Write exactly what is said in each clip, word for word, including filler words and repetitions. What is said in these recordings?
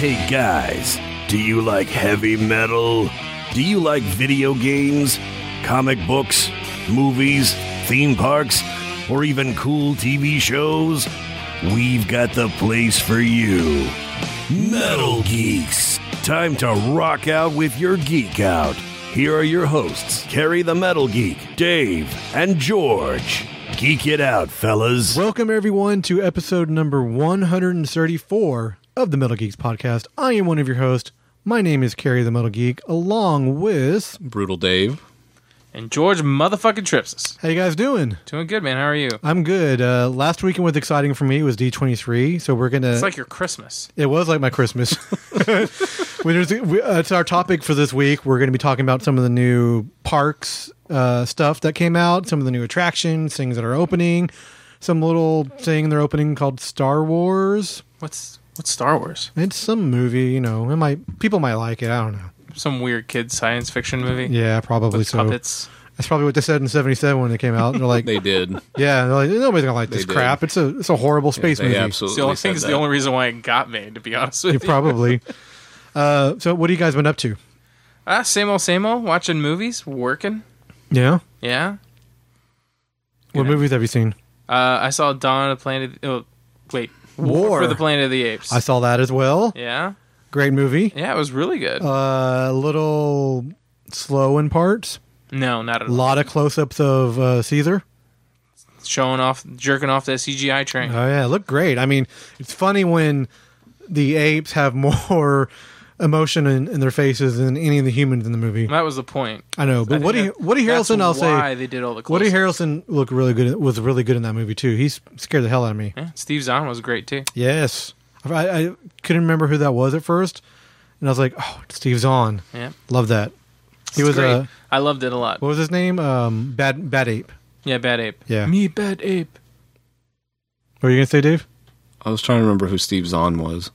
Hey guys, do you like heavy metal? Do you like video games, comic books, movies, theme parks, or even cool T V shows? We've got the place for you. Metal Geeks. Time to rock out with your geek out. Here are your hosts, Carrie the Metal Geek, Dave, and George. Geek it out, fellas. Welcome, everyone, to episode number one hundred thirty-four of the Metal Geeks podcast. I am one of your hosts. My name is Carrie the Metal Geek, along with... Brutal Dave. And George motherfucking Tripsis. How you guys doing? Doing good, man. How are you? I'm good. Uh, last weekend was exciting for me. It was D twenty-three, so we're going to... It's like your Christmas. It was like my Christmas. we, we, uh, it's our topic for this week. We're going to be talking about some of the new parks uh, stuff that came out, some of the new attractions, things that are opening, some little thing they're opening called Star Wars. What's what's Star Wars? It's some movie, you know. It might people might like it. I don't know. Some weird kid science fiction movie? Yeah, probably with so. Puppets. That's probably what they said in seventy-seven when they came out. They're like, they did. Yeah, they're like, nobody's gonna like They this did. crap. It's a it's a horrible space yeah, they movie. Absolutely It's the only said thing's that. the only reason why it got made, to be honest with you. Probably. Uh, so, what have you guys been up to? Ah, same old, same old. Watching movies, working. Yeah. Yeah. What Yeah. movies have you seen? Uh, I saw Dawn of the Planet. Oh, wait, War. for the Planet of the Apes. I saw that as well. Yeah. Great movie. Yeah, it was really good. Uh, a little slow in parts. no, not at A all. lot of close-ups of uh, Caesar. Showing off, jerking off that C G I train. Oh yeah, it looked great. I mean, it's funny when the apes have more emotion in, in their faces than any of the humans in the movie. That was the point. I know, I but think Woody that- Woody Harrelson, I'll that's why say, they did all the Woody close-ups. Harrelson looked really good. Was really good in that movie too. He scared the hell out of me. Yeah, Steve Zahn was great too. Yes, I, I couldn't remember who that was at first, and I was like, "Oh, Steve Zahn." Yeah, Love that. He It's was great. uh, I loved it a lot. what was his name? Um, Bad Bad Ape. Yeah, Bad Ape. Yeah. Me, Bad Ape. What were you gonna say, Dave? I was trying to remember who Steve Zahn was.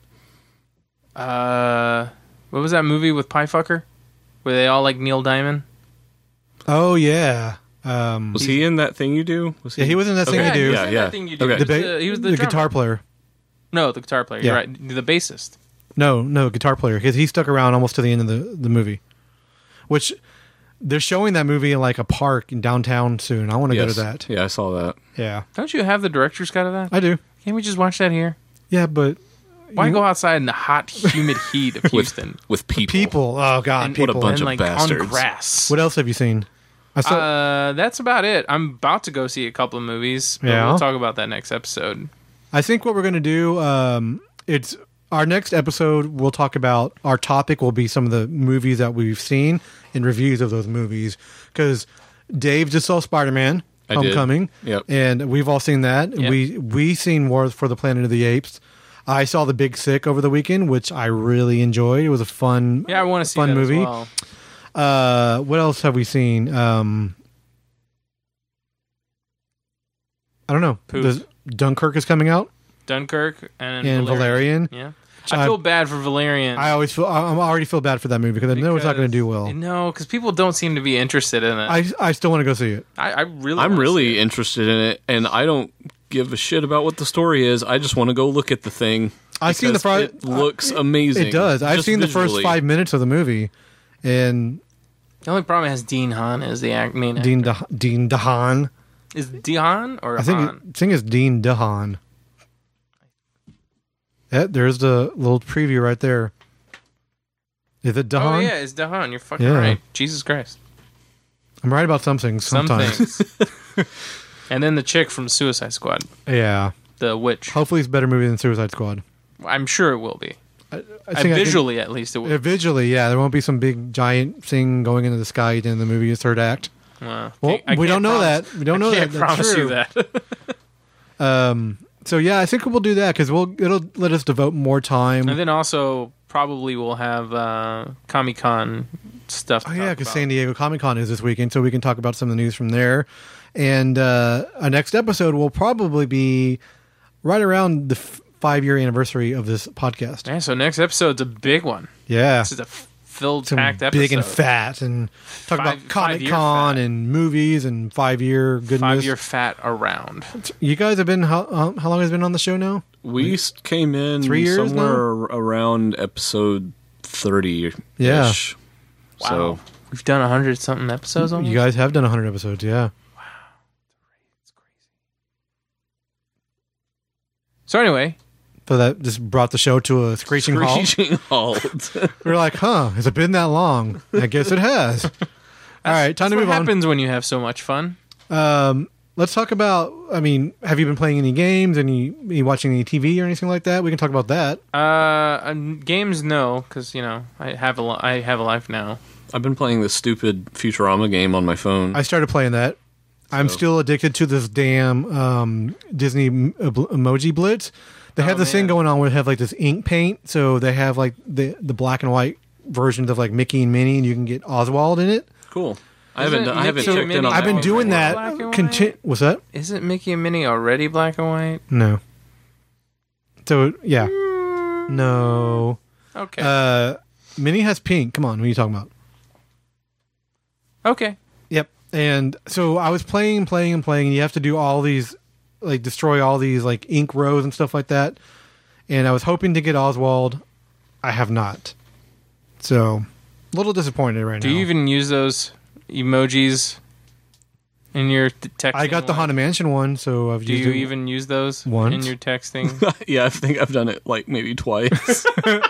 Uh, what was that movie with Piefucker? Where they all like Neil Diamond? Oh yeah. Um, Was he in that thing you do? Was yeah, he was in that thing Okay, you do. he was Yeah, in yeah. that thing you do. Okay. He, The, was ba- the, he was the, the drummer. guitar player. No, the guitar player. Yeah. You're right. The bassist. No, no, guitar player. Because he stuck around almost to the end of the, the movie. Which they're showing that movie in like a park in downtown soon. I want to Yes. go to that. Yeah, I saw that. Yeah, Don't you have the director's cut of that? I do. Can't we just watch that here? Yeah, but Why You- go outside in the hot, humid heat of Houston? With people. people. Oh God, and, people. What a bunch and of like bastards. on grass. What else have you seen? I saw. Uh, that's about it. I'm about to go see a couple of movies. But Yeah? we'll talk about that next episode. I think what we're going to do, um, it's our next episode. We'll talk about our topic will be some of the movies that we've seen and reviews of those movies. Because Dave just saw Spider-Man: I did. Homecoming, Yep. and we've all seen that. Yep. We we seen War for the Planet of the Apes. I saw The Big Sick over the weekend, which I really enjoyed. It was a fun, Yeah, I want to see fun that movie. as well. Uh, what else have we seen? Um, I don't know. Poop. Does- Dunkirk is coming out, Dunkirk and, and Valerian. Yeah, I- I feel bad for Valerian. I always feel I I already feel bad for that movie because I know it's not going to do well. No, because people don't seem to be interested in it. I, I I still want to go see it. I, I really, I'm wanna really see it. interested in it, and I don't give a shit about what the story is. I just want to go look at the thing. I've seen the because fir- It looks amazing. It does. I've Just seen the first visually. five minutes of the movie, and The only problem is Dean Hahn is the act, main actor. Dean De- Dean DeHaan. Is Dean or I think Hahn? I think it's Dean DeHaan. Yeah, there's the little preview right there. Is it DeHaan? Oh yeah, it's Dehan. You're fucking Yeah. right. Jesus Christ. I'm right about some things Some sometimes. things. And then the chick from Suicide Squad, Yeah. the witch. Hopefully, it's a better movie than Suicide Squad. I'm sure it will be. I, I Uh, think I can- visually, at least, it will. Uh, visually, yeah, there won't be some big giant thing going into the sky at the end of the movie. It's third act. Uh, Well, can't- I we don't can't know promise- that. We don't I know can't that. That's promise true. you that. Um. So yeah, I think we'll do that because we'll it'll let us devote more time. And then also probably we'll have uh, Comic Con stuff. To Oh yeah, talk because about. San Diego Comic Con is this weekend, so we can talk about some of the news from there. And uh, our next episode will probably be right around the f- five year anniversary of this podcast. Yeah, so next episode's a big one. Yeah, This is a f- filled, some packed episode. big and fat, and talk Five- about Comic five-year Con fat. and movies and five year goodness. Five year fat around. You guys have been how, um, how long has it been on the show now? We s- came in Three years somewhere ar- around episode thirty. Yeah. Wow. So We've done a hundred something episodes almost. You guys have done one hundred episodes, yeah. So anyway, So that just brought the show to a screeching halt. screeching halt. We were like, huh, has it been that long? I guess it has. All right, time that's to what move on. happens when you have so much fun. Um, let's talk about, I mean, have you been playing any games? Any, any watching any T V or anything like that? We can talk about that. Uh, um, games, no, because you know I have a li- I have a life now. I've been playing this stupid Futurama game on my phone. I started playing that. I'm So- still addicted to this damn um, Disney em- emoji blitz. They have Oh, this thing man. going on where they have like this ink paint. So they have like the the black and white versions of like Mickey and Minnie, and you can get Oswald in it. Cool. I Isn't haven't. I haven't Mickey and checked in Minnie on. I've that been one doing for a that. while. Black and Conti- white? What's that? Isn't Mickey and Minnie already black and white? No. So yeah, no. Okay. Uh, Minnie has pink. Come on, what are you talking about? okay. Yep. And so I was playing, playing, and playing, and you have to do all these, like, destroy all these, like, ink rows and stuff like that. And I was hoping to get Oswald. I have not. So, a little disappointed right Do now. you even use those emojis in your t- texting? I got the life? Haunted Mansion one, so I've Do used you it even use those once. in your texting Yeah, I think I've done it like maybe twice.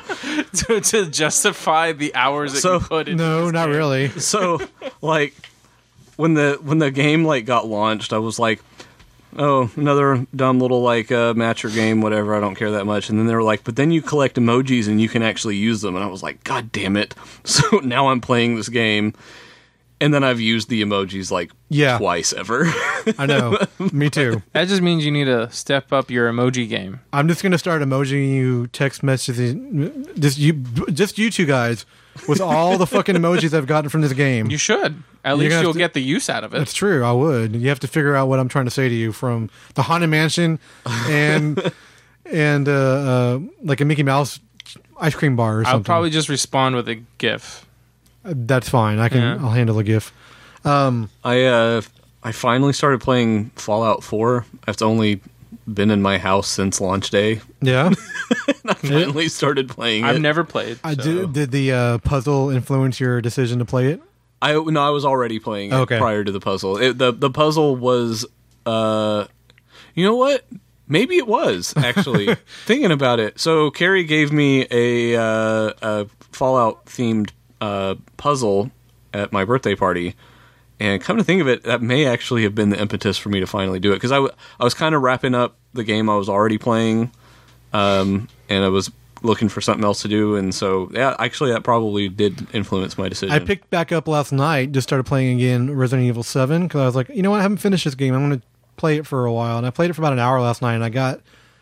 to, to justify the hours that So- you put in? No, not really. So, like, when the when the game like got launched, I was like, "Oh, another dumb little like uh, matcher game, whatever. I don't care that much." And then they were like, "But then you collect emojis and you can actually use them." And I was like, "God damn it!" So now I'm playing this game, and then I've used the emojis like Yeah. twice ever. I know. Me too. That just means you need to step up your emoji game. I'm just gonna start emojiing you text messages, just you, just you two guys, with all the fucking emojis I've gotten from this game. You should. At You're least gonna have you'll to- get the use out of it. That's true. I would. You have to figure out what I'm trying to say to you from the Haunted Mansion and and uh, uh, like a Mickey Mouse ice cream bar or something. I'll probably just respond with a GIF. That's fine. I can. Yeah. I'll handle a GIF. Um, I uh, I finally started playing Fallout four. I've only been in my house since launch day. yeah. I finally started playing I've it. never played. I so- did. Did the uh, puzzle influence your decision to play it? I no, I was already playing it Okay. prior to the puzzle. It, the The puzzle was, uh, you know what? Maybe it was actually thinking about it. So Carrie gave me a, uh, a Fallout themed uh, puzzle at my birthday party, and come to think of it, that may actually have been the impetus for me to finally do it because I, w- I was kind of wrapping up the game I was already playing, um, and I was looking for something else to do, and so yeah, actually that probably did influence my decision. I picked back up last night. Just started playing again Resident Evil seven because I was like, you know what? I haven't finished this game. I'm going to play it for a while, and I played it for about an hour last night, and I got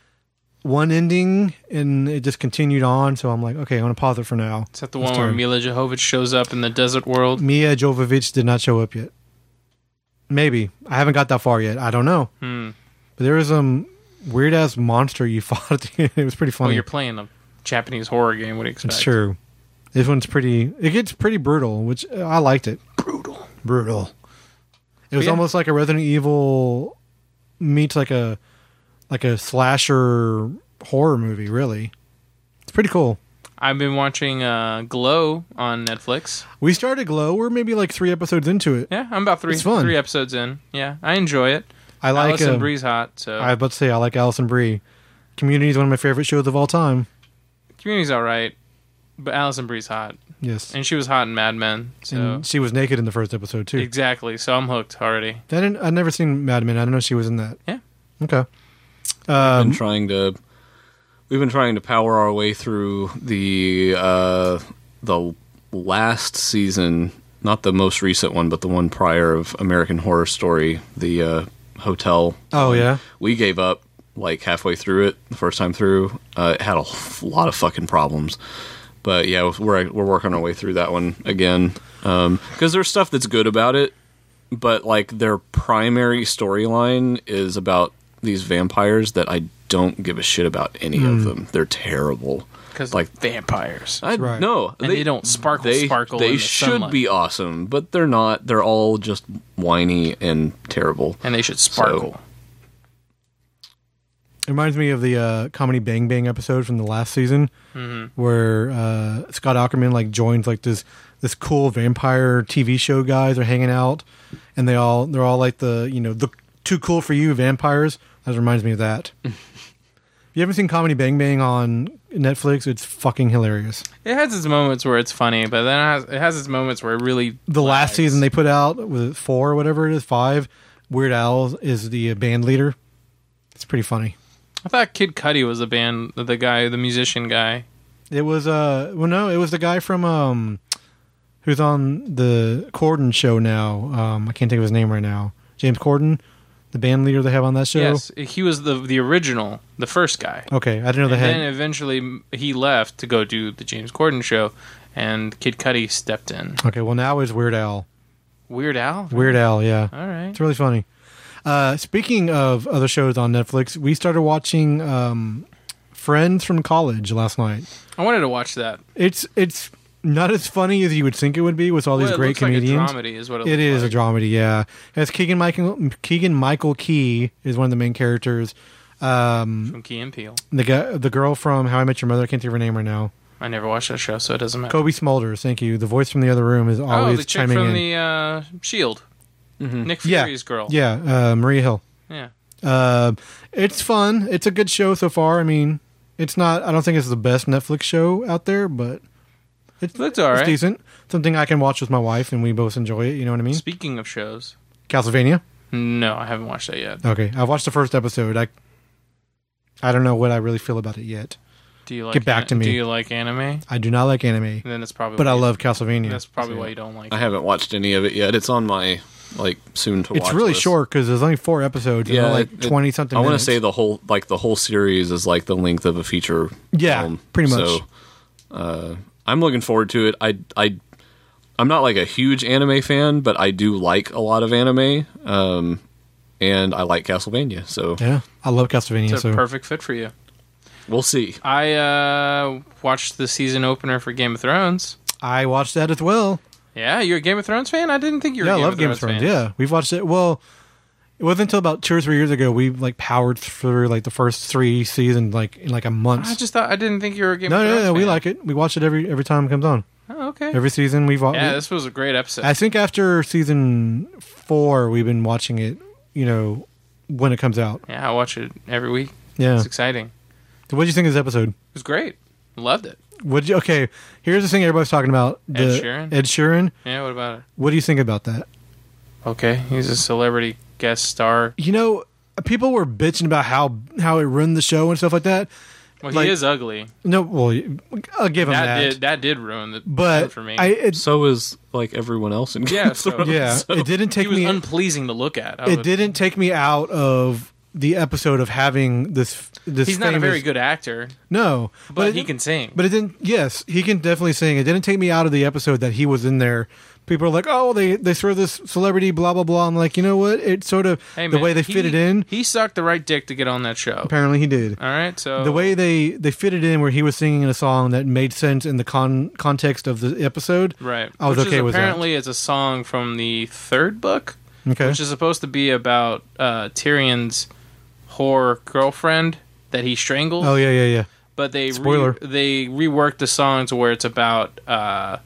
one ending, and it just continued on. So I'm like, okay, I'm going to pause it for now. Is that the Let's one where turn. Mila Jovovich shows up in the desert world? Mia Jovovich did not show up yet. Maybe I haven't got that far yet. I don't know. Hmm. But there was some weird ass monster you fought at the end. It was pretty Well, funny. you're playing a Japanese horror game. What do you expect? It's true. This one's pretty. It gets pretty brutal, which uh, I liked it. Brutal, brutal. It was Yeah. almost like a Resident Evil meets like a like a slasher horror movie. Really, it's pretty cool. I've been watching uh, Glow on Netflix. We started Glow. We're maybe like three episodes into it. Yeah, I'm about three It's fun. three episodes in. Yeah, I enjoy it. I like. Alison uh, Brie's hot, so I was about to say I like Alison Brie. Community is one of my favorite shows of all time. Community's all right, but Alison Brie's hot, Yes, and she was hot in Mad Men. So and she was naked in the first episode too. exactly, so I'm hooked already. I didn't. I'd never seen Mad Men. I didn't know she was in that. Yeah. Okay. been Um, trying to we've been trying to power our way through the uh the last season, not the most recent one, but the one prior of American Horror Story, the uh hotel. oh yeah. We gave up like halfway through it the first time through. Uh it had a lot of fucking problems. But yeah, we're we're working our way through that one again. Um because there's stuff that's good about it, but like their primary storyline is about these vampires that I don't give a shit about any of them. They're terrible. Because Like- like vampires, I right. no, and they, don't sparkle They sparkle. they in the should sunlight. be awesome, but they're not. They're all just whiny and terrible. and they should sparkle. It reminds me of the uh, Comedy Bang Bang episode from the last season, Mm-hmm. where uh, Scott Ackerman like joins like this this cool vampire T V show guys are hanging out, and they all they're all like the you know the too cool for you vampires. That reminds me of that. You haven't seen Comedy Bang Bang on Netflix? It's fucking hilarious. It has its moments where it's funny, but then it has, it has its moments where it really. The last lags. season they put out with four or whatever it is, five. Weird Al is the band leader. It's pretty funny. I thought Kid Cudi was the band, the guy, the musician guy. It was uh well no, it was the guy from um who's on the Corden show now. Um I can't think of his name right now. James Corden, the band leader they have on that show. Yes, he was the the original, the first guy. Okay, I didn't know they And had. then eventually he left to go do the James Corden show, and Kid Cudi stepped in. Okay, well now it's Weird Al. Weird Al? Weird Al, yeah. All right. It's really funny. Uh, speaking of other shows on Netflix, we started watching um, Friends from College last night. I wanted to watch that. It's it's not as funny as you would think it would be with all these Well, it great looks comedians. Like a dramedy is what it, It looks is like. a dramedy, yeah. It has Keegan Michael Keegan Michael Key is one of the main characters. Um, From Key and Peele. the guy, the girl from How I Met Your Mother, I can't think of her name right now. I never watched that show, so it doesn't matter. Kobe Smulders, thank you. The voice from the other room is oh, always the chick chiming from in. the uh, Shield. Nick yeah, Fury's girl. yeah, uh, Maria Hill. Yeah. Uh, it's fun. It's a good show so far. I mean, it's not. I don't think it's the best Netflix show out there, but it's, It's all right. it's decent. Something I can watch with my wife, and we both enjoy it. You know what I mean? Speaking of shows, Castlevania. no, I haven't watched that yet. Okay, I've watched the first episode. I I don't know what I really feel about it yet. Do you like Get back an- to me. Do you like anime? I do not like anime, Then that's probably. but why I you- love Castlevania. That's probably why you don't like. I it. haven't watched any of it yet. It's on my like soon to watch. It's really list. short because there's only four episodes. Yeah, Yeah, like it- twenty something. I want to minutes. say the whole like the whole series is like the length of a feature. Yeah, film. pretty much. So uh, I'm looking forward to it. I I I'm not like a huge anime fan, but I do like a lot of anime, um, and I like Castlevania. So Yeah, I love Castlevania. It's a so perfect fit for you. we'll see. I uh, watched the season opener for Game of Thrones. I watched that as well. Yeah, you're a Game of Thrones fan? I didn't think you were Yeah, a I Game love of Game of Thrones Thrones. fan. Yeah, we've watched it. Well, it wasn't until about two or three years ago we like powered through like the first three seasons like in like a month. I just thought I didn't think you were a Game no, of no, Thrones no, we fan. like it. We watch it every every time it comes on. Oh, okay. Every season we've watched. yeah, this was a great episode. I think after season four, we've been watching it. You know, when it comes out. yeah, I watch it every week. Yeah. It's exciting. It What did you think of this episode? was great. Loved it. Would you? Okay, here's the thing everybody's talking about. Ed The, Sheeran? Ed Sheeran. Yeah, what about it? What do you think about that? Okay, he's a celebrity guest star. You know, people were bitching about how how it ruined the show and stuff like that. Well, Like- he is ugly. No, well, I'll give him That, that. did that did ruin the but for me. I, it, So is like everyone else in Game Yeah, of so- Thrones. yeah, it didn't he take was me. unpleasing to look at. I it was- didn't take me out of the episode of having this. This He's not a famous- very good actor, No, but it- he can sing. But it didn't. Yes, he can definitely sing. It didn't take me out of the episode that he was in there. People are like, "Oh, they they throw this celebrity, blah blah blah." I'm like, you know what? It sort of Hey, the man, way they he- fit it in. He sucked the right dick to get on that show. Apparently, he did. All right, so The way they they fit it in, where he was singing in a song that made sense in the con context of the episode. right, I was which okay is with that. apparently it's a song from the third book, Okay. which is supposed to be about uh, Tyrion's whore girlfriend that he strangles. Oh yeah, yeah, yeah. But they Spoiler. Re- they reworked the song to where it's about uh,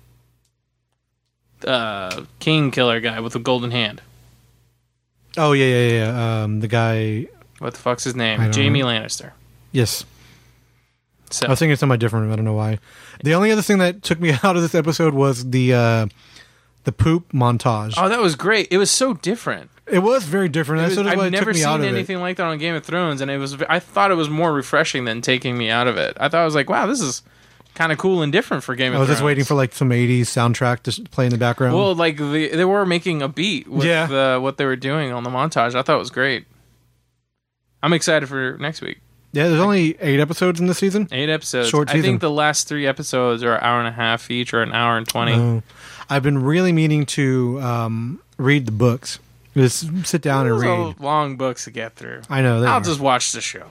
uh, King Killer guy with the golden hand. Oh yeah, yeah, yeah. Um, the guy. What the fuck's his I name? don't Jamie know. Lannister. Yes, So I was thinking somebody different. I don't know why. The only other thing that took me out of this episode was the uh, the poop montage. oh, that was great. It was so different. It was very different. It That's was- sort of why I've it took never me out seen of anything it. like that on Game of Thrones, and it was. I thought it was more refreshing than taking me out of it. I thought I was like, wow, this is kind of cool and different for Game I of was Thrones. just waiting for like some eighties soundtrack to s- play in the background. Well, like the, they were making a beat with Yeah. the, what they were doing on the montage. I thought it was great. I'm excited for next week. yeah, there's only eight episodes in this season. Eight episodes. Short I season. think the last three episodes are an hour and a half each, or an hour and twenty. Oh. I've been really meaning to um, read the books. Just sit down and Those are read. long books to get through. I know. They I'll are. just watch the show.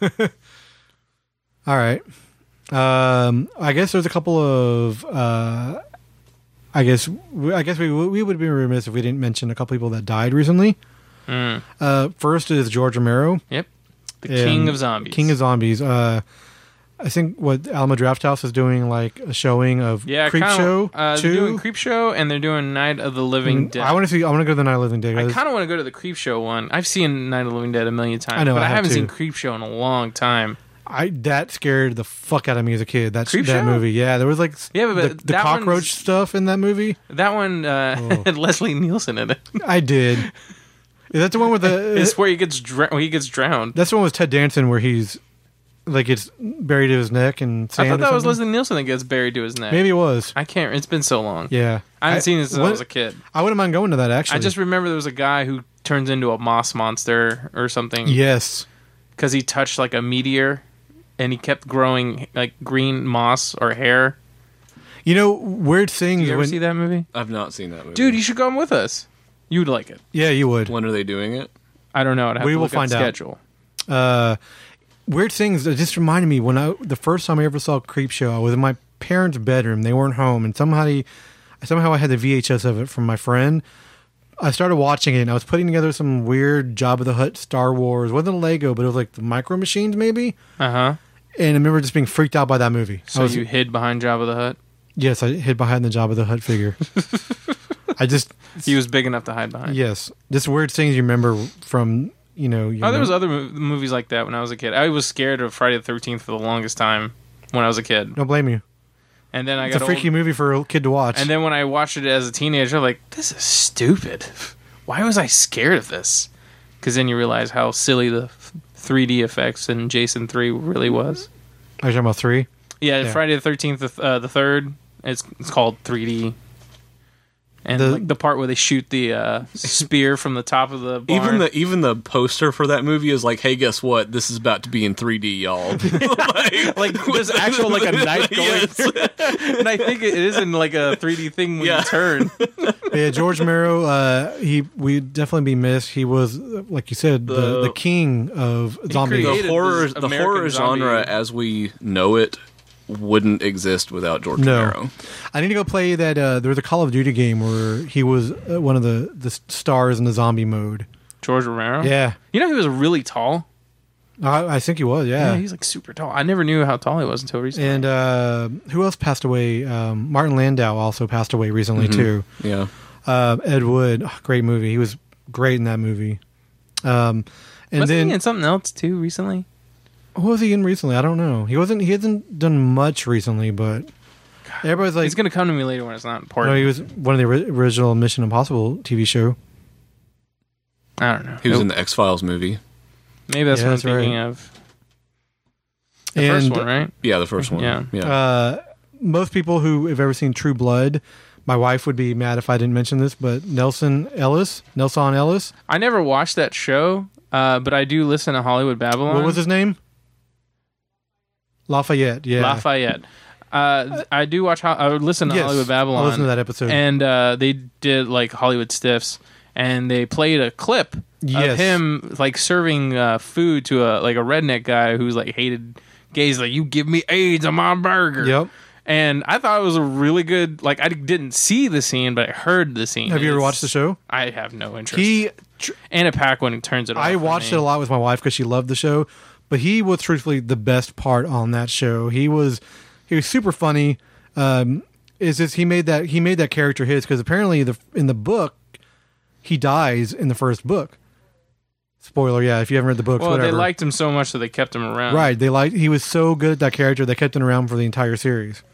All right. Um, I guess there's a couple of. Uh, I guess I guess we we would be remiss if we didn't mention a couple people that died recently. Mm. Uh, first is George Romero. Yep. The King of Zombies. King of Zombies. Uh, I think what Alamo Drafthouse is doing, like a showing of Yeah, Creep kinda, Show Uh, two. they're doing Creep Show, and they're doing Night of the Living Dead. I want to see. I want to go to the Night of the Living Dead. I guys. kind of want to go to the Creep Show one. I've seen Night of the Living Dead a million times, I know, but I I, have haven't too. seen Creep Show in a long time. I that scared the fuck out of me as a kid. That Creep that Show? movie. Yeah, there was like Yeah, but- the, but the that cockroach one's- stuff in that movie. That one uh, Oh. had Leslie Nielsen in it. I did. Is that the one with the? It's where he gets dr- where he gets drowned. That's the one with Ted Danson where he's like it's buried to his neck and I sand. thought or that was something? Leslie Nielsen that gets buried to his neck. Maybe it was. I can't. It's been so long. Yeah, I haven't seen it since I what- was a kid. I wouldn't mind going to that actually. I just remember there was a guy who turns into a moss monster or something yes. because he touched like a meteor, and he kept growing like green moss or hair. You know, weird things. Did you ever when, see that movie? I've not seen that movie. Dude, you should come with us. You'd like it. Yeah, you would. when are they doing it? I don't know. I'd have We to will look find at the out. schedule. Uh, weird things. It just reminded me when I the first time I ever saw Creep Show. I was in my parents' bedroom. They weren't home, and somehow he, somehow I had the V H S of it from my friend. I started watching it, and I was putting together some weird Jabba the Hutt Star Wars. It wasn't Lego, but it was like the Micro Machines, maybe. Uh huh. And I remember just being freaked out by that movie. So I was, you hid behind Jabba the Hutt. yes, I hid behind the Jabba the Hutt figure. I just He was big enough to hide behind. yes, just weird things you remember from you know. Your Oh, there was mem- other mo- movies like that when I was a kid. I was scared of Friday the thirteenth for the longest time when I was a kid, Don't blame you. and then I It's a got freaky old, movie for a kid to watch. and then when I watched it as a teenager, I'm like, this is stupid. Why was I scared of this? Because then you realize how silly the three D effects in Jason three really was. Are you talking about three? Yeah, Yeah. Friday the thirteenth, uh, the third. It's it's called three D. And The- like the part where they shoot the uh, spear from the top of the barn. Even the even the poster for that movie is like, hey, guess what? This is about to be in three D, y'all. like, like there's actual like a knife going Yes. and I think it is in like a three D thing when Yeah. you turn. Yeah, George Romero. Uh, he we definitely be missed. He was, uh, like you said, the the, The- king of zombies. created- the horror this the American horror zombie- genre as we know it wouldn't exist without George No. Romero. I need to go play that. Uh, there was a Call of Duty game where he was uh, one of the the stars in the zombie mode. George Romero. Yeah, You know he was really tall. I, I think he was. Yeah, Yeah. he's like super tall. I never knew how tall he was until recently. And uh, who else passed away? Um, Martin Landau also passed away recently too. Yeah. Uh, Ed Wood, oh, great movie. He was great in that movie. Um, and Wasn't then he in something else too recently? what was he in recently? I don't know. He wasn't. He hasn't done much recently, but everybody's like, He's gonna come to me later when it's not important. no, he was one of the ori- original Mission Impossible T V show. I don't know. He was Nope. in the X Files movie. Maybe that's Yeah, what that's I'm thinking right. of. The and first one, right? Yeah, the first one. Yeah. Yeah. uh, most people who have ever seen True Blood, my wife would be mad if I didn't mention this, but Nelson Ellis, Nelson Ellis, I never watched that show, uh, but I do listen to Hollywood Babylon. what was his name? Lafayette. Yeah, Lafayette. Uh, I do watch. Ho- I would listen to Yes, Hollywood Babylon. I listened to that episode. and uh, they did like Hollywood Stiffs, and they played a clip Yes. of him like serving uh, food to a like a redneck guy who's like hated gays. Like, you give me AIDS on my burger. Yep. And I thought it was a really good. Like, I didn't see the scene, but I heard the scene. Have you ever It's- watched the show? I have no interest. He, tr- Anna Paquin turns it. I off for watched me. it a lot with my wife because she loved the show, but he was truthfully the best part on that show. He was, he was super funny. Um, is this he made that he made that character his because apparently the in the book he dies in the first book. Spoiler, yeah. If you haven't read the books, Well, whatever. they liked him so much that they kept him around. right. They liked he was so good at that character they kept him around for the entire series.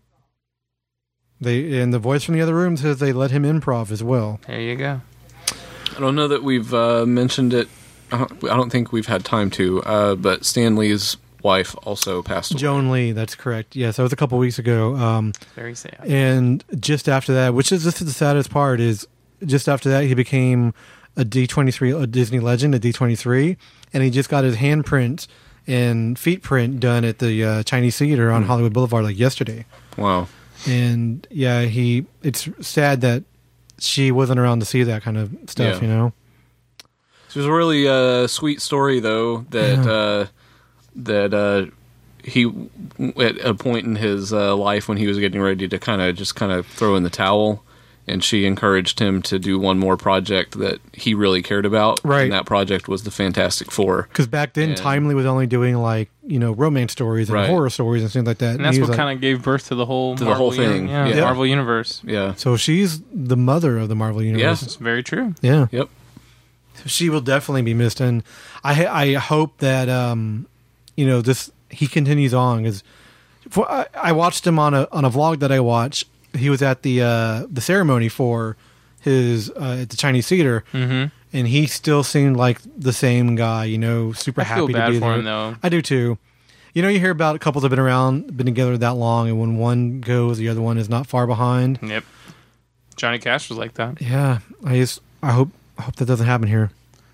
They and the voice from the other room says they let him improv as well. There you go. I don't know that we've uh, mentioned it. I don't, I don't think we've had time to, uh, but Stan Lee's wife also passed away. Joan Lee, that's correct. Yes, that was a couple weeks ago. Um, Very sad. And just after that, which is this is the saddest part, is just after that he became a D twenty-three, a Disney legend, a D twenty-three, and he just got his handprint and feet print done at the uh, Chinese Theater on Hollywood Boulevard like yesterday. Wow. And yeah, he. It's sad that she wasn't around to see that kind of stuff. Yeah. You know. It was a really uh, sweet story, though, that Yeah. uh, that uh, he, at a point in his uh, life when he was getting ready to kind of just kind of throw in the towel and she encouraged him to do one more project that he really cared about. Right. And that project was the Fantastic Four. Because back then, And- Timely was only doing like you know romance stories and Right. horror stories and things like that. And that's he what was like- kind of gave birth to the whole the Marvel whole thing. uni- yeah, Yeah. Marvel universe. Yeah. So she's the mother of the Marvel universe. It's very true. Yeah. Yep. So she will definitely be missed, and I I hope that um you know this he continues on because I, I watched him on a on a vlog that I watched. He was at the uh, the ceremony for his uh, at the Chinese theater, Mm-hmm. and he still seemed like the same guy. You know, super I happy feel bad to be for there. him though. I do too. You know, you hear about couples that have been around, been together that long, and when one goes, the other one is not far behind. Yep. Johnny Cash was like that. Yeah, I just I hope I hope that doesn't happen here.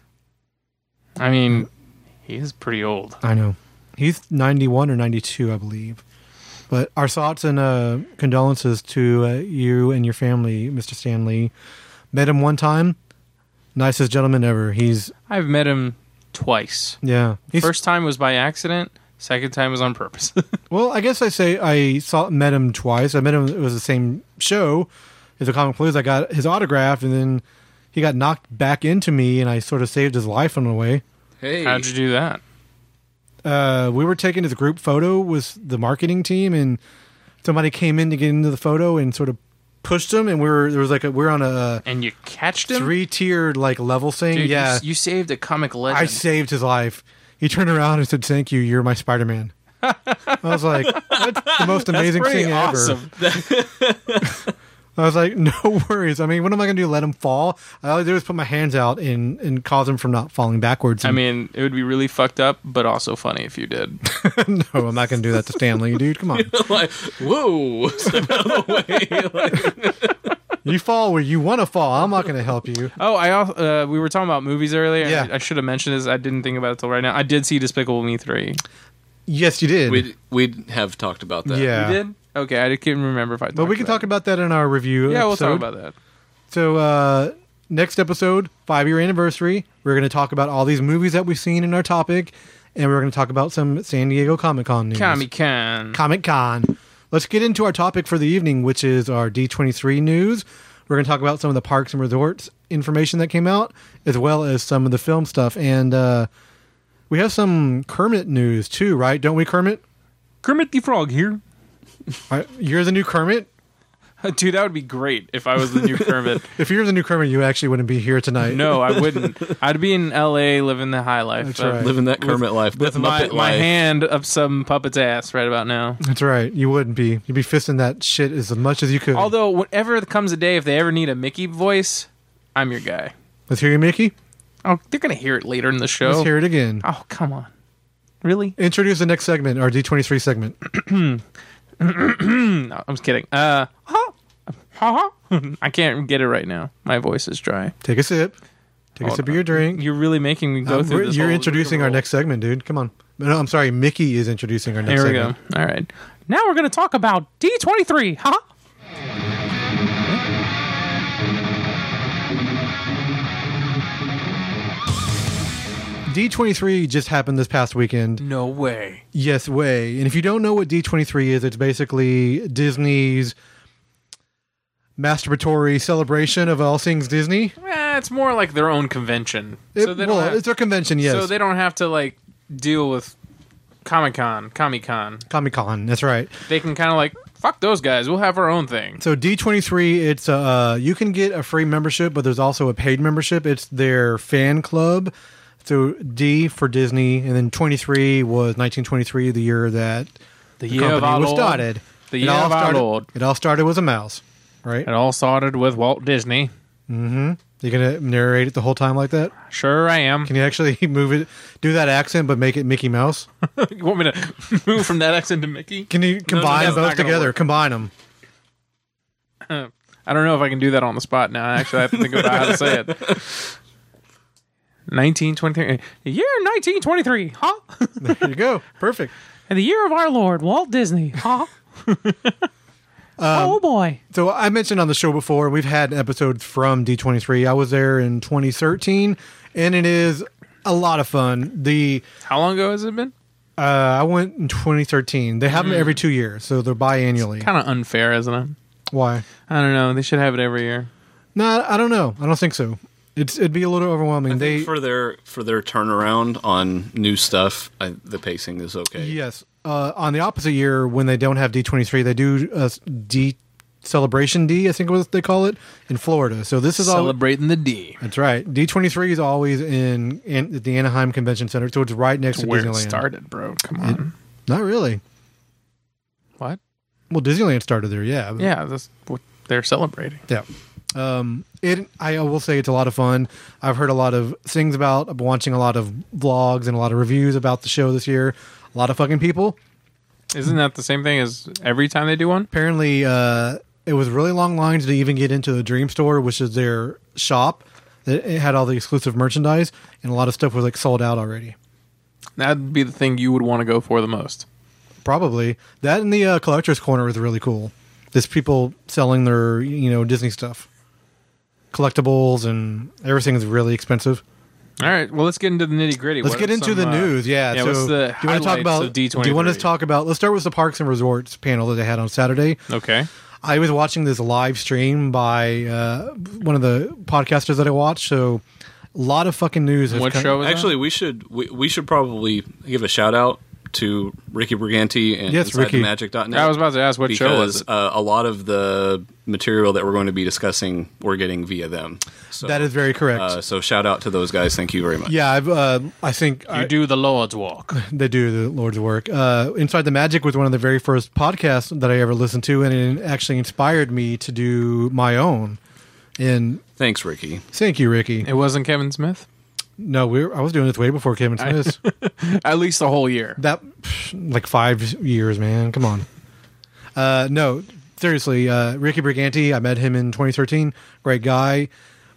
I mean, he is pretty old. I know. He's ninety-one or ninety-two, I believe. But our thoughts and uh, condolences to uh, you and your family, Mister Stanley. Met him one time. Nicest gentleman ever. He's, I've met him twice. yeah. He's, First time was by accident. Second time was on purpose. well, I guess I say I saw met him twice. I met him, it was the same show as a Comic Blues. I got his autograph, and then he got knocked back into me, and I sort of saved his life on the way. Hey. How'd you do that? Uh, we were taking his group photo with the marketing team, and somebody came in to get into the photo and sort of pushed him, and we were there was like a, we're on a And you catched him? three tiered like level thing. Dude, you yeah, s- you, saved a comic legend. I saved his life. He turned around and said, "Thank you, you're my Spider Man." I was like, "That's the most amazing Pretty thing awesome. ever." I was like, "No worries." I mean, what am I going to do? Let him fall? All I do is put my hands out and and cause him from not falling backwards. I And- mean, it would be really fucked up, but also funny if you did. no, I'm not going to do that to Stanley, dude. Come on. like, whoa, step out of the way. Like, You fall where you want to fall. I'm not going to help you. Oh, I al- uh, we were talking about movies earlier. Yeah. I, I should have mentioned this. I didn't think about it till right now. I did see Despicable Me three. Yes, you did. we'd, we'd have talked about that. Yeah. You did? Okay, I can't remember if I. But we can talk about that in our review. Yeah, we'll episode. talk about that. So uh, next episode, five year anniversary. We're going to talk about all these movies that we've seen in our topic, and we're going to talk about some San Diego Comic Con news. Comic Con. Comic Con. Let's get into our topic for the evening, which is our D twenty-three news. We're going to talk about some of the parks and resorts information that came out, as well as some of the film stuff. And uh, we have some Kermit news too, right? Don't we, Kermit? Kermit the Frog here. All right, you're the new Kermit. Dude, that would be great if I was the new Kermit. If you're the new Kermit, you actually wouldn't be here tonight. No, I wouldn't. I'd be in L A living the high life. That's uh, right. Living that Kermit life. With that my, Muppet my life. hand up some puppet's ass right about now. That's right. You wouldn't be. You'd be fisting that shit as much as you could. Although, whenever comes a day, if they ever need a Mickey voice, I'm your guy. Let's hear you, Mickey. Oh, they're going to hear it later in the show. Let's hear it again. Oh, come on. Really? Introduce the next segment, our D twenty-three segment. No, I'm just kidding. Uh, huh? Huh? I can't get it right now. My voice is dry. Take a sip. Take a Hold sip on. of your drink. You're really making me go Um, through we're- this. you're whole introducing our rigmarole. next segment, dude. Come on. No, I'm sorry. Mickey is introducing our next There we segment. go. All right. Now we're going to talk about D twenty-three, huh? D twenty-three just happened this past weekend. No way. Yes, way. And if you don't know what D twenty-three is, it's basically Disney's masturbatory celebration of all things Disney. Eh, it's more like their own convention. It- so they don't well, have, it's their convention, yes. so they don't have to like deal with Comic Con, Comic Con. Comic Con, that's right. They can kind of like fuck those guys. We'll have our own thing. So D twenty-three, it's uh you can get a free membership, but there's also a paid membership. It's their fan club. So D for Disney, and then twenty-three was nineteen twenty-three, the year that The the year of company our was Lord. started. The It year all of our started- Lord. It all started with a mouse, right? It all started with Walt Disney. You're gonna narrate it the whole time like that? Sure, I am. Can you actually move it, do that accent, but make it Mickey Mouse? You want me to move from that accent to Mickey? Can you combine that's them both not gonna together? work. Combine them. I don't know if I can do that on the spot now. Actually, I have to think about how to say it. nineteen twenty-three. Year nineteen twenty-three, huh? There you go. Perfect. And the year of our Lord, Walt Disney, huh? oh boy. So I mentioned on the show before, we've had episodes from D twenty-three. I was there in twenty thirteen, and it is a lot of fun. The How long ago has it been? uh, I went in twenty thirteen. They have Mm. them every two years, so they're biannually. Kind of unfair, isn't it? Why? I don't know. They should have it every year. No, I don't know. I don't think so. It's it'd be a little overwhelming. I they think for their for their turnaround on new stuff, I, the pacing is okay. yes. Uh, on the opposite year, when they don't have D twenty-three, they do uh, D Celebration D, I think what they call it, in Florida. So this is all. Celebrating the D. That's right. D twenty-three is always in, in at the Anaheim Convention Center, so it's right next to Where Disneyland. it started, bro. Come on. Not really. What? Well, Disneyland started there, yeah. but- Yeah, that's what they're celebrating. Yeah. Um, it. I will say it's a lot of fun. I've heard a lot of things about. I've been watching a lot of vlogs and a lot of reviews about the show this year. A lot of fucking people. Isn't that the same thing as every time they do one? Apparently, uh, it was really long lines to even get into the Dream Store, which is their shop. It it had all the exclusive merchandise, and a lot of stuff was like sold out already. That'd be the thing you would want to go for the most. Probably that, and the uh, collector's corner is really cool. There's people selling their you know Disney stuff, collectibles, and everything is really expensive. All right, well, let's get into the nitty gritty. Let's get into the news. Yeah. yeah so what's the do you want to talk highlights about of D twenty-three? Do you want to talk about? Let's start with the Parks and Resorts panel that they had on Saturday. Okay. I was watching this live stream by uh, one of the podcasters that I watch. So a lot of fucking news. has What come- show was Actually, we should we, we should probably give a shout out to Ricky Briganti and Yes, Ricky. inside the magic dot net. I was about to ask what show was because it? uh, a lot of the material that we're going to be discussing we're getting via them. So, That is very correct. uh, so shout out to those guys. Thank you very much. yeah, I've, uh, I think You I, do the Lord's walk. they do the Lord's work. Uh, Inside the Magic was one of the very first podcasts that I ever listened to, and it actually inspired me to do my own. And Thanks, Ricky. thank you, Ricky. It wasn't Kevin Smith? No, we were, I was doing this way before Kevin Smith. At least the whole year. that pff, like five years, man. Come on. Uh, no, seriously, uh, Ricky Briganti. I met him in twenty thirteen. Great guy.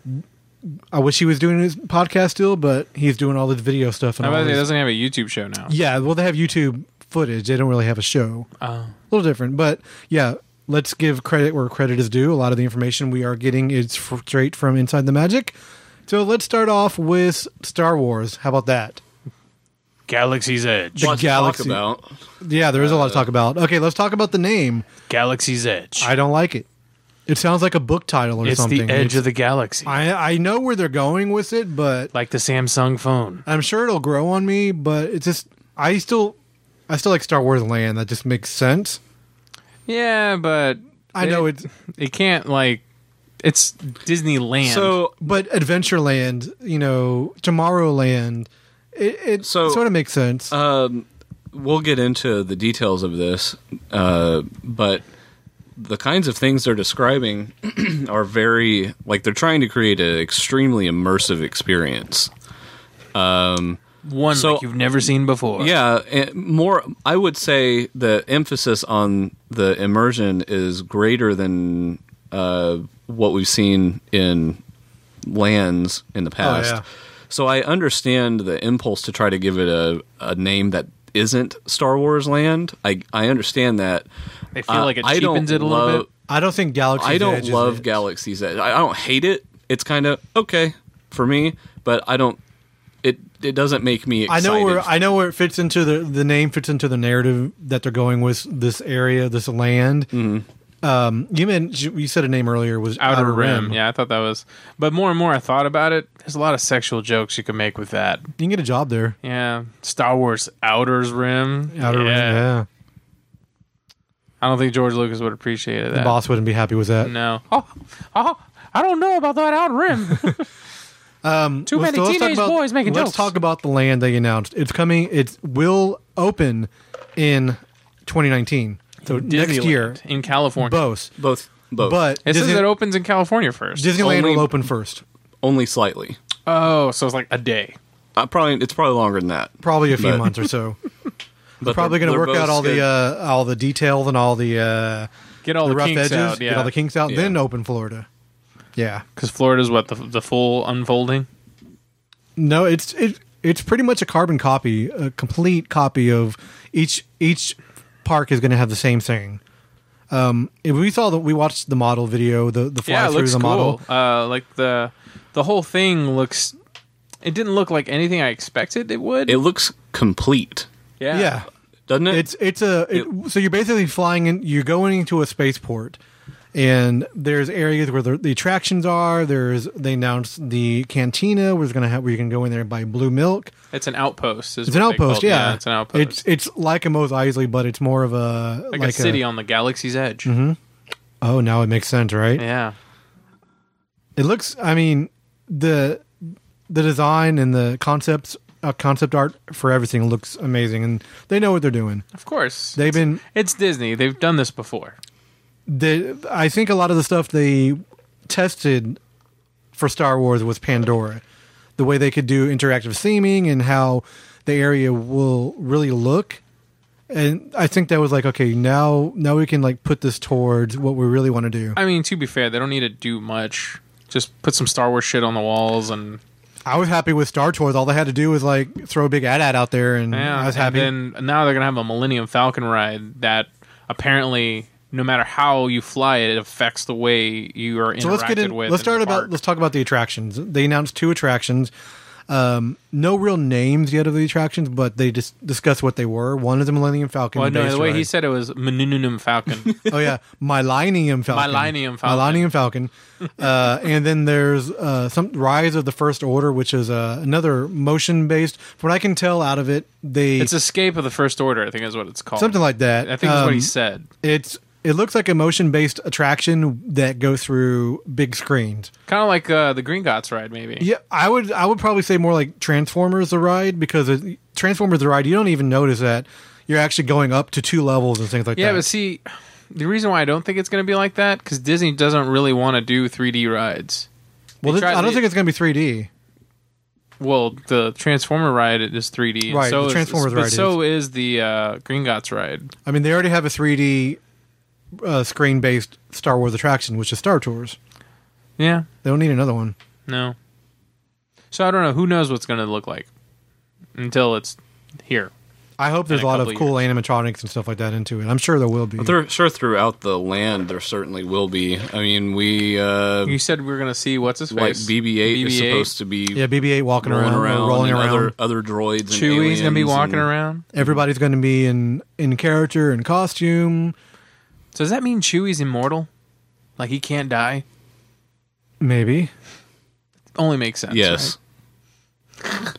I wish he was doing his podcast still, but he's doing all this video stuff. And I all bet it this. doesn't have a YouTube show now. Yeah, well, they have YouTube footage. They don't really have a show. Oh. A little different, but yeah. Let's give credit where credit is due. A lot of the information we are getting is f- straight from Inside the Magic. So let's start off with Star Wars. How about that? Galaxy's Edge. The Lots Galaxy- to talk about. Yeah, there is a lot to talk about. Okay, let's talk about the name. Galaxy's Edge. I don't like it. It sounds like a book title or it's something. the edge It's- of the galaxy. I I know where they're going with it, but like the Samsung phone. I'm sure it'll grow on me. But it's just I still I still like Star Wars Land. That just makes sense. Yeah, but I know it, it's it can't like it's Disneyland. So but Adventureland, you know, Tomorrowland, it, it So, sort of makes sense. Um, we'll get into the details of this, uh, but the kinds of things they're describing are very like they're trying to create an extremely immersive experience. Um, one so- like you've never seen before. yeah, and more. I would say the emphasis on the immersion is greater than uh, what we've seen in lands in the past. yeah. So I understand the impulse to try to give it a, a name that isn't Star Wars Land. I I understand that. I feel Uh, like it I don't cheapens it a little love- bit. I don't think Galaxy. I don't Edge is love it. Galaxy's Edge. I I don't hate it. It's kind of okay for me, but I don't. It it doesn't make me I excited. know where I know where it fits into the the name fits into the narrative that they're going with this area, this land. Mm-hmm. Um, you meant you said a name earlier was Outer, Outer, Rim. Rim. Yeah, I thought that was. But more and more I thought about it. There's a lot of sexual jokes you can make with that. You can get a job there. Yeah, Star Wars Outer's Rim. Outer yeah. Rim. Yeah, I don't think George Lucas would appreciate the that. boss wouldn't be happy with that. No. Oh, oh, I don't know about that Outer Rim. Um, Too well, many so let's talk teenage about- boys making Let's jokes. talk about the land they announced. It's coming. It will open in twenty nineteen. So next Disneyland year, in California. both. both both, But It says Disney- it opens in California first. Disneyland Only- will open first. only slightly. Oh, so it's like a day. Uh, probably it's probably longer than that. Probably a few But- months or so. But Probably they're- going to they're work both out all the sched- uh, all the details and all the uh, Get all the the, rough kinks edges. out. Get all Yeah, the kinks out. Yeah. Then open Florida. Yeah. because Florida's what the the full unfolding. No, it's it, it's pretty much a carbon copy, a complete copy of each each park is going to have the same thing. Um, if we saw that we watched the model video, the the fly Yeah, it through looks the cool. model. Uh, like the the whole thing looks. It didn't look like anything I expected it would. It looks complete. yeah. Yeah. doesn't it? It's it's a it, so you're basically flying in. You're going into a spaceport, and there's areas where the, the attractions are. There's they announced the cantina where it's gonna have where you can go in there and buy blue milk. It's an outpost. Is It's an what they outpost, call it. yeah. It's an outpost. It's it's like a Mos Eisley, but it's more of a like, a city on the galaxy's edge. Mhm. Oh, now it makes sense, right? Yeah. It looks. I mean, the the design and the concepts, uh, concept art for everything looks amazing, and they know what they're doing. Of course. They've it's, been. It's Disney. They've done this before. The I think a lot of the stuff they tested for Star Wars was Pandora, the way they could do interactive theming and how the area will really look. And I think that was like, okay, now now we can like put this towards what we really want to do. I mean, to be fair, they don't need to do much. Just put some Star Wars shit on the walls, and I was happy with Star Tours. All they had to do was like throw a big ad ad out there, and yeah. I was happy. And then now they're gonna have a Millennium Falcon ride that apparently, no matter how you fly it, it affects the way you are interacted So let's get in. with. Let's in start the about. park. Let's talk about the attractions. They announced two attractions. Um, no real names yet of the attractions, but they just discussed what they were. One is a Millennium Falcon. Well, no, based the way ride. he said it was Millennium Falcon. Oh yeah, Millennium Falcon. Millennium Falcon. Millennium Falcon. Uh, and then there's uh, some Rise of the First Order, which is uh, another motion based. From what I can tell out of it, they It's Escape of the First Order, I think is what it's called. something like that. I think that's what he Um, said. It's it looks like a motion based attraction that goes through big screens. Kind of like uh, the Green Gots ride, maybe. Yeah, I would I would probably say more like Transformers the ride, because it, Transformers the ride you don't even notice that you're actually going up to two levels and things like Yeah, that. but see, the reason why I don't think it's going to be like that, because Disney doesn't really want to do three D rides. well, They this, tried- I don't think it's going to be three D. Well, the Transformer ride is three D. and Right, so the is- Transformers but ride so is the uh, Green Gots ride. I mean, they already have a three D uh, screen based Star Wars attraction, which is Star Tours. Yeah, They don't need another one. no. So I don't know. Who knows what's going to look like until it's here. I hope there's In a a lot of couple cool animatronics and stuff like that into it. I'm sure there will be. But there, sure, throughout the land, there certainly will be. I mean, we uh, You said we were going to see what's his like face. B B eight is B B eight. supposed to be Yeah, B B eight walking rolling around, around, or rolling and around. Other, other droids. And Chewie's going to be aliens walking and- around. Everybody's going to be in in character and costume. So does that mean Chewie's immortal? Like he can't die? Maybe. Only makes sense. Yes. right?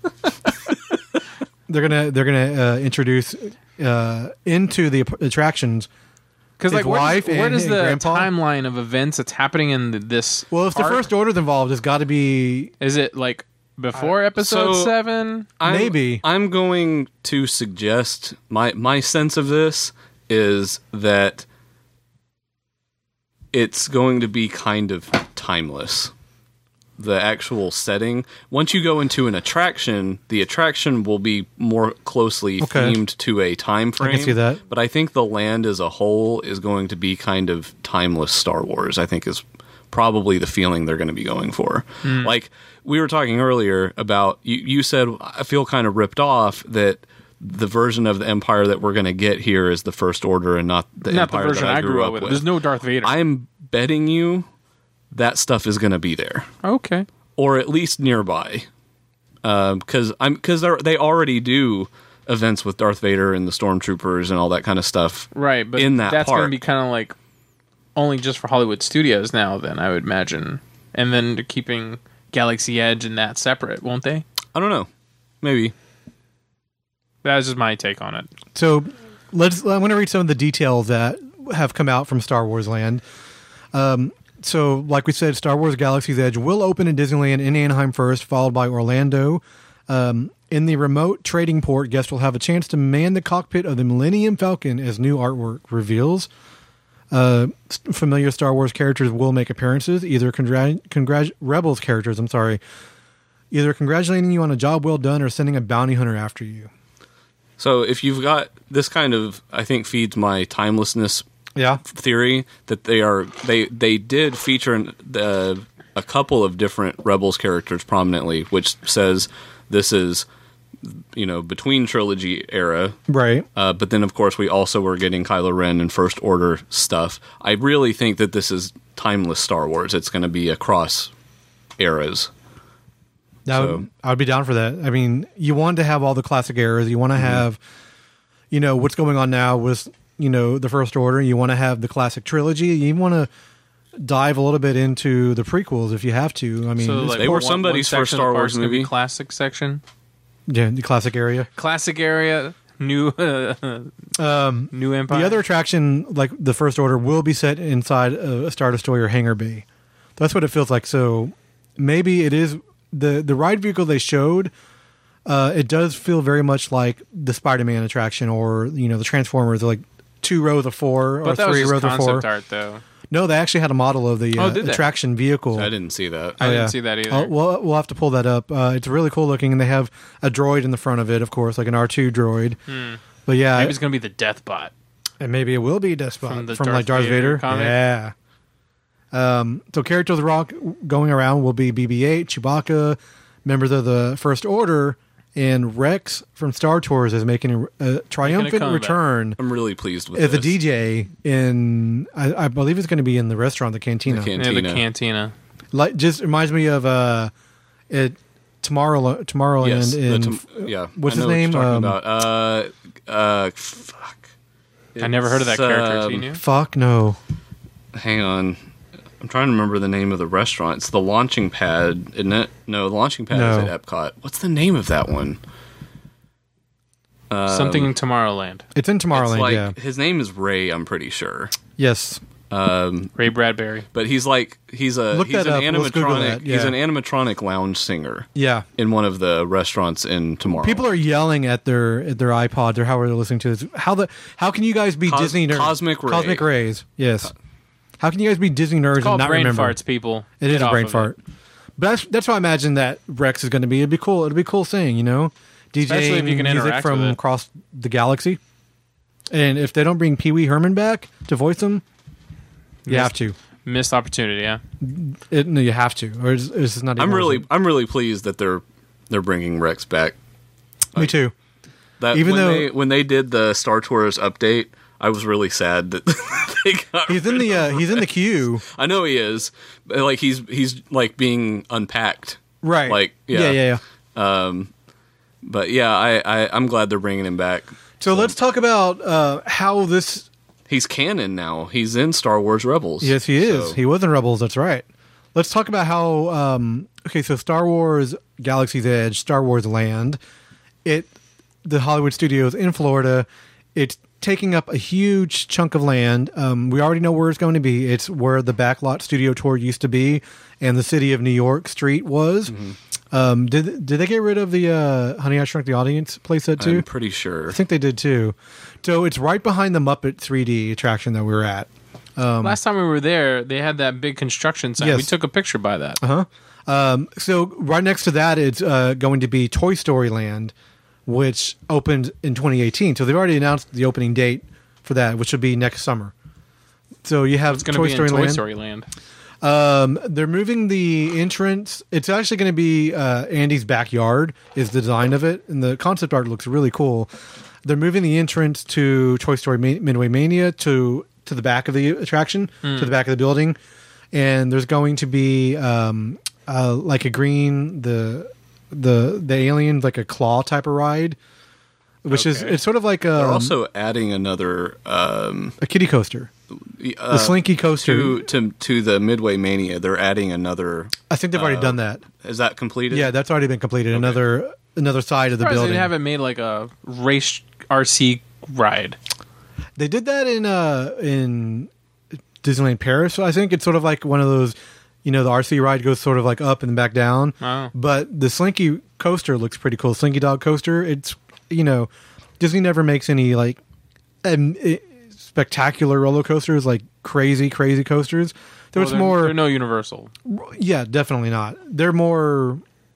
They're gonna they're gonna uh, introduce uh, into the attractions. Because His like, where wife does, where and- does and the grandpa? timeline of events that's happening in the, this? Well, if the park- First Order's involved, it's got to be is it like before episode so- seven? I'm, Maybe. I'm going to suggest my my sense of this is that it's going to be kind of timeless. The actual setting. Once you go into an attraction, the attraction will be more closely Okay. themed to a time frame. see that. But I think the land as a whole is going to be kind of timeless Star Wars. I think is probably the feeling they're going to be going for. Like we were talking earlier about, you, you said, I feel kind of ripped off that the version of the Empire that we're going to get here is the First Order and not the Not the Empire version that I, I grew up with. with. There's no Darth Vader. I'm betting you that stuff is going to be there, okay. or at least nearby, because I'm because they already do events with Darth Vader and the Stormtroopers and all that kind of stuff. Right, but in that that's going to park. be kind of like only just for Hollywood Studios now. Then I would imagine, and then they're keeping Galaxy Edge and that separate, won't they? I don't know, maybe. That's just my take on it. So let's. I'm going to read some of the details that have come out from Star Wars Land. Um, so, like we said, Star Wars Galaxy's Edge will open in Disneyland in Anaheim first, followed by Orlando. Um, in the remote trading port, guests will have a chance to man the cockpit of the Millennium Falcon as new artwork reveals. Uh, s- familiar Star Wars characters will make appearances, either congrat- congrat- Rebels characters, I'm sorry, either congratulating you on a job well done or sending a bounty hunter after you. So if you've got this kind of, I think feeds my timelessness Yeah. theory that they are they they did feature an, uh, a couple of different Rebels characters prominently, which says this is, you know, between trilogy era. Right. Uh, but then, of course, we also were getting Kylo Ren and First Order stuff. I really think that this is timeless Star Wars. It's going to be across eras. That So- would, I would be down for that. I mean, you want to have all the classic eras. You want to have, you know, what's going on now with, you know, the First Order. You want to have the classic trilogy. You want to dive a little bit into the prequels if you have to. I mean, So, it's like, They were one- somebody's one first section Star of the Wars park's gonna be movie. Classic section, yeah, the classic area. classic area, new, uh, Um, new empire. the other attraction, like the First Order, will be set inside a Star Destroyer hangar bay. That's what it feels like. So maybe it is the the ride vehicle they showed. Uh, it does feel very much like the Spider-Man attraction, or you know, the Transformers, like two rows of four or but that was three just rows of concept four. art, though. No, they actually had a model of the Oh, uh, did they? attraction vehicle. I didn't see that. I Oh, didn't yeah. see that either. I'll- we'll we'll have to pull that up. Uh, it's really cool looking, and they have a droid in the front of it, of course, like an R two droid. But yeah, Maybe it's gonna be the Death Bot. and maybe it will be Despot From from, the like Darth Darth Vader Vader. comic? Yeah. Um, so characters rock going around will be B B eight, Chewbacca, members of the First Order, and Rex from Star Tours is making a, a triumphant comeback. return I'm really pleased with as a this. D J in. I, I believe it's going to be in the restaurant, the Cantina. The can- Yeah, the Cantina. cantina. Like, just reminds me of uh, it Tomorrow Tomorrowland Yes, the in. tom- yeah. what's I his know what you're name? talking Um, about. Uh, uh, fuck. I never heard of that It's, character. So um, you knew? Fuck no. Hang on. I'm trying to remember the name of the restaurant. It's the Launching Pad, isn't it? No, the Launching Pad No. is at Epcot. What's the name of that one? Um, Something in Tomorrowland. It's in It's Tomorrowland. like yeah. his name is Ray. I'm pretty sure. Yes. Um, Ray Bradbury. but he's like he's a Look he's that an up. Let's Google animatronic. that, yeah. He's an animatronic lounge singer Yeah. in one of the restaurants in Tomorrow. People are yelling at their at their iPods or however they're listening to this. How the how can you guys be Cos- Disney nerds? Cosmic Ray. Cosmic rays. Yes. How can you guys be Disney nerds It's called and not brain remember? farts, people. It Get is a off brain of fart. it. But that's that's what I imagine that Rex is going to be. It'd be cool. It'd be a cool thing, you know, DJing Especially if you can music interact from with it. across the galaxy. And if they don't bring Pee Wee Herman back to voice him, you Missed- have to. Missed opportunity, yeah. It, no, you have to. Or it's, it's not. Even I'm worth really it. I'm really pleased that they're they're bringing Rex back. Me too. That Even when though- they when they did the Star Tours update, I was really sad that they got. He's in rid the of uh, he's in the queue. I know he is. But, like he's he's like being unpacked. Right. Like yeah. yeah, yeah. yeah. Um, but yeah, I, I I'm glad they're bringing him back. So let's talk about uh, how this. He's canon now. He's in Star Wars Rebels. Yes, he is. So- He was in Rebels. That's right. Let's talk about how. Um, okay, so Star Wars Galaxy's Edge, Star Wars Land, it, the Hollywood studios in Florida, it's taking up a huge chunk of land. Um, we already know where it's going to be. It's where the Backlot Studio Tour used to be, and the City of New York Street was. Mm-hmm. Um, did did they get rid of the uh, Honey I Shrunk the Audience playset too? I'm pretty sure. I think they did too. So it's right behind the Muppet three D attraction that we were at. Last time we were there, they had that big construction sign. Yes. We took a picture by that. Uh-huh. Um, so right next to that, it's uh, going to be Toy Story Land, which opened in twenty eighteen. So they've already announced the opening date for that, which will be next summer. So you have It's going to Toy be Story in Toy Land. Story Land. Um, they're moving the entrance. It's actually going to be uh, Andy's backyard is the design of it, and the concept art looks really cool. They're moving the entrance to Toy Story Ma- Midway Mania to to the back of the attraction, to the back of the building, and there's going to be um, uh, like a green the the the alien like a claw type of ride, which is Okay. it's sort of like They're a, also adding another um, a kiddie coaster, uh, the Slinky coaster. to to to the Midway Mania. They're adding another. I think they've already uh, done that. Is that completed? Yeah, that's already been completed. Another another side of the Surprised building. they haven't made like a race R C ride. They did that in uh in Disneyland Paris. I think it's sort of like one of those, you know, the R C ride goes sort of like up and then back down. Oh. But the Slinky coaster looks pretty cool. Slinky Dog coaster. It's, you know, Disney never makes any like um, eh, spectacular roller coasters, like crazy crazy coasters. There Well, was they're- more. They're no Universal. Yeah, definitely not. They're more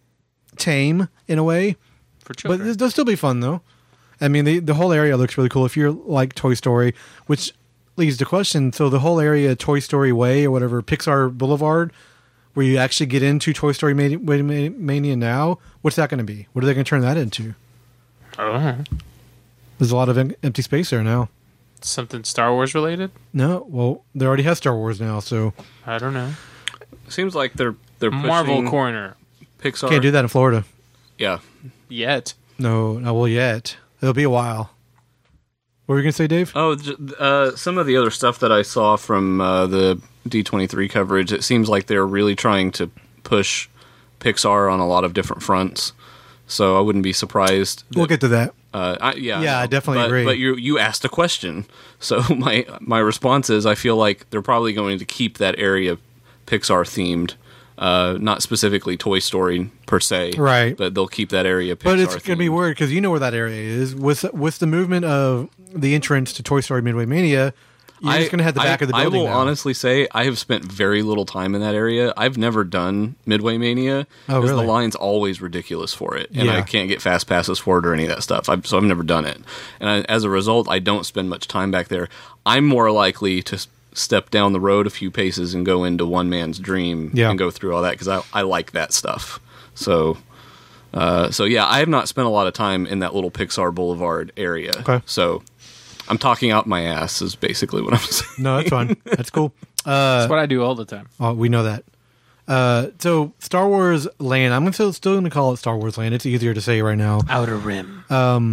tame in a way. For children. But they'll still be fun though. I mean, the the whole area looks really cool. If you're like Toy Story, which leads to question. So the whole area, Toy Story Way or whatever, Pixar Boulevard, where you actually get into Toy Story Mania, Mania now, what's that going to be? What are they going to turn that into? I don't know. There's a lot of em- empty space there now. Something Star Wars related? No, well, they already have Star Wars now, so I don't know. Seems like they're they're pushing Marvel Corner. Pixar. can't do that in Florida. Yeah, Yet. No, not well yet. It'll be a while. What were you gonna say, Dave? Oh, j- uh, some of the other stuff that I saw from uh, the D twenty-three coverage, it seems like they're really trying to push Pixar on a lot of different fronts. So I wouldn't be surprised. That, We'll get to that. Uh, I, yeah, Yeah, I definitely but, agree. But you you asked a question, so my my response is I feel like they're probably going to keep that area Pixar themed, uh, not specifically Toy Story per se, Right. But they'll keep that area Pixar. But it's gonna be themed. weird because you know where that area is. With with the movement of the entrance to Toy Story Midway Mania, you're just gonna have the back I, of the building. I will now. honestly say I have spent very little time in that area. I've never done Midway Mania Oh, because really? the line's always ridiculous for it, and Yeah. I can't get fast passes for it or any of that stuff. I've, so I've never done it, and I, as a result, I don't spend much time back there. I'm more likely to s- step down the road a few paces and go into One Man's Dream Yeah. and go through all that because I, I like that stuff. So. Uh, so yeah, I have not spent a lot of time in that little Pixar Boulevard area. Okay. So I'm talking out my ass is basically what I'm saying. No, that's fine. That's cool. Uh, That's what I do all the time. oh, we know that. Uh, so Star Wars Land. I'm still still going to call it Star Wars Land. It's easier to say right now. Outer Rim.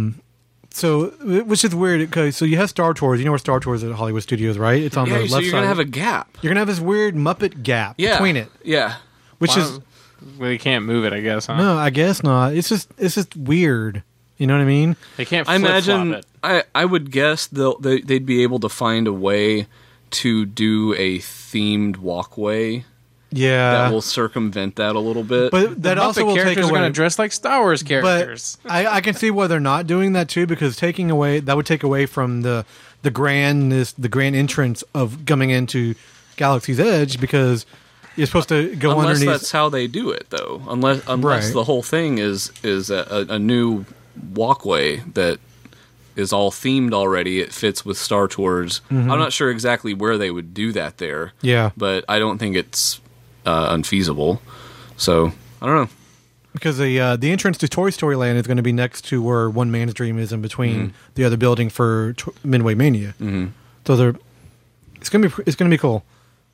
So, which is weird. Because so you have Star Tours. You know where Star Tours is at Hollywood Studios, right? It's on Yeah, the so left you're side. gonna have a gap. You're gonna have this weird Muppet gap Yeah, between it, Yeah, which Wow. is Well, they can't move it, I guess, huh? no, I guess not. It's just it's just weird. You know what I mean? They can't I flip imagine. flop it. I I would guess they'll they, they'd be able to find a way to do a themed walkway Yeah. that will circumvent that a little bit. But that Muppet also will take characters are away. going to dress like Star Wars But characters. I, I can see why they're not doing that too, because taking away that would take away from the the grandness, the grand entrance of coming into Galaxy's Edge, because you're supposed to go unless underneath. that's how they do it, though. Unless unless Right. the whole thing is is a, a, a new walkway that is all themed already. It fits with Star Tours. I'm not sure exactly where they would do that there. Mm-hmm. Yeah. but I don't think it's uh, unfeasible. So I don't know. Because the uh, the entrance to Toy Story Land is going to be next to where One Man's Dream is, in between the other building for T- Midway Mania. Mm-hmm. So they're it's gonna be it's gonna be cool.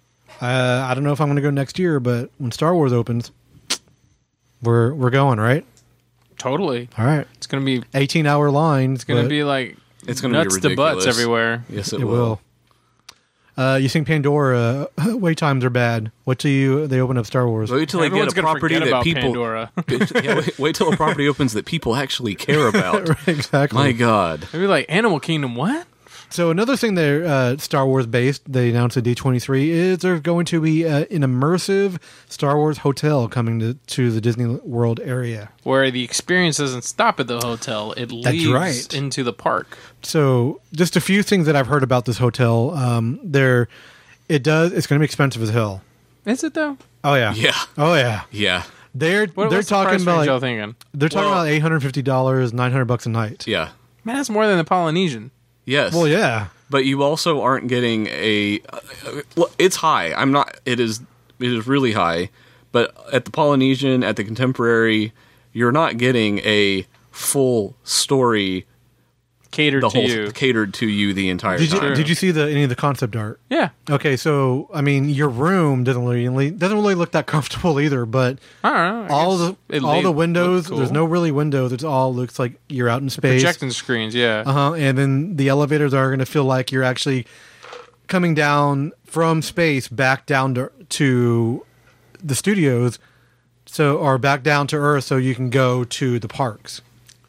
Uh, I don't know if I'm going to go next year, but when Star Wars opens, we're we're going right. Totally. All right, It's going to be eighteen hour lines. it's going to but be like It's going to be nuts ridiculous. to butts everywhere. Yes, it, it will. will. Uh, you think Pandora uh, wait times are bad? What do you? They open up Star Wars. Wait till they Everyone's get a gonna property forget that about people. Pandora. yeah, wait, wait till a property opens that people actually care about. Right, exactly. My God. Maybe like Animal Kingdom. What? So another thing they're uh, Star Wars based, they announced at D twenty-three, is there's going to be uh, an immersive Star Wars hotel coming to, to the Disney World area. Where the experience doesn't stop at the hotel; it leads right. into the park. So just a few things that I've heard about this hotel. Um, there, it does. It's going to be expensive as hell. Is it though? Oh yeah. Yeah. Oh yeah. Yeah. They're What, they're what's the price talking about range y'all like, thinking? they're talking Well- about eight hundred fifty dollars, nine hundred bucks a night. Yeah. Man, that's more than the Polynesian. Yes. Well, yeah. But you also aren't getting a. Uh, well, it's high. I'm not. It is. It is really high. But at the Polynesian, at the Contemporary, you're not getting a full story. Catered The to whole you. catered to you the entire Did you time. did you see the any of the concept art? Yeah. Okay, so I mean, your room doesn't really doesn't really look that comfortable either. But I don't know. I all guess the it all laid- the windows, looked cool. there's no really windows. It all looks like you're out in space. projecting screens. Yeah. Uh huh. And then the elevators are going to feel like you're actually coming down from space back down to, to the studios, so or back down to Earth, so you can go to the parks.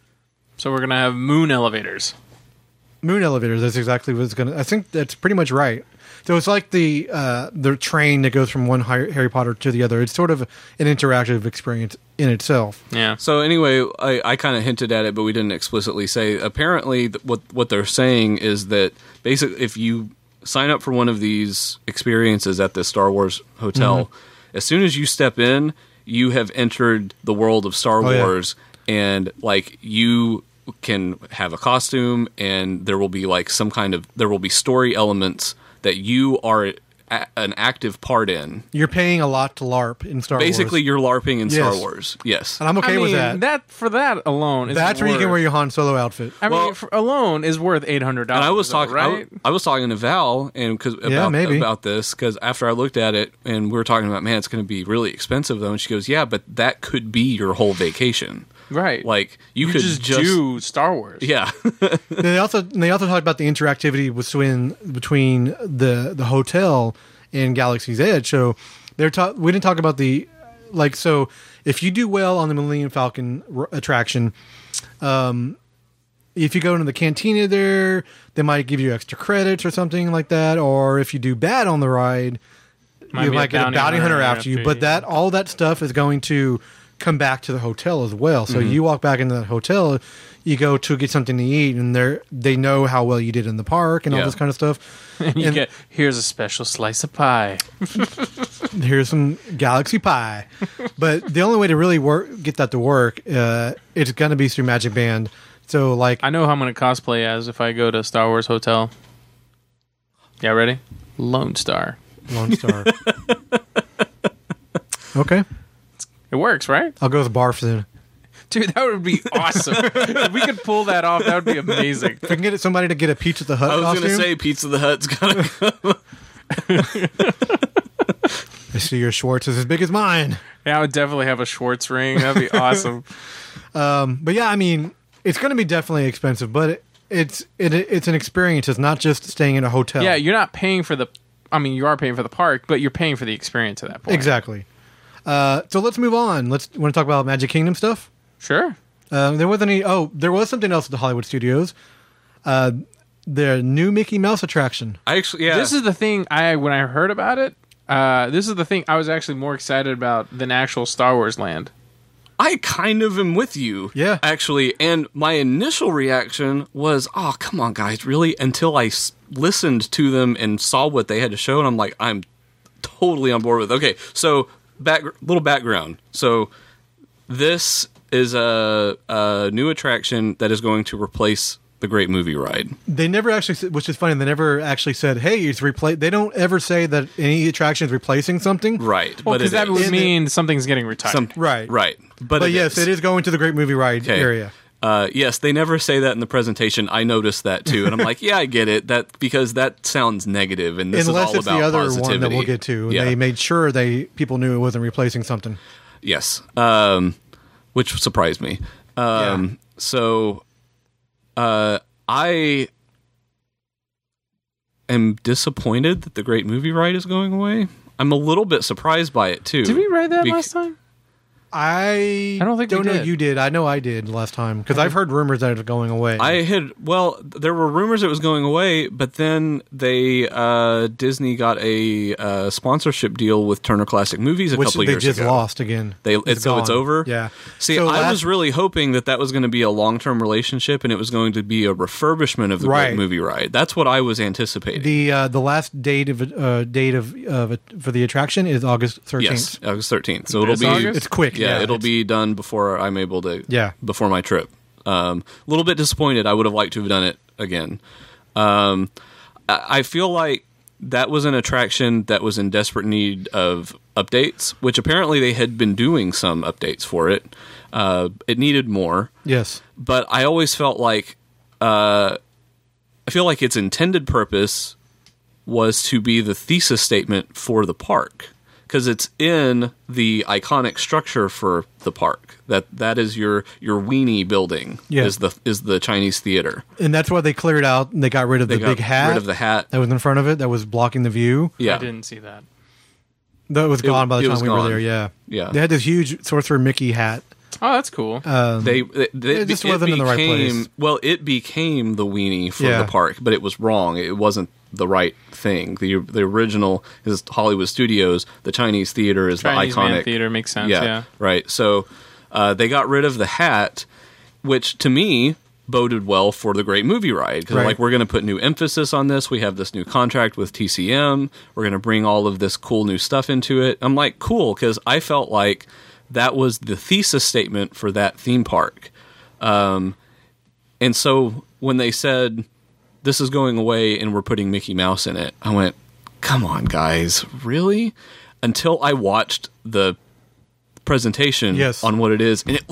So we're gonna have moon elevators. Moon elevators. That's exactly what it's going to. I think that's pretty much right. So it's like the uh, the train that goes from one Harry Harry Potter to the other. It's sort of an interactive experience in itself. Yeah. So anyway, I, I kind of hinted at it, but we didn't explicitly say. Apparently, th- what what they're saying is that basically, if you sign up for one of these experiences at the Star Wars hotel, Mm-hmm. as soon as you step in, you have entered the world of Star Oh, yeah. Wars, and like you can have a costume, and there will be like some kind of there will be story elements that you are a, an active part in. You're paying a lot to LARP in Star Basically, Wars. you're LARPing in Star Yes. Wars. Yes. And I'm okay I with mean, that. for that alone, is That's where you can worth- wear your Han Solo outfit. I Well- mean, for alone is worth eight hundred dollars. And I was talking, I, right? w- I was talking to Val, and because Yeah, about maybe. about this, because after I looked at it, and we were talking about, man, it's going to be really expensive though, and she goes, yeah, but that could be your whole vacation. Right. Like you, You could just, just, do Star Wars. yeah, They also they also talked about the interactivity between between the the hotel and Galaxy's Edge. So they're ta- we didn't talk about the like so if you do well on the Millennium Falcon r- attraction, um, if you go into the cantina there, they might give you extra credits or something like that. Or if you do bad on the ride, Might you be a might get a bounty bounty hunter, hunter after you. after But you. that all that stuff is going to come back to the hotel as well. So you walk back into that hotel, you go to get something to eat, and they they know how well you did in the park and all Yeah. this kind of stuff. And you And- get here's a special slice of pie. Here's some Galaxy Pie. But the only way to really work get that to work, uh, it's going to be through Magic Band. So like, I know how I'm going to cosplay as if I go to Star Wars Hotel. Yeah, ready? Lone Star. Lone Star. Okay, It works, right? I'll go with Barf then. Dude, that would be awesome. If we could pull that off, that would be amazing. If we can get somebody to get a Pizza the Hut I was costume, gonna say Pizza the Hut's gonna. I see your Schwartz is as big as mine. Yeah, I would definitely have a Schwartz ring. That'd be awesome. But yeah, I mean, it's going to be definitely expensive, but it, it's it, it's an experience. It's not just staying in a hotel. Yeah, you're not paying for the. I mean, you are paying for the park, but you're paying for the experience at that point. exactly. Uh, so let's move on. Let's want to talk about Magic Kingdom stuff. Sure. Um, there wasn't any. Oh, there was something else at the Hollywood Studios. Uh, the new Mickey Mouse attraction. I actually, yeah. This is the thing. I when I heard about it, uh, this is the thing I was actually more excited about than actual Star Wars Land. I kind of am with you. Yeah. Actually, and my initial reaction was, "Oh, come on, guys, really?" Until I s- listened to them and saw what they had to show, and I'm like, I'm totally on board with. Okay, so back little background. So this is a, a new attraction that is going to replace the Great Movie Ride. They never actually, said- which is funny. They never actually said, "Hey, it's replace." They don't ever say that any attraction is replacing something. Right. Well, but because it that is. would is. mean something's getting retired. Some, Right. Right. But, But it yes, is. it is going to the Great Movie Ride Okay. area. Uh, yes, they never say that in the presentation. I noticed that too, and I'm like, yeah, I get it. That because that sounds negative, and this Unless is all it's about the other positivity. one that we'll get to. Yeah. They made sure they people knew it wasn't replacing something. Yes, um, which surprised me. Um, Yeah. So, uh, I am disappointed that the Great Movie Ride is going away. I'm a little bit surprised by it too. Did we write that Bec- last time? I I don't think we know did. you did. I know I did last time because I've heard rumors that it's going away. I had well, there were rumors it was going away, but then they uh, Disney got a uh, sponsorship deal with Turner Classic Movies a which couple they years just ago. lost again. They It's it's, so it's gone. over. Yeah. See, So I last- was really hoping that that was going to be a long term relationship, and it was going to be a refurbishment of the Right. Great Movie Ride. That's what I was anticipating. The uh, the last date of uh, date of of it for the attraction is August thirteenth. yes, August thirteenth. So it'll This be August? It's quick. yeah, Yeah, it'll it's- be done before I'm able to. Yeah. before my trip. Um, a little bit disappointed. I would have liked to have done it again. Um, I, I feel like that was an attraction that was in desperate need of updates, which apparently they had been doing some updates for it. Uh, it needed more, Yes. but I always felt like uh, I feel like its intended purpose was to be the thesis statement for the park. Because it's in the iconic structure for the park. That that is your your weenie building. Yeah. Is the is the Chinese theater. And that's why they cleared out and they got rid of They the got big hat rid of the hat. that was in front of it that was blocking the view. Yeah. I didn't see that. That was gone by the it time was we were gone. there. Yeah. Yeah. They had this huge Sorcerer Mickey hat. Oh, that's cool. Um, They, they, they It just wasn't in the right became, place. Well, it became the weenie for Yeah. the park, but it was wrong. It wasn't the right thing. The the original is Hollywood Studios. The Chinese theater is Chinese the iconic Man Theater makes sense. Yeah. Yeah, right. So uh, they got rid of the hat, which to me boded well for the Great Movie Ride because Right. like we're going to put new emphasis on this. We have this new contract with T C M. We're going to bring all of this cool new stuff into it. I'm like, cool, because I felt like that was the thesis statement for that theme park. Um, and so when they said this is going away and we're putting Mickey Mouse in it, I went, come on, guys, really? Until I watched the presentation Yes. on what it is, and it looks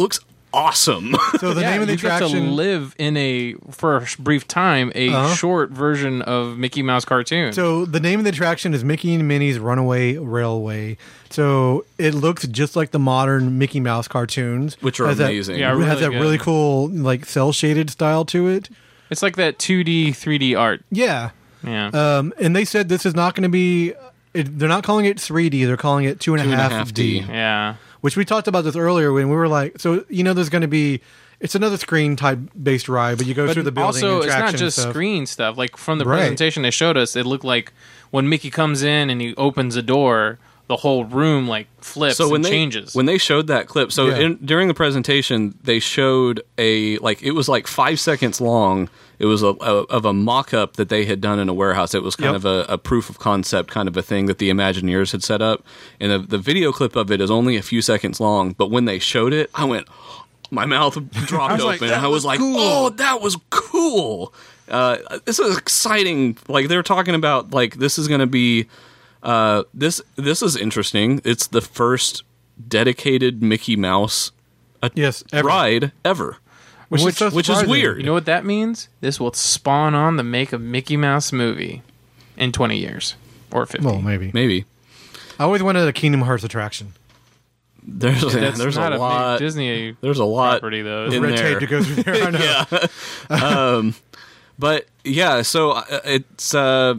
awesome. So the yeah, name of the you get to attraction. live in a for a brief time a Uh-huh. short version of Mickey Mouse cartoon. So the name of the attraction is Mickey and Minnie's Runaway Railway. So it looks just like the modern Mickey Mouse cartoons, Which are Has that- amazing. Yeah, it has really that good. really cool like cell shaded style to it. it's like that two D, three D art. Yeah. Yeah. Um, and they said this is not going to be. It, they're not calling it three D. They're calling it two and a Two and a half half D. D. yeah. Which we talked about this earlier when we were like, so you know, there's going to be. It's another screen type based ride, but you go But through the building. also, it's not attraction just stuff. screen stuff. Like from the Right. presentation they showed us, it looked like when Mickey comes in and he opens a door, the whole room like flips So when and they changes. when they showed that clip, so Yeah. in, during the presentation, they showed a like it was like five seconds long. It was a, a of a mock up that they had done in a warehouse. It was kind Yep. of a, a proof of concept kind of a thing that the Imagineers had set up, and the, the video clip of it is only a few seconds long. But when they showed it, I went, my mouth dropped was like, open, "That and I was, was like, cool." oh, that was cool. Uh, this is exciting. Like they're talking about like this is going to be. Uh, this this is interesting. It's the first dedicated Mickey Mouse Yes, ever. ride ever, Which, which, is, so which is surprising. weird. You know what that means? This will spawn on the make a Mickey Mouse movie in twenty years or fifty. Well, maybe. Maybe I always wanted a Kingdom Hearts attraction. there's That's there's not a a, lot. Disney There's a lot property though. in Red there. tape to go through there. I know. yeah. um, but yeah, so uh, it's uh,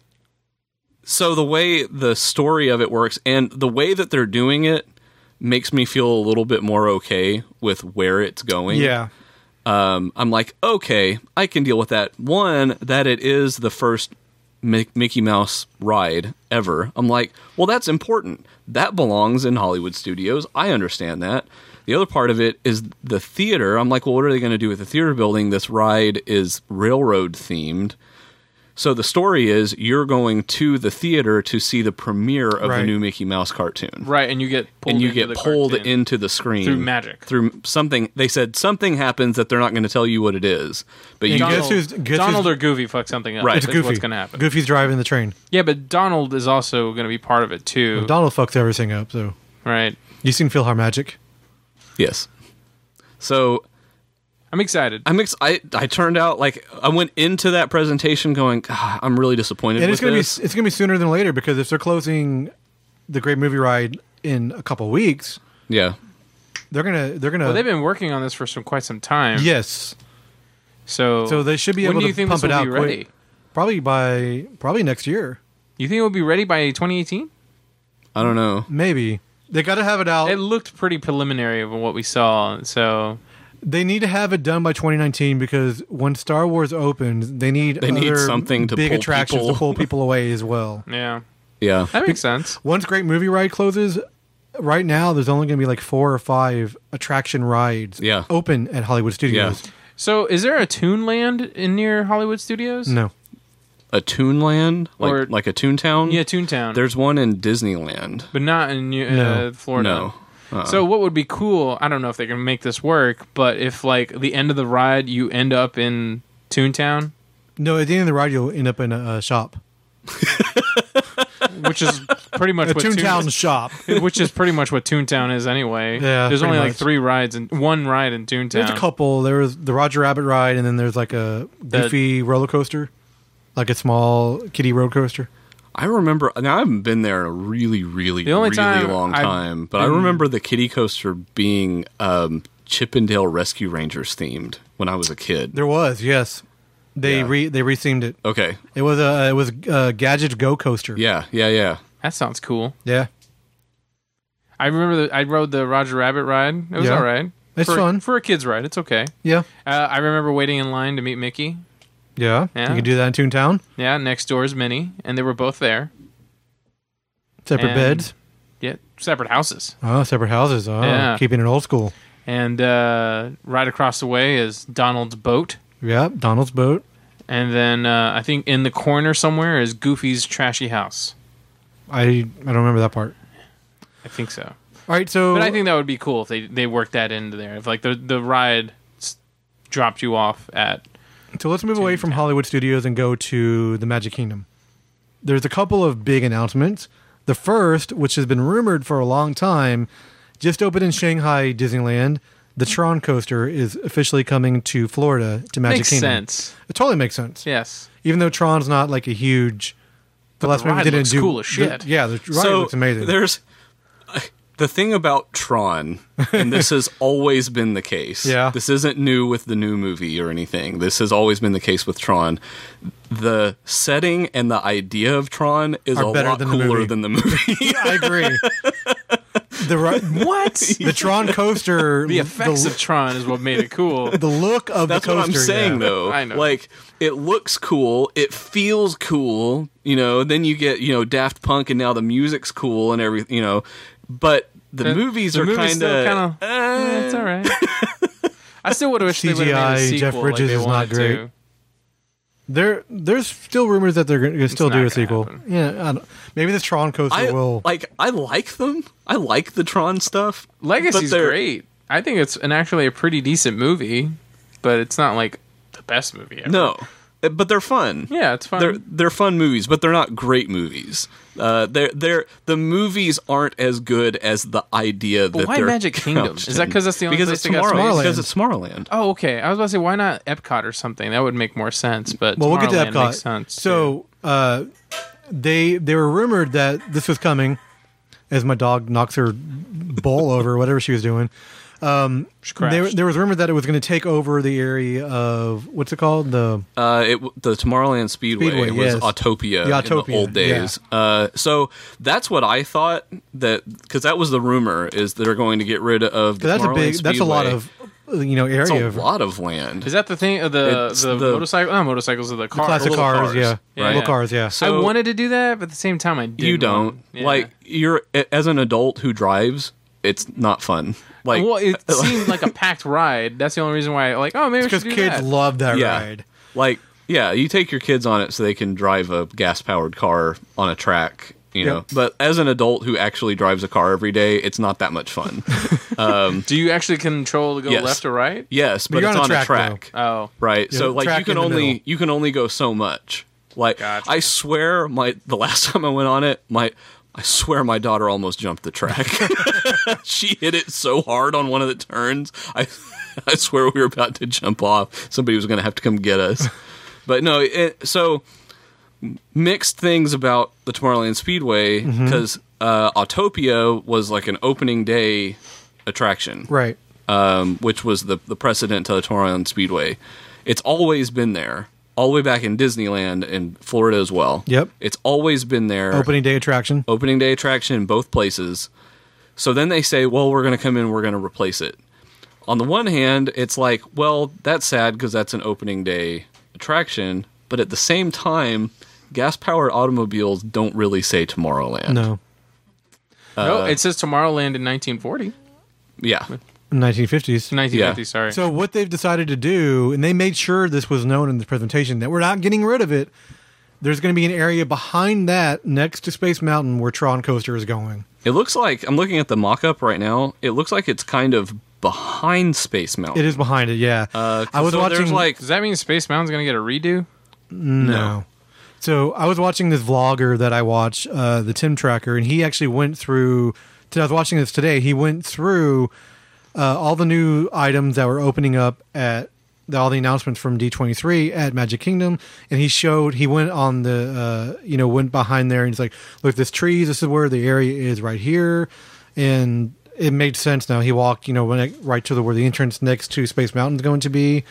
so the way the story of it works and the way that they're doing it makes me feel a little bit more okay with where it's going. Yeah. Um, I'm like, okay, I can deal with that. One, that it is the first Mi- Mickey Mouse ride ever. I'm like, well, that's important. That belongs in Hollywood studios. I understand that. The other part of it is the theater. I'm like, well, what are they going to do with the theater building? This ride is railroad themed. So the story is you're going to the theater to see the premiere of the Right. new Mickey Mouse cartoon. Right, and you get pulled And you into get the pulled cartoon. into the screen Through magic. Through something. They said something happens that they're not going to tell you what it is. But you And Donald, guess who's- guess Donald who's- or Goofy fuck something up. Right. It's That's Goofy. what's going to happen. Goofy's driving the train. Yeah, but Donald is also going to be part of it too. Donald fucks everything up. So Right. you seen PhilharMagic? yes. So I'm excited. I'm ex- I I turned out like I went into that presentation going, God, I'm really disappointed And with it's gonna this. be it's gonna be sooner than later because if they're closing the Great Movie Ride in a couple weeks, yeah. they're gonna they're gonna well, they've been working on this for some quite some time. yes. So So they should be when able do to you think pump this it will out be quick. ready? Probably by probably next year. You think it will be ready by twenty eighteen? I don't know. Maybe they got to have it out. It looked pretty preliminary of what we saw. So They need to have it done by twenty nineteen because when Star Wars opens, they need They need other something to big pull attractions people. to pull people away as well. yeah, Yeah. that makes sense. Once Great Movie Ride closes, right now there's only going to be like four or five attraction rides Yeah. open at Hollywood Studios. So is there a Toonland in near Hollywood Studios? No, A Toonland? Like Or- like a Toontown? Yeah, Toontown. There's one in Disneyland. but not in uh, No. Florida. No. Uh-uh. So what would be cool? I don't know if they can make this work, but if like the end of the ride you end up in Toontown, no. At the end of the ride, you'll end up in a, a shop, which is pretty much a what Toontown Toon- shop. which is pretty much what Toontown is anyway. Yeah, there's pretty only like much. three rides and one ride in Toontown. There's a couple. There was the Roger Rabbit ride, and then there's like a goofy roller coaster, like a small kiddie roller coaster. I remember. Now I haven't been there in a really, really, The only really time long I've time. But I been- remember the kiddie coaster being um, Chippendale Rescue Rangers themed when I was a kid. There was, yes. They Yeah. re they rethemed it. Okay. It was a it was a Gadget Go coaster. Yeah. Yeah. Yeah. That sounds cool. Yeah. I remember that I rode the Roger Rabbit ride. It was Yeah. all right. It's for, fun. for a kid's ride. It's okay. Yeah. Uh, I remember waiting in line to meet Mickey. Yeah. Yeah. You can do that in Toontown. Yeah, next door is Minnie, and they were both there. Separate And- beds. Yeah, separate houses. Oh, separate houses. Oh, Yeah. keeping it old school. And uh, right across the way is Donald's boat. Yeah. Donald's boat. And then uh, I think in the corner somewhere is Goofy's trashy house. I I don't remember that part. I think so. All right. So But I think that would be cool if they, they worked that into there. If like the the ride s- dropped you off at so. Let's move away from Hollywood Studios and go to the Magic Kingdom. There's a couple of big announcements. The first, which has been rumored for a long time, just opened in Shanghai Disneyland. the Tron coaster is officially coming to Florida to Magic Makes Kingdom. sense. It totally makes sense. Yes. Even though Tron's not like a huge. But last the movie ride didn't looks do cool as the- shit. yeah, the ride so looks amazing. There's the thing about Tron, and this has always been the case. Yeah. This isn't new with the new movie or anything. This has always been the case with Tron. The setting and the idea of Tron is Are a better lot than the cooler movie. than the movie. I agree. The ri- What? the Tron coaster, The effects the, of Tron is what made it cool. the look of That's the what coaster. I'm saying, yeah. though. I know. Like, it looks cool. It feels cool. You know, then you get, you know, Daft Punk, and now the music's cool and everything, you know. But the, The- movies the are movie's kind still of... kinda- Yeah, it's all right. I still would have wished they would have made a C G I, sequel. Jeff Bridges like they is not wanted great. To. There, there's still rumors that they're going to still not do a gonna sequel. happen. Yeah, I don't, maybe this Tron coaster I, will. like, I like them. I like the Tron stuff. Legacy's but they're- great. I think it's an actually a pretty decent movie, but it's not like the best movie ever. No, but they're fun. Yeah, it's fun. They're they're fun movies, but they're not great movies. Uh, they're they're the movies aren't as good as the idea But that why they're Magic Kingdom? couched Is that in. 'cause that's the only because place it's they got Tomorrowland? Tomorrowland. Because it's Tomorrowland. Oh, okay. I was about to say, why not Epcot or something? That would make more sense. But well, we'll get to Tomorrowland Epcot. makes sense. So, uh, they they were rumored that this was coming. As my dog knocks her bowl over, whatever she was doing. Um, She there, crashed. there was rumored that it was going to take over the area of what's it called? The Uh, it, the Tomorrowland Speedway, Speedway, was yes. Autopia, The Autopia, in the old days. Uh, so that's what I thought, that because that was the rumor, is they're going to get rid of the that's a Tomorrowland big. That's a lot Speedway. of you know area It's a of lot of land. Is that the thing? Of the It's the, the- motorcycle? Not motorcycles, of the cars. classic little cars, cars, yeah, Yeah. little cars, yeah. So- I wanted to do that, but at the same time, I didn't. you don't want- yeah. like you're as an adult who drives. It's not fun. Like, well, it seemed like a packed ride. That's the only reason why. Like, oh, maybe we Because should do kids that. love that yeah, ride. like yeah, you take your kids on it so they can drive a gas powered car on a track. You know, Yep. but as an adult who actually drives a car every day, it's not that much fun. Do you actually control to go Yes. left or right? Yes, but you're it's on a on a track, track, Oh, right? Yeah, so like track you can in the only middle. you can only go so much. Like Gotcha. I swear, my the last time I went on it, my I swear my daughter almost jumped the track. She hit it so hard on one of the turns. I I swear we were about to jump off. Somebody was going to have to come get us. But no, it, so mixed things about the Tomorrowland Speedway because uh, Autopia was like an opening day attraction, Right. um, which was the the precedent to the Tomorrowland Speedway. It's always been there, all the way back in Disneyland in Florida as well. Yep. It's always been there. Opening day attraction. Opening day attraction in both places. So then they say, well, we're going to come in, we're going to replace it. On the one hand, it's like, well, that's sad because that's an opening day attraction. But at the same time, gas-powered automobiles don't really say Tomorrowland. No. no, it says Tomorrowland in nineteen forty. Yeah. nineteen fifties. nineteen fifty, Yeah. sorry. So what they've decided to do, and they made sure this was known in the presentation, that we're not getting rid of it. There's going to be an area behind that next to Space Mountain where Tron Coaster is going. It looks like, I'm looking at the mock-up right now, it looks like it's kind of behind Space Mountain. It is behind it, yeah. Uh, I was so there's watching like, Does that mean Space Mountain's going to get a redo? No. So I was watching this vlogger that I watch, uh, the Tim Tracker, and he actually went through. I was watching this today. He went through uh, all the new items that were opening up at the, all the announcements from D twenty-three at Magic Kingdom, and he showed. He went on the, uh, you know, went behind there, and he's like, "Look, this trees. This is where the area is right here," and it made sense now. He walked, you know, went right to the where the entrance next to Space Mountain is going to be.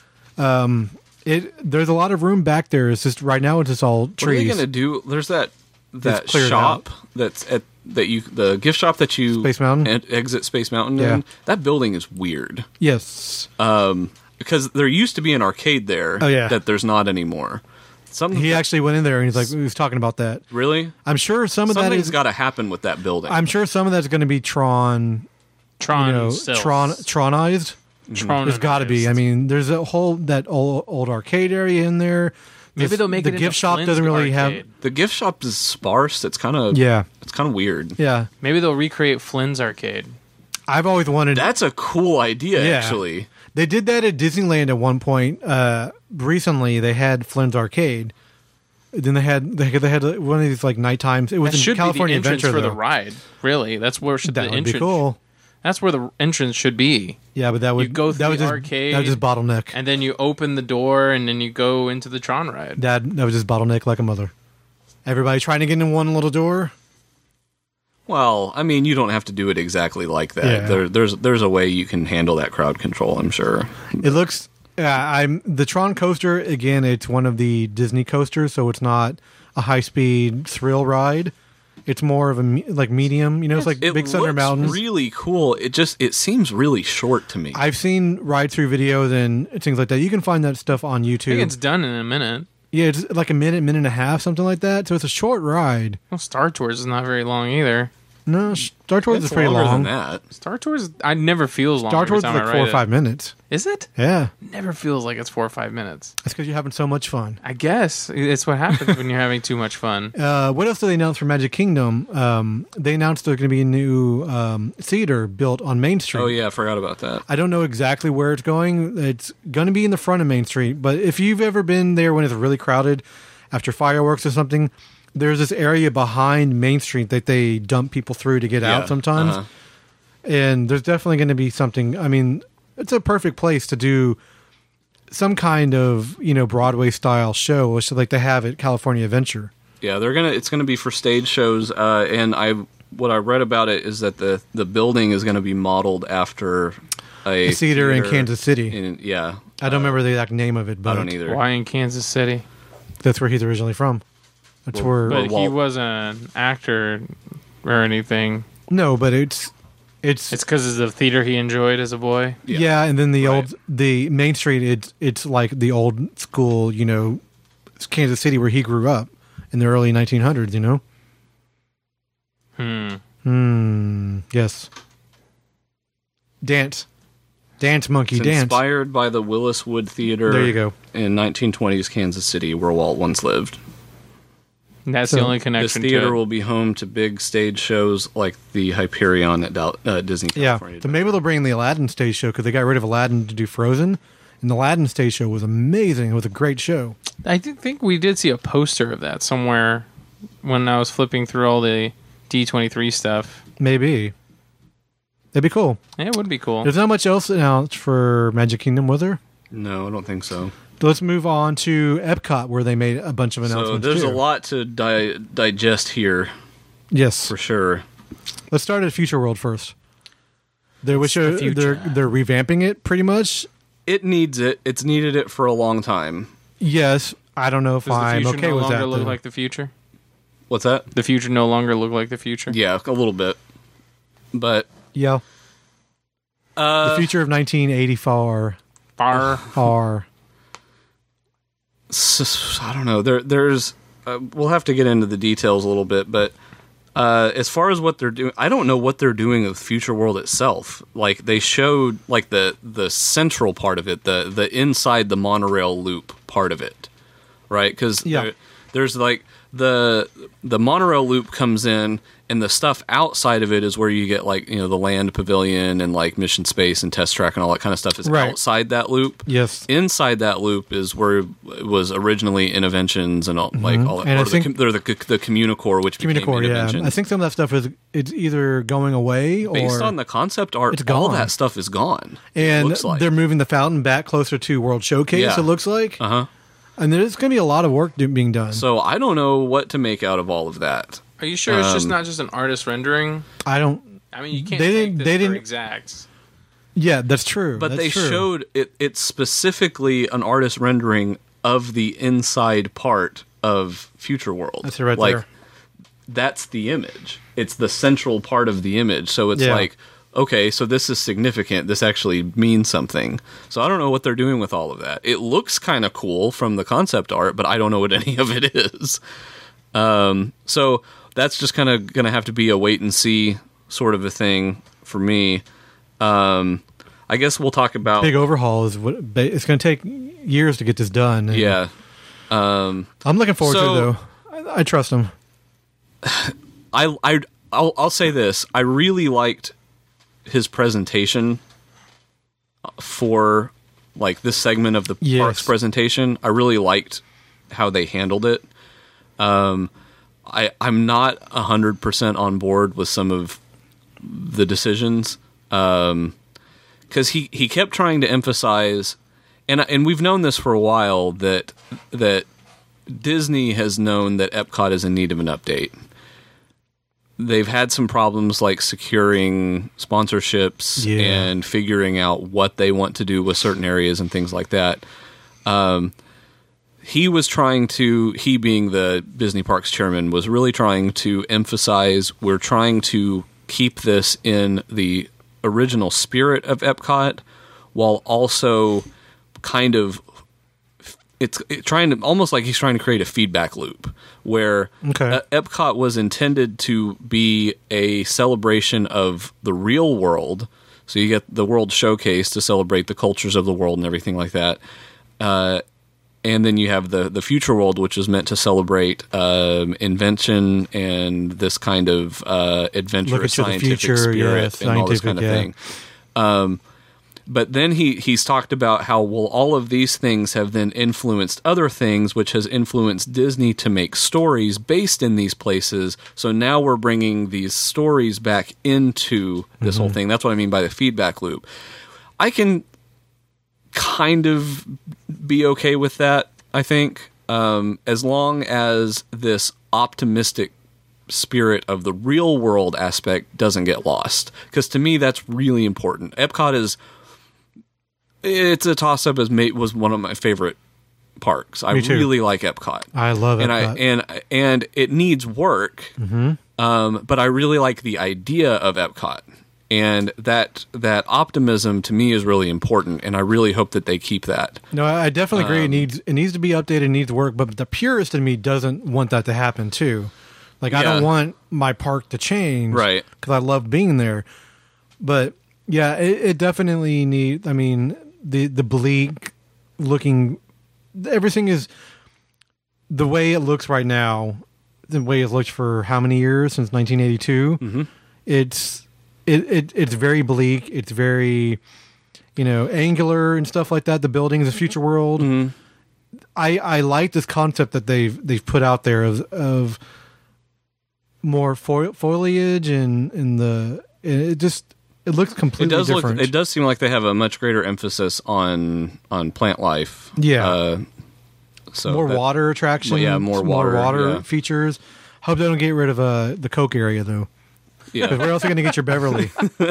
Um. It there's a lot of room back there. It's just right now it's just all what are they trees. going to do? There's that that cleared shop that's at that you the gift shop that you Space Mountain? en- exit Space Mountain Yeah. in. That building is weird. Yes, Um, because there used to be an arcade there. Oh, yeah. that there's not anymore. Some he actually went in there and he's like he was talking about that. really I'm sure some of that something's is. got to happen with that building. I'm sure some of that's going to be Tron. Tron, You know, still. Tron Tronized. Tron There's got to be. I mean, there's a whole that old, old arcade area in there. Maybe This- they'll make the it into gift shop Flynn's doesn't really arcade. have. the gift shop is sparse. It's kind of Yeah, It's kind of weird. yeah. Maybe they'll recreate Flynn's arcade. I've always wanted. That's a cool idea, Yeah. actually. They did that at Disneyland at one point. Uh, recently, they had Flynn's arcade. Then they had they, they had one of these like night times. It was That in should California be the entrance Adventure for the though. ride. Really, that's where should That the would entrance. be cool. That's where the entrance should be. Yeah, but that would You go that through would the just, arcade. That would just bottleneck. And then you open the door, and then you go into the Tron ride. That that would just bottleneck like a mother. Everybody trying to get in one little door. Well, I mean, you don't have to do it exactly like that. Yeah. There, there's there's a way you can handle that crowd control, I'm sure. It looks. Yeah, I'm the Tron coaster again. It's one of the Disney coasters, so it's not a high speed thrill ride. It's more of a me- like medium. You know, it's like It Big Thunder looks Mountain. really cool. It just it seems really short to me. I've seen ride through videos and things like that. You can find that stuff on I YouTube. think it's done in a minute. Yeah, it's like a minute, minute and a half, something like that. So it's a short ride. Well, Star Tours is not very long either. No, Star Tours It's is pretty longer long. than that. Star Tours, I never feels long. Star every Tours is time I like ride four or it. five minutes. Is it? Yeah, Never feels like it's four or five minutes. that's because you're having so much fun. I guess it's what happens when you're having too much fun. Uh, what else did they announce for Magic Kingdom? Um, they announced there's going to be a new um, theater built on Main Street. Oh yeah, I forgot about that. I don't know exactly where it's going. It's going to be in the front of Main Street, but if you've ever been there when it's really crowded after fireworks or something, there's this area behind Main Street that they dump people through to get Yeah, out sometimes. uh-huh. And there's definitely going to be something. I mean, it's a perfect place to do some kind of, you know, Broadway style show, which like they have at California Adventure. Yeah, they're gonna. It's gonna be for stage shows, uh, and I what I read about it is that the the building is gonna be modeled after a, A theater in Kansas City. In, yeah, I don't remember the exact name of it, but I don't either. Why in Kansas City? that's where he's originally from. That's Well, where But he Walt. wasn't an actor or anything. no, but it's it's It's because of the theater he enjoyed as a boy. yeah. Yeah. and then the Right. old the Main Street. It's it's like the old school, you know, Kansas City where he grew up in the early nineteen hundreds. You know. Hmm. Hmm. Yes. Dance, dance, monkey, It's dance. inspired by the Willis Wood Theater. There you go. In nineteen twenties Kansas City, where Walt once lived. And that's So, the only This connection theater to it. will be home to big stage shows like the Hyperion at Dal- uh, Disney Yeah. California. So maybe they'll bring the Aladdin stage show because they got rid of Aladdin to do Frozen, and the Aladdin stage show was amazing. It was a great show. I did think we did see a poster of that somewhere when I was flipping through all the D twenty-three stuff. Maybe. That'd be cool. Yeah, it would be cool. There's not much else announced for Magic Kingdom, was there? No, I don't think so. Let's move on to Epcot, where they made a bunch of So announcements. there's too. a lot to di- digest here Yes. for sure. Let's start at Future World first. They which the are, future. they're they're revamping it pretty much. It needs it. It's needed it for a long time. Yes. I don't know if Does the I'm future okay no with longer that. look though. like the future? What's that? The future no longer look like the future? Yeah, a little bit. But yeah. uh, The future of nineteen eighty-four Bar. are s- I don't know. There, there's. Uh, we'll have to get into the details a little bit, but uh, as far as what they're doing, I don't know what they're doing with Future World itself. Like they showed, like the the central part of it, the the inside the monorail loop part of it, right? Because Yeah. there, there's like the the monorail loop comes in, and the stuff outside of it is where you get like you know the land pavilion and like mission space and test track and all that kind of stuff is Right. outside that loop. yes. Inside that loop is where it was originally Interventions and all, like all Mm-hmm. And I or the, think- com- they're the the Communicore, which became Communicore, yeah. Interventions. I think some of that stuff is it's either going away or Based on the concept art, it's all gone. that stuff is gone. it and looks like. they're moving the fountain back closer to World Showcase. Yeah. It looks like, Uh huh. and there's going to be a lot of work do- being done. So I don't know what to make out of all of that. Are you sure it's just Um, not just an artist rendering? I don't. I mean, you can't they take didn't- this they for didn't- exacts. Yeah, that's true. But That's they true. showed it. It's specifically an artist rendering of the inside part of Future World. That's it right like, there. That's the image. It's the central part of the image. So it's Yeah. like, okay, so this is significant. This actually means something. So I don't know what they're doing with all of that. It looks kind of cool from the concept art, but I don't know what any of it is. Um, so that's just kind of going to have to be a wait and see sort of a thing for me. Um, I guess we'll talk about Big overhaul is what ba- it's going to take years to get this done. and yeah. Um, I'm looking forward to So- it though. I, I trust them. I I I'll, I'll say this. I really liked his presentation for like this segment of the Yes. parks presentation. I really liked how they handled it. Um, I I'm not a hundred percent on board with some of the decisions. Um, because he, he kept trying to emphasize, and and we've known this for a while, that that Disney has known that Epcot is in need of an update. They've had some problems like securing sponsorships Yeah. and figuring out what they want to do with certain areas and things like that. Um, he was trying to, he being the Disney Parks chairman, was really trying to emphasize we're trying to keep this in the original spirit of Epcot while also kind of it's it, trying to almost like he's trying to create a feedback loop where Okay. uh, Epcot was intended to be a celebration of the real world. So you get the World Showcase to celebrate the cultures of the world and everything like that. Uh, and then you have the, the future world, which is meant to celebrate um, invention and this kind of uh, adventurous Look into the scientific future, spirit yeah, and all this scientific, kind of yeah. thing. Um, but then he, he's talked about how, well, all of these things have then influenced other things, which has influenced Disney to make stories based in these places. So now we're bringing these stories back into this Mm-hmm. whole thing. That's what I mean by the feedback loop. I can kind of be okay with that, I think, um, as long as this optimistic spirit of the real world aspect doesn't get lost. Because to me, that's really important. Epcot is, it's a toss up as mate was one of my favorite parks. I Me too. really like Epcot. I love and Epcot. I and and it needs work. Mm-hmm. Um, but I really like the idea of Epcot. And that that optimism to me is really important, and I really hope that they keep that. No, I I definitely agree. it Um, needs it needs to be updated, it needs work, but the purist in me doesn't want that to happen too. Like I Yeah. don't want my park to change, Right. Because I love being there. But yeah, it, it definitely need. I mean, the the bleak looking, everything is the way it looks right now. The way it's looked for how many years since nineteen eighty-two. Mm-hmm. It's it, it it's very bleak. It's very, you know, angular and stuff like that. The buildings, the future world. Mm-hmm. I I like this concept that they've they've put out there of of more fo- foliage and and the it just it looks It completely does look. different. It does seem like they have a much greater emphasis on on plant life. Yeah. Uh, so more that- water attractions. Well, yeah, more water, water yeah. features. Hope they don't get rid of uh, the Coke area though. Yeah, Because where else are you going to get your Beverly?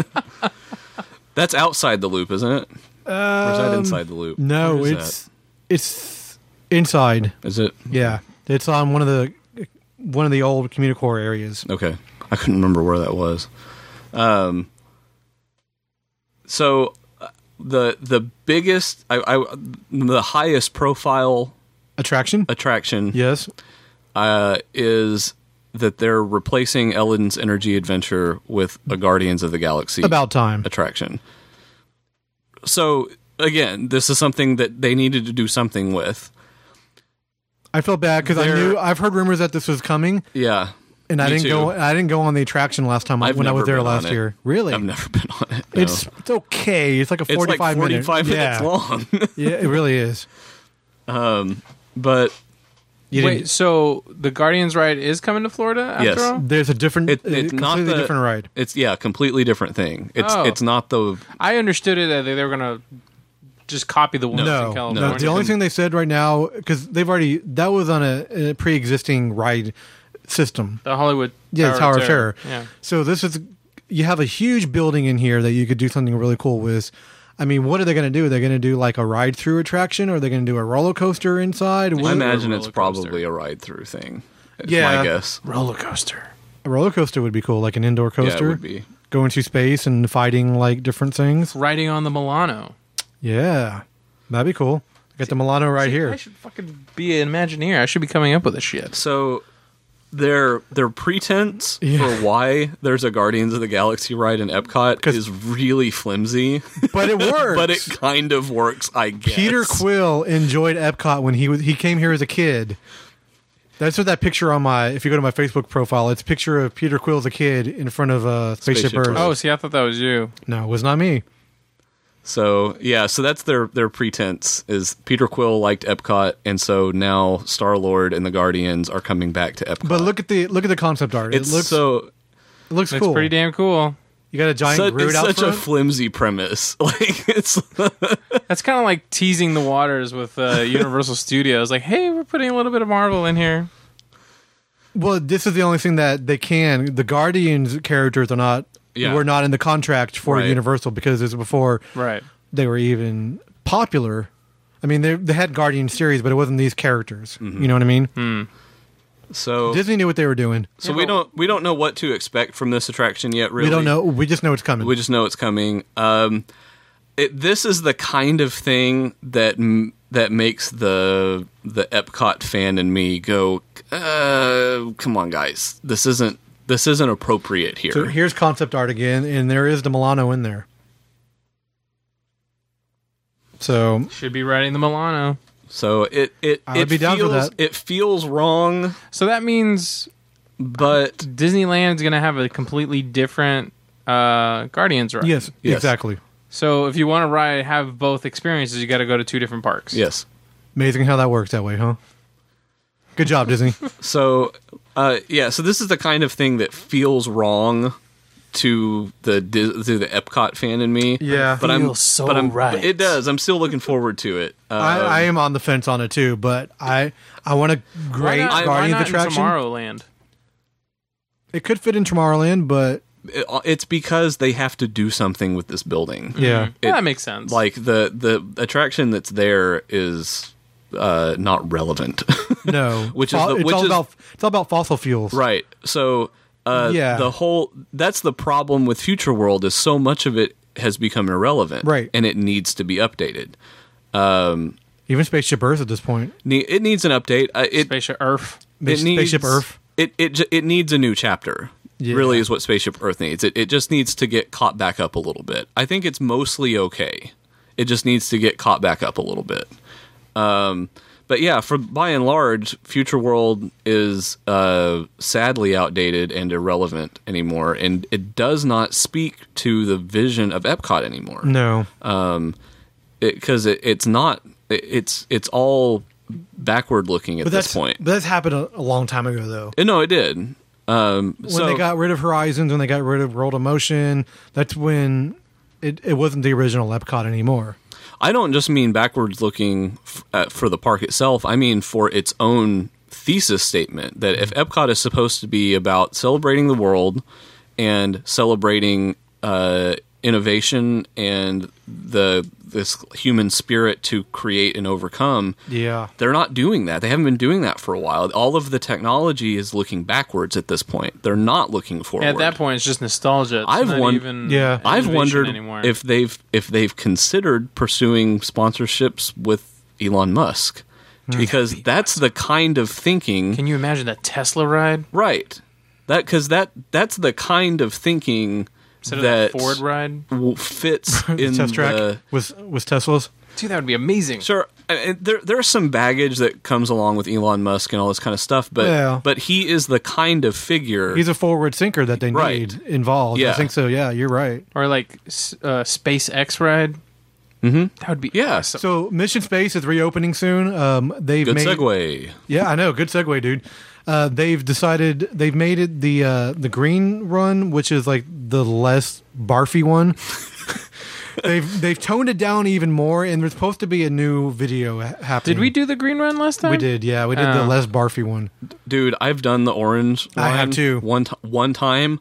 that's outside the loop, isn't it? Or is that inside the loop? Um, No, Where is it's it's inside. that? Is it Yeah, it's on one of the one of the old Communicore areas. okay? I couldn't remember where that was. Um. So uh, the the biggest, I, I the highest profile Attraction? attraction Yes. uh, is that they're replacing Ellen's Energy Adventure with a Guardians of the Galaxy About time. attraction. So again, this is something that they needed to do something with. I felt bad because I They're- knew I've heard rumors that this was coming, Yeah, and I me didn't too. go. I didn't go on the attraction last time I've when I was never there been on last it. year. Really? I've never been on it. no. It's it's okay. It's like a It's forty-five like minute. forty-five minutes yeah. long. Yeah, it really is. um, but You Wait, didn't- so the Guardians ride is coming to Florida after Yes. all? there's a different, it, a it's not completely the different ride. It's yeah, completely different thing. It's Oh. it's not the I understood it that they, they were going to just copy the ones No, in no. California. The only thing they said right now, because they've already that was on a, a pre-existing ride system. the Hollywood Yeah, Tower of Terror. Yeah. So this is you have a huge building in here that you could do something really cool with. I mean, what are they going to do? They're going to do like a ride-through attraction, or are they going to do a roller coaster inside? I What- imagine a it's roller coaster. probably a ride through thing. It's Yeah. my guess. Roller coaster. a roller coaster would be cool, like an indoor Yeah, coaster. it would be. Going to space and fighting like different things. Riding on the Milano. Yeah, that'd be cool. Got the Milano right I here. should fucking be an Imagineer. I should be coming up with this shit. So their their pretense Yeah. for why there's a Guardians of the Galaxy ride in Epcot 'Cause- is really flimsy, But it works. but it kind of works, I guess. Peter Quill enjoyed Epcot when he was he came here as a kid. That's what that picture on my. If you go to my Facebook profile, it's a picture of Peter Quill as a kid in front of a spaceship, Spaceship Earth. Earth. Oh, see, I thought that was you. No, it was not me. So yeah, so that's their their pretense is Peter Quill liked Epcot, and so now Star Lord and the Guardians are coming back to Epcot. But look at the look at the concept art. it's it looks so it looks It's cool. pretty damn cool. You got a giant Such, Groot it's out such a front? flimsy premise. Like it's That's kind of like teasing the waters with uh, Universal Studios. Like, hey, we're putting a little bit of Marvel in here. Well, this is the only thing that they can. The Guardians characters are not. Yeah. Were not in the contract for Right. Universal because this was before Right. they were even popular. I mean, they they had Guardian series, but it wasn't these characters. Mm-hmm. You know what I mean? Hmm. so. Disney knew what they were doing. So Yeah, we but- don't we don't know what to expect from this attraction yet. Really, We don't know. We just know it's coming. We just know it's coming. Um, it, this is the kind of thing that m- that makes the the Epcot fan in me go, uh, "Come on, guys! This isn't this isn't appropriate here." So here's concept art again, and there is the Milano in there. So Should be riding the Milano. So it it I would it be down for feels that. it feels wrong, So that means but Disneyland's going to have a completely different uh, Guardians ride. yes, Yes. exactly. So if you want to ride, have both experiences, you got to go to two different parks. yes. Amazing how that works that way, huh? Good job, Disney. So, uh, yeah, so this is the kind of thing that feels wrong to the Dis- to the Epcot fan in me. Yeah. but I'm Feels so but I'm right. but it does. I'm still looking forward to it. Uh, I, I am on the fence on it too, but I I want a Why great not, why Guardians not in attraction. Tomorrowland? It could fit in Tomorrowland, but it- it's because they have to do something with this building. yeah, Yeah, It- that makes sense. Like the the attraction that's there is uh, not relevant. no. Which is Fo- the- it's which all is- about it's all about fossil fuels. Right. So uh, Yeah. the whole that's the problem with Future World is so much of it has become irrelevant. Right. And it needs to be updated. Even Spaceship Earth at this point. Ne- It needs an update. Uh, it Spaceship Earth. it needs, Spaceship Earth. It it j- it needs a new chapter. Yeah. Really is what Spaceship Earth needs. It it just needs to get caught back up a little bit. I think it's mostly okay. It just needs to get caught back up a little bit. Um, but yeah, for by and large, Future World is uh, sadly outdated and irrelevant anymore, and it does not speak to the vision of Epcot anymore. No. Because it, it's not. It, it's it's all backward looking at But this that's point. But that's happened a, a long time ago though. Uh, No, it did. Um, When so they got rid of Horizons, when they got rid of World of Motion, that's when it, it wasn't the original Epcot anymore. I don't just mean backwards looking f- uh, for the park itself. I mean for its own thesis statement that if Epcot is supposed to be about celebrating the world and celebrating uh, innovation and the this human spirit to create and overcome, Yeah. they're not doing that. They haven't been doing that for a while. All of the technology is looking backwards at this point. They're not looking forward. At that point, it's just nostalgia. It's I've not won- even Yeah. I've innovation wondered anymore. if they've if they've considered pursuing sponsorships with Elon Musk, because that's the kind of thinking, Can you imagine that Tesla ride right? That because that that's the kind of thinking instead of that that Ford ride? w- fits in Test track the. was was Tesla's. Dude, that would be amazing. Sure, I mean, there there's some baggage that comes along with Elon Musk and all this kind of stuff, but Yeah. but he is the kind of figure. He's a forward thinker that they Right. need involved. Yeah. I think so. Yeah, you're right. Or like s- uh, SpaceX ride. Mm-hmm. That would be Yeah. awesome. So Mission Space is reopening soon. Um, they've Good made, segue. Yeah, I know. Good segue, dude. Uh, they've decided they've made it the uh, the green run, which is like the less barfy one. they've they've toned it down even more, and there's supposed to be a new video ha- happening. Did we do the green run last time? We did, yeah. We did the Oh. less barfy one. Dude, I've done the orange I have line too. One, t- one time.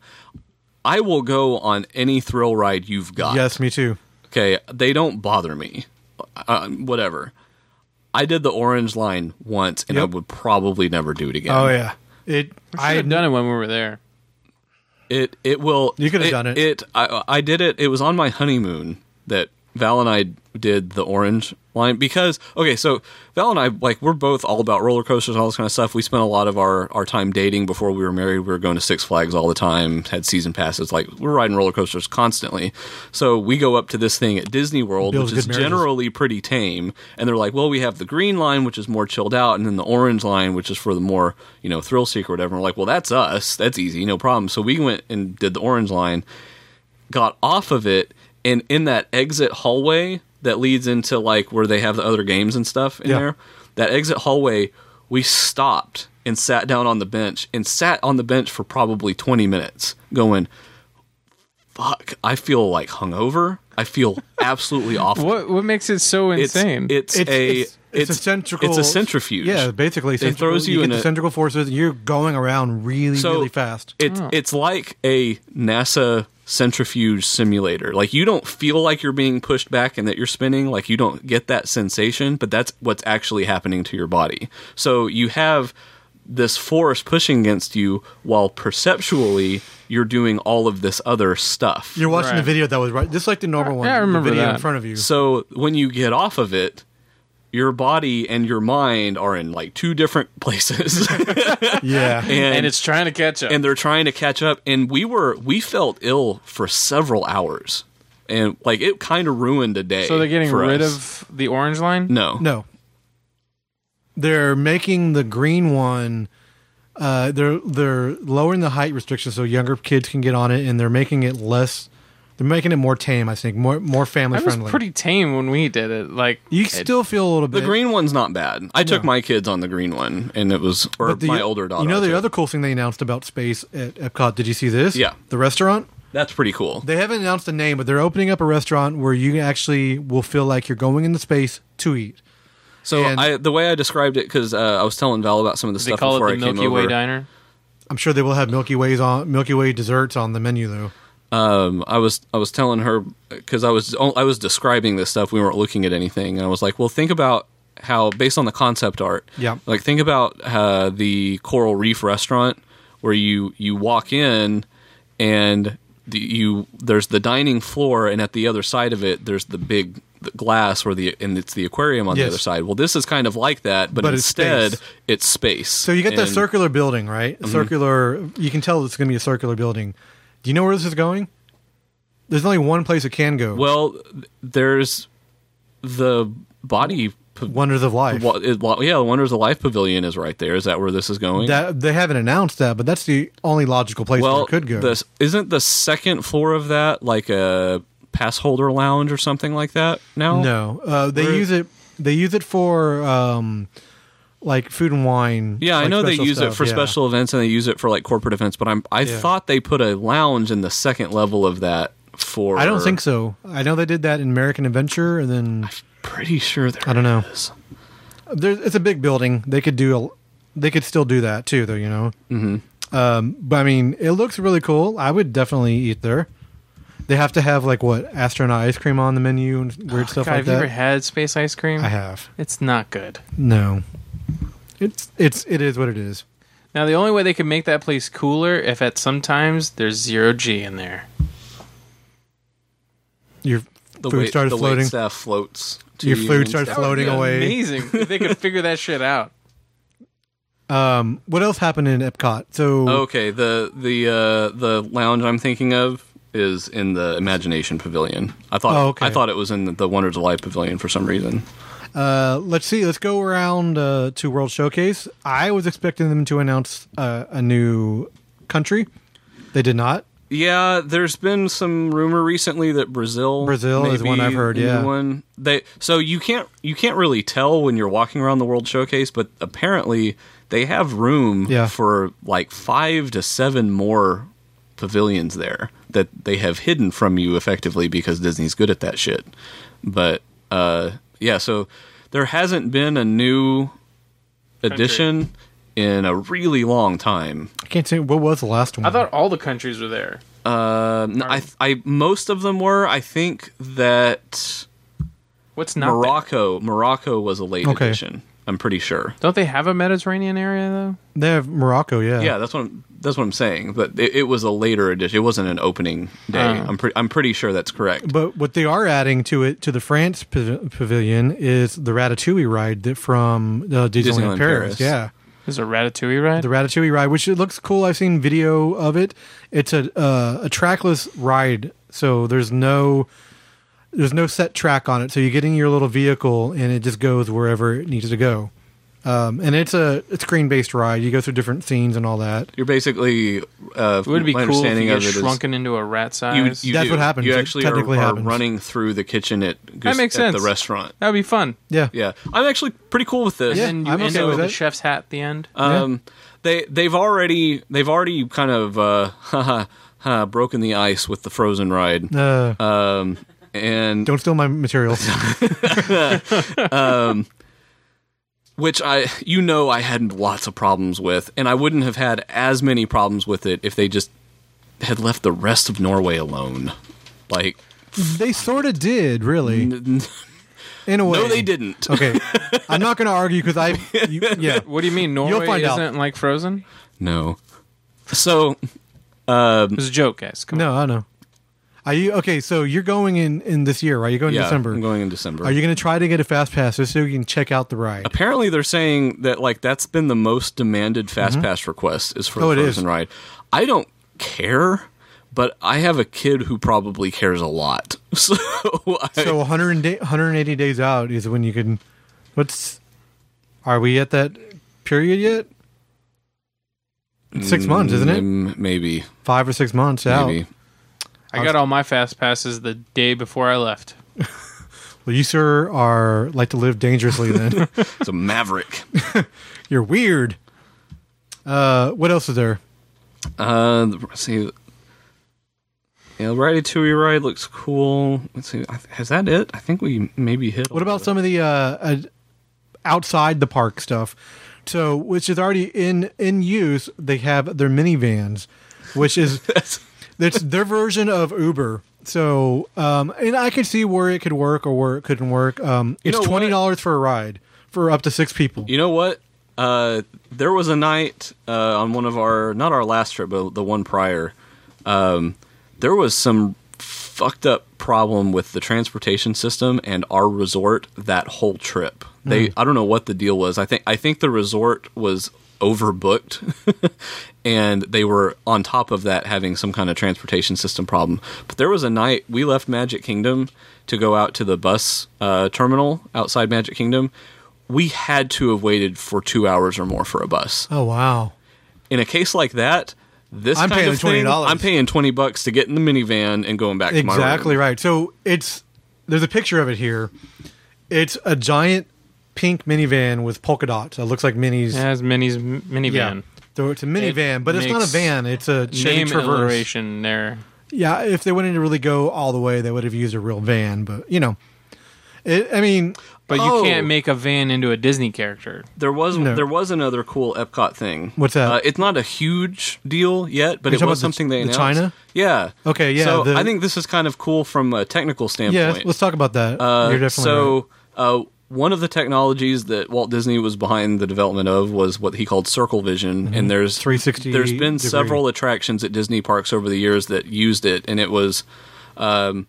I will go on any thrill ride you've got. Yes, me too. Okay, they don't bother me. Uh, whatever. I did the orange line once, and I Yep. would probably never do it again. Oh yeah, it. I I had done it when we were there. It it will. You could have done it. It I, I did it. It was on my honeymoon that Val and I did the orange line because okay, so Val and I like we're both all about roller coasters and all this kind of stuff. We spent a lot of our, our time dating before we were married. We were going to Six Flags all the time, had season passes. Like we're riding roller coasters constantly. So we go up to this thing at Disney World, Builds which is good marriages. generally pretty tame. And they're like, well, we have the green line, which is more chilled out, and then the orange line, which is for the more you know thrill seeker or whatever. And we're like, well, that's us. That's easy, no problem. So we went and did the orange line, got off of it, and in that exit hallway that leads into like where they have the other games and stuff in Yeah. there, that exit hallway, we stopped and sat down on the bench and sat on the bench for probably twenty minutes going, fuck, I feel like hungover. I feel absolutely awful. What what makes it so It's, insane? it's, It's, a it's, it's a centrifugal. it's a centrifuge. Yeah, basically, It centrifugal- throws you get in the a- centrifugal forces. And you're going around really, So, really fast. It's it's like a NASA centrifuge simulator. Like you don't feel like you're being pushed back and that you're spinning. Like you don't get that sensation, but that's what's actually happening to your body. So you have this force pushing against you while perceptually you're doing all of this other stuff. You're watching Right. the video that was right, just like the normal one. Yeah, I remember the video that. in front of you. So when you get off of it, your body and your mind are in like two different places. Yeah, and, and it's trying to catch up. and they're trying to catch up, and we were we felt ill for several hours, and like it kind of ruined a day. so they're getting for rid us. of the orange line? no no, they're making the green one. Uh, they're they're lowering the height restrictions so younger kids can get on it, and they're making it less. They're making it more tame. I think more more family I was friendly. pretty tame when we did it. Like you it- still feel a little the bit. green one's not bad. I took No. my kids on the green one, and it was or but the- my older daughter. You know I the took. other cool thing they announced about space at Epcot. Did you see this? Yeah. the restaurant. That's pretty cool. They haven't announced the name, but they're opening up a restaurant where you actually will feel like you're going into space to eat. So and- I, the way I described it, because uh, I was telling Val about some of the they stuff call before it the I came Milky Way over. Diner. I'm sure they will have Milky Ways on Milky Way desserts on the menu though. Um, I was I was telling her because I was I was describing this stuff. We weren't looking at anything, and I was like, "Well, think about how based on the concept art, Yeah. like think about uh, the Coral Reef restaurant where you you walk in and the, you there's the dining floor, and at the other side of it, there's the big the glass where the and it's the aquarium on Yes. the other side. Well, this is kind of like that, but, But it's instead space. it's space. So you get that And- circular building, right? A circular. You can tell it's going to be a circular building. Do you know where this is going? There's only one place it can go. Well, there's the body. Wonders of Life. Well, it, well, yeah, the Wonders of Life Pavilion is right there. Is that where this is going? That they haven't announced that, but that's the only logical place where well, it could go. this isn't the second floor of that like a pass holder lounge or something like that. Now, no, uh, they Where- use it. They use it for um, like food and wine. Yeah, I like know they special use it stuff, for yeah. special events and they use it for like corporate events. But I'm I Yeah. thought they put a lounge in the second level of that for. I don't think so. I know they did that in American Adventure, and then Pretty sure there I don't know. is. There's, it's a big building. They could do. A, they could still do that too, though. You know. Mm-hmm. Um, but I mean, it looks really cool. I would definitely eat there. They have to have like what astronaut ice cream on the menu and weird stuff God, like have you that. ever had space ice cream? I have. It's not good. No. It's it's it is what it is. Now the only way they could make that place cooler if at some times there's zero G in there. Your The food wait, started the floating. wait staff floats. to Your you food and started stuff. floating That'd be away. Amazing if they could figure that shit out. Um, what else happened in Epcot? So Okay, the the uh, the lounge I'm thinking of is in the Imagination Pavilion. I thought Oh, okay. I thought it was in the Wonders of Life Pavilion for some reason. uh, let's see. Let's go around uh, to World Showcase. I was expecting them to announce uh, a new country. They did not. Yeah, there's been some rumor recently that Brazil Brazil may is one be I've heard, the new yeah. one. They so you can't you can't really tell when you're walking around the World Showcase, but apparently they have room Yeah. for like five to seven more pavilions there that they have hidden from you effectively because Disney's good at that shit. But uh, yeah, so there hasn't been a new edition in a really long time. I can't say what was the last one. I thought all the countries were there. Um, I, I, most of them were. I think that What's not there? Morocco, Morocco was a late Okay. edition. I'm pretty sure. Don't they have a Mediterranean area though? They have Morocco. Yeah. Yeah, that's what I'm, that's what I'm saying. But it, it was a later edition. It wasn't an opening day. Uh. I'm pretty I'm pretty sure that's correct. But what they are adding to it to the France pav- pavilion is the Ratatouille ride that from uh, Disneyland, Disneyland Paris. Paris. Yeah. There's a Ratatouille ride. The Ratatouille ride, which it looks cool. I've seen video of it. It's a uh, a trackless ride, so there's no there's no set track on it. So you get in your little vehicle and it just goes wherever it needs to go. Um, and it's a, a screen-based ride. You go through different scenes and all that. You're basically. Uh, Would it be my cool if understanding you of get it is shrunken into a rat size? You, you That's do. what happens. You It actually are, technically are happens. running through the kitchen at That makes at sense. the restaurant. That would be fun. Yeah. Yeah, I'm actually pretty cool with this. Yeah, And you I'm end okay up with with a it. chef's hat at the end. Um, they they've already they've already kind of uh, haha, ha, broken the ice with the Frozen ride. Uh, Um, and don't steal my materials. which I you know I had lots of problems with, and I wouldn't have had as many problems with it if they just had left the rest of Norway alone. Like, They sort of did, really, n- in a way. no, they didn't. Okay, I'm not going to argue because I, you, yeah, What do you mean Norway find out. isn't like Frozen? No. So It was a joke, guys. Come on. no, I know. Are you okay? So you're going in in this year, right? You're going in yeah, December. I'm going in December. Are you going to try to get a fast pass just so you can check out the ride? Apparently, they're saying that like that's been the most demanded fast pass request is for Oh, the it Frozen is. ride. I don't care, but I have a kid who probably cares a lot. So, I, So one hundred day, one hundred eighty days out is when you can. What's? Are we at that period yet? It's six months, isn't it? Mm, Maybe, Five or six months out. maybe. I got all my fast passes the day before I left. Well, you sir are like to live dangerously. Then It's a maverick. you're weird. Uh, what else is there? Uh, let's see. Yeah, Ratatouille ride looks cool. Let's see. I- Is that it? I think we maybe hit. What about some of the uh, uh, outside the park stuff? So, which is already in in use. They have their minivans, which is it's their version of Uber. So, um, and I could see where it could work or where it couldn't work. Um, You it's know what? twenty dollars for a ride for up to six people. You know what? Uh, there was a night uh, on one of our, not our last trip, but the one prior. Um, there was some fucked up problem with the transportation system and our resort that whole trip. They, I don't know what the deal was. I think I think the resort was overbooked, and they were on top of that having some kind of transportation system problem. But there was a night we left Magic Kingdom to go out to the bus uh, terminal outside Magic Kingdom. We had to have waited for two hours or more for a bus. Oh wow! In a case like that, this I'm kind paying of thing, twenty dollars. I'm paying twenty bucks to get in the minivan and going back to my room. Exactly right. So it's there's a picture of it here. It's a giant pink minivan with polka dots. It looks like minis. It has Minnie's m- minivan. Yeah. So it's a minivan, It but it's not a makes van. It's a Chevy Name Traverse. alliteration there. Yeah, if they wanted to really go all the way, they would have used a real van. But you know, it, I mean, But you Oh. can't make a van into a Disney character. There was No. there was another cool Epcot thing. What's that? Uh, it's not a huge deal yet, but You're it talking was about the- something they the announced. China? Yeah. Okay, yeah, So the- I think this is kind of cool from a technical standpoint. yeah. Let's talk about that. Uh, You're definitely so right. uh, one of the technologies that Walt Disney was behind the development of was what he called Circle Vision, and there's three sixty There's been degree. several attractions at Disney parks over the years that used it, and it was um,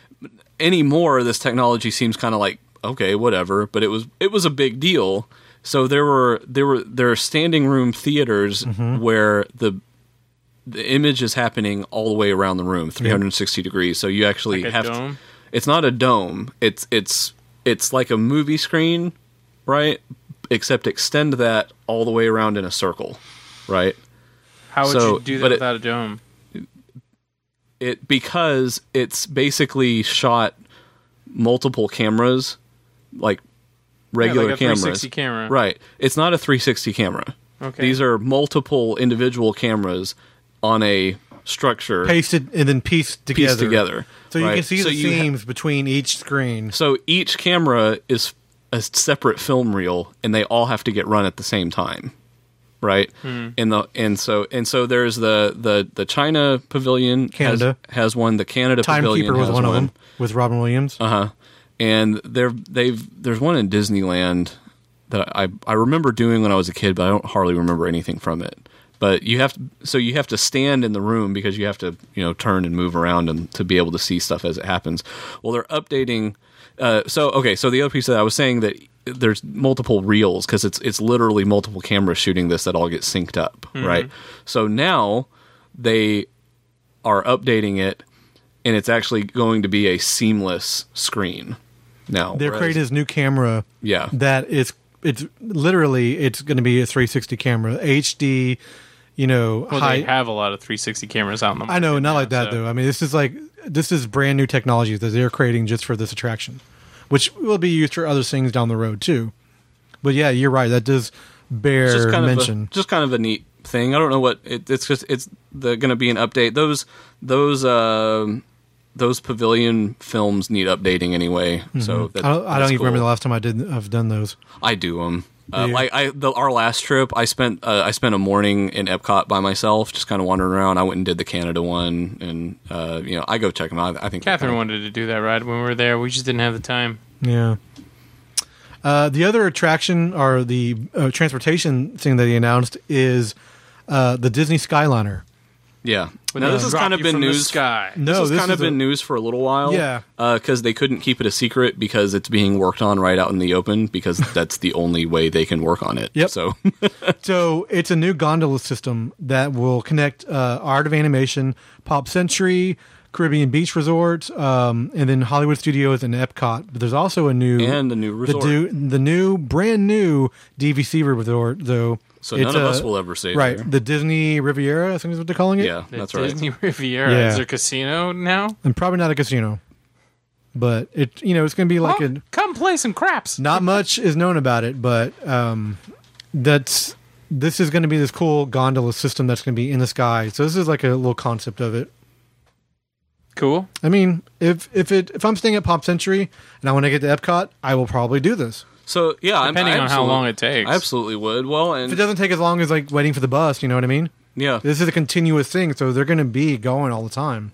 anymore. This technology seems kind of like okay, whatever, but it was it was a big deal. So there were there were there are standing room theaters Mm-hmm. where the the image is happening all the way around the room, three hundred sixty degrees. So you actually Like a have dome? to. It's not a dome. It's it's it's like a movie screen, right? Except extend that all the way around in a circle, right? How would So, you do but that it- without a dome? It because it's basically shot multiple cameras, like regular yeah, like a cameras. three sixty camera. Right. It's not a three sixty camera. Okay. These are multiple individual cameras on a structure pasted and then pieced together. pieced together. So you right? can see So the you ha- seams between each screen. So each camera is a separate film reel, and they all have to get run at the same time, right? Hmm. And the and so and so there's the the the China Pavilion Canada. has, has one. The Canada Pavilion Timekeeper was has one of them with Robin Williams. Uh huh. And there they've there's one in Disneyland that I I remember doing when I was a kid, but I don't hardly remember anything from it. But you have to, so you have to stand in the room because you have to, you know, turn and move around and to be able to see stuff as it happens. Well, they're updating. Uh, so okay, so the other piece that I was saying that there's multiple reels because it's it's literally multiple cameras shooting this that all get synced up, right? So now they are updating it, and it's actually going to be a seamless screen. Now They're whereas- creating this new camera yeah. that is it's literally it's going to be a three sixty camera, H D. You know, Well, high. they have a lot of three sixty cameras out in the market. I know, not now, like that so- though. I mean, this is like this is brand new technology that they're creating just for this attraction, which will be used for other things down the road too. But yeah, you're right. That does bear It's just kind mention. of a, just kind of a neat thing. I don't know what it, it's just. It's going to be an update. Those those um those pavilion films need updating anyway. So that, I don't, I don't that's even remember the cool. last time I did. I've done those. I do them. Uh, Do you? like I, the, our last trip, I spent uh, I spent a morning in Epcot by myself, just kind of wandering around. I went and did the Canada one, and uh, you know, I go check them out. I think they're Catherine kinda- wanted to do that ride when we were there. We just didn't have the time. Yeah. Uh, the other attraction or the uh, transportation thing that he announced is uh, the Disney Skyliner. Yeah. When Now they this has drop kind of you been from the news. sky. No, this has this kind of is a- been news for a little while. Yeah. Because they couldn't keep it a secret because it's being worked on right out in the open because that's the only way they can work on it. Yep. So So it's a new gondola system that will connect uh, Art of Animation, Pop Century, Caribbean Beach Resort, um, and then Hollywood Studios and Epcot. But there's also a new and the new resort. the, du- the new brand new D V C resort though. so It's none of a- us will ever say right there. the Disney Riviera. I think is what they're calling it. Yeah, The that's right. Disney Riviera. Yeah. Is there a casino now? And probably not a casino, but it you know it's going to be like Oh, a come play some craps. not much is known about it, but um, that's this is going to be this cool gondola system that's going to be in the sky. So this is like a little concept of it. Cool. I mean, if if it if I'm staying at Pop Century and I want to get to Epcot, I will probably do this. So yeah, I'm- Depending I on how absolute- long it takes. I absolutely would. Well, If it and doesn't take as long as like waiting for the bus, you know what I mean? yeah, This is a continuous thing, so they're going to be going all the time.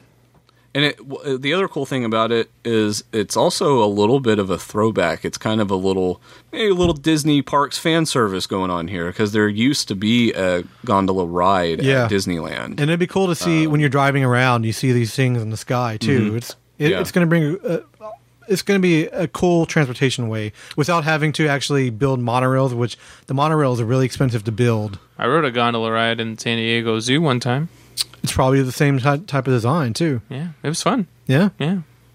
and it, w- the other cool thing about it is it's also a little bit of a throwback. It's kind of a little, maybe a little Disney Parks fan service going on here because there used to be a gondola ride Yeah. at Disneyland. And it'd be cool to see when you're driving around, you see these things in the sky too. It's it, Yeah. it's going to bring a, it's going to be a cool transportation way without having to actually build monorails, which the monorails are really expensive to build. I rode a gondola ride in San Diego Zoo one time. It's probably the same ty- type of design too. Yeah, it was fun. Yeah. Yeah.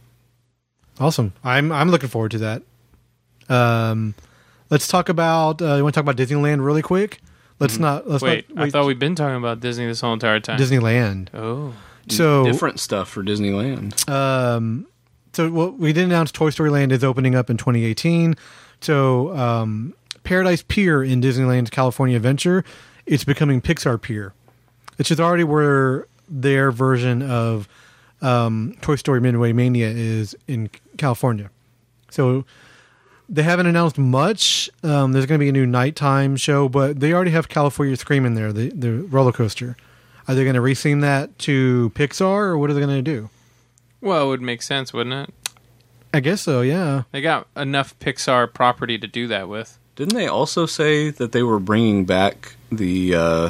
Awesome. I'm I'm looking forward to that. Um, let's talk about. Uh, you want to talk about Disneyland really quick? Let's not. Let's Wait, not. I thought we'd been talking about Disney this whole entire time. Disneyland. Oh. So Different stuff for Disneyland. Um, so what we did announce Toy Story Land is opening up in twenty eighteen. So um, Paradise Pier in Disneyland's California Adventure, it's becoming Pixar Pier, which is already where their version of um, Toy Story Midway Mania is in California. So they haven't announced much. Um, there's going to be a new nighttime show, but they already have California Screaming there, the, the roller coaster. Are they going to retheme that to Pixar, or what are they going to do? Well, it would make sense, wouldn't it? I guess so, yeah. They got enough Pixar property to do that with. Didn't they also say that they were bringing back the? Uh,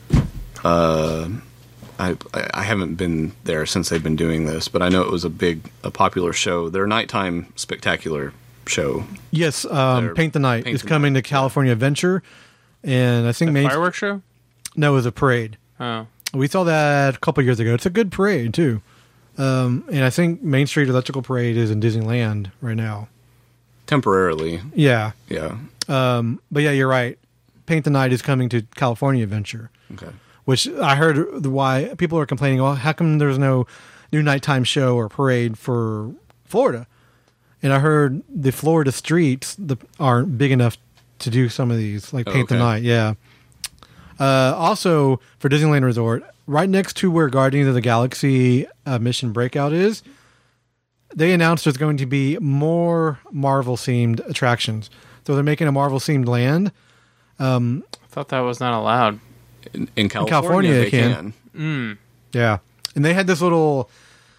uh, I I haven't been there since they've been doing this, but I know it was a big, a popular show. Their nighttime spectacular show. Yes, um, Their Paint the Night Paint is the coming Night, to California Adventure, and I think The Main fireworks show? no, it was a parade. Oh. We saw that a couple years ago. It's a good parade too, um, and I think Main Street Electrical Parade is in Disneyland right now. Temporarily, Yeah, yeah. um, but yeah, you're right. Paint the Night is coming to California Adventure, Okay. which I heard the why people are complaining. Well, how come there's no new nighttime show or parade for Florida? And I heard the Florida streets the, aren't big enough to do some of these, like Oh, Paint the okay. Night. Yeah. Uh, also, for Disneyland Resort, right next to where Guardians of the Galaxy uh, Mission Breakout is, they announced there's going to be more Marvel themed attractions. So they're making a Marvel themed land. I thought that was not allowed. In, in California, California they they can. can. Yeah. And they had this little,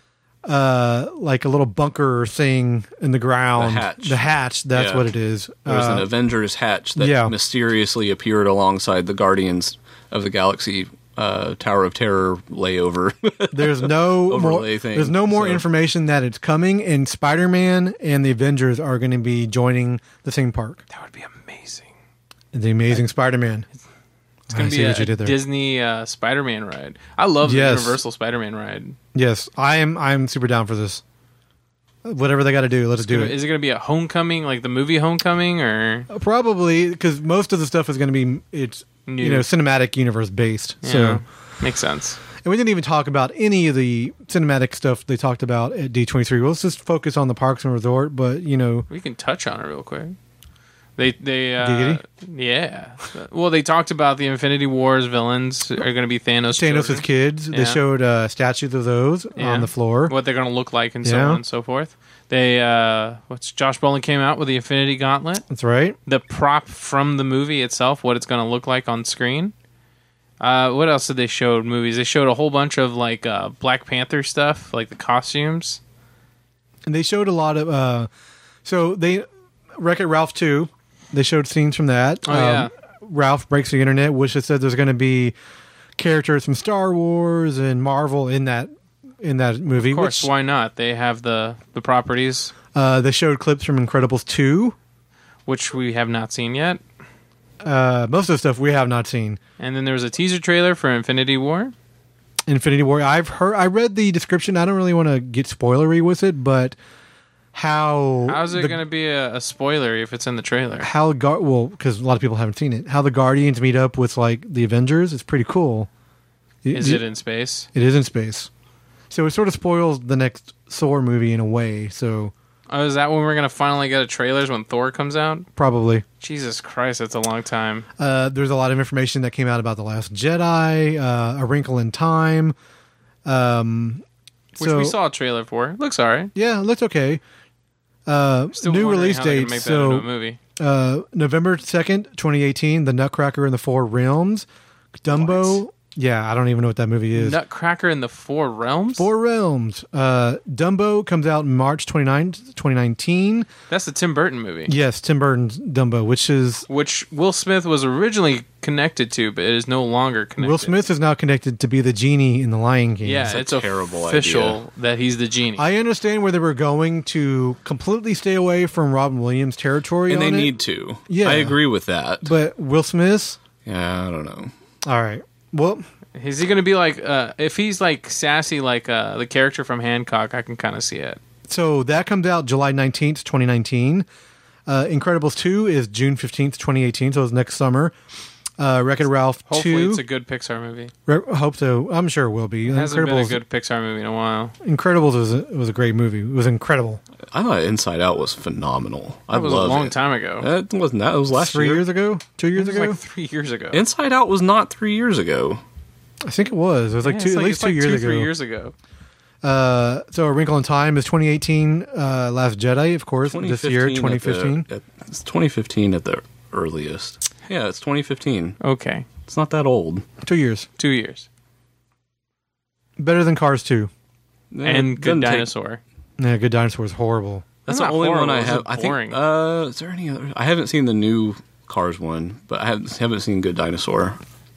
uh, like a little bunker thing in the ground. The hatch. The hatch, that's Yeah. what it is. There was an Uh, Avengers hatch that yeah. mysteriously appeared alongside the Guardians of the Galaxy uh, Tower of Terror layover. There's no more. overlay thing, There's no more so- information that it's coming, and Spider-Man and the Avengers are going to be joining the theme park. That would be amazing. The Amazing Spider-Man. It's going I to see be what you a, did there. Disney uh, Spider-Man ride. I love the Yes. Universal Spider-Man ride. Yes, I am. I'm super down for this. whatever they got to do, let's do Gonna- it. Is it going to be a Homecoming, like the movie Homecoming, or Probably because most of the stuff is going to be it's New. you know cinematic universe based. So, Yeah, makes sense? and we didn't even talk about any of the cinematic stuff they talked about at D twenty-three. Well, let's just focus on the parks and resort. But you know, We can touch on it real quick. They they uh, Giggity? yeah. Well, they talked about the Infinity Wars villains are going to be Thanos. Thanos' children. kids. They Yeah. showed uh, statues of those Yeah. on the floor. What they're going to look like, and so Yeah. on and so forth. They uh, what's Josh Brolin came out with the Infinity Gauntlet, That's right. the prop from the movie itself, what it's going to look like on screen. Uh, what else did they show? Movies. They showed a whole bunch of like uh, Black Panther stuff, like the costumes. And they showed a lot of. Uh, so they Wreck-It Ralph two. They showed scenes from that. Oh, yeah. Ralph breaks the internet, which it said there's going to be characters from Star Wars and Marvel in that in that movie. Of course, which, why not? They have the the properties, uh, they showed clips from Incredibles two. which we have not seen yet. Uh, most of the stuff we have not seen. And then there was a teaser trailer for Infinity War. Infinity War. I've heard. I read the description. I don't really want to get spoilery with it, but how How's it the- going to be a, a spoiler if it's in the trailer? how Gar- well because a lot of people haven't seen it. How the Guardians meet up with like the Avengers is pretty cool. Is it in space? It is in space, so it sort of spoils the next Thor movie in a way. So Oh, is that when we're going to finally get a trailers when Thor comes out? probably Jesus Christ, that's a long time. uh, there's a lot of information that came out about the Last Jedi, uh, A Wrinkle in Time. Um, Which so, we saw a trailer for. Looks all right. Yeah, looks okay. Uh, Still new wondering release how they're date. gonna make that into So a movie. uh, November second, twenty eighteen. The Nutcracker in the Four Realms. Dumbo. Yeah, I don't even know what that movie is. Nutcracker in the Four Realms? Four Realms. Uh, Dumbo comes out March twenty-ninth, twenty nineteen. That's the Tim Burton movie. Yes, Tim Burton's Dumbo, which is Which Will Smith was originally connected to, but it is no longer connected. Will Smith is now connected to be the genie in The Lion King. Yeah, a it's terrible official idea. that he's the genie. I understand where they were going to completely stay away from Robin Williams territory, And they on it, need to. Yeah. I agree with that. but Will Smith. yeah, I don't know. All right. Well, Is he going to be like, uh, if he's like sassy like uh, the character from Hancock, I can kind of see it. so that comes out July nineteenth, twenty nineteen. Uh, Incredibles two is June fifteenth, twenty eighteen, so it's next summer. Uh, Wreck-It Ralph Hopefully two. it's a good Pixar movie. Re- hope so. I'm sure it will be. It hasn't been a Incredibles, good Pixar movie in a while. Incredibles was a, was a great movie. It was incredible. I thought Inside Out was phenomenal. I That was a love long it. time ago. That wasn't that. It was last Three year. years ago? Two It years was ago? like three years ago. Inside Out was not three years ago. I think it was. It was like Yeah, two, it's at like- least it's two like years two, ago. Three years ago. Uh, so A Wrinkle in Time is twenty eighteen. Uh, Last Jedi, of course, this year, twenty fifteen. At the, at, it's twenty fifteen at the earliest. Yeah, it's twenty fifteen. Okay, It's not that old. Two years. two years. Better than Cars two. Yeah, and it Good doesn't take- Dinosaur. Yeah, Good Dinosaur is horrible. That's Not the only one horrible, I it's have. just I think. boring. Uh, is there any other? I haven't seen the new Cars one, but I haven't, haven't seen Good Dinosaur.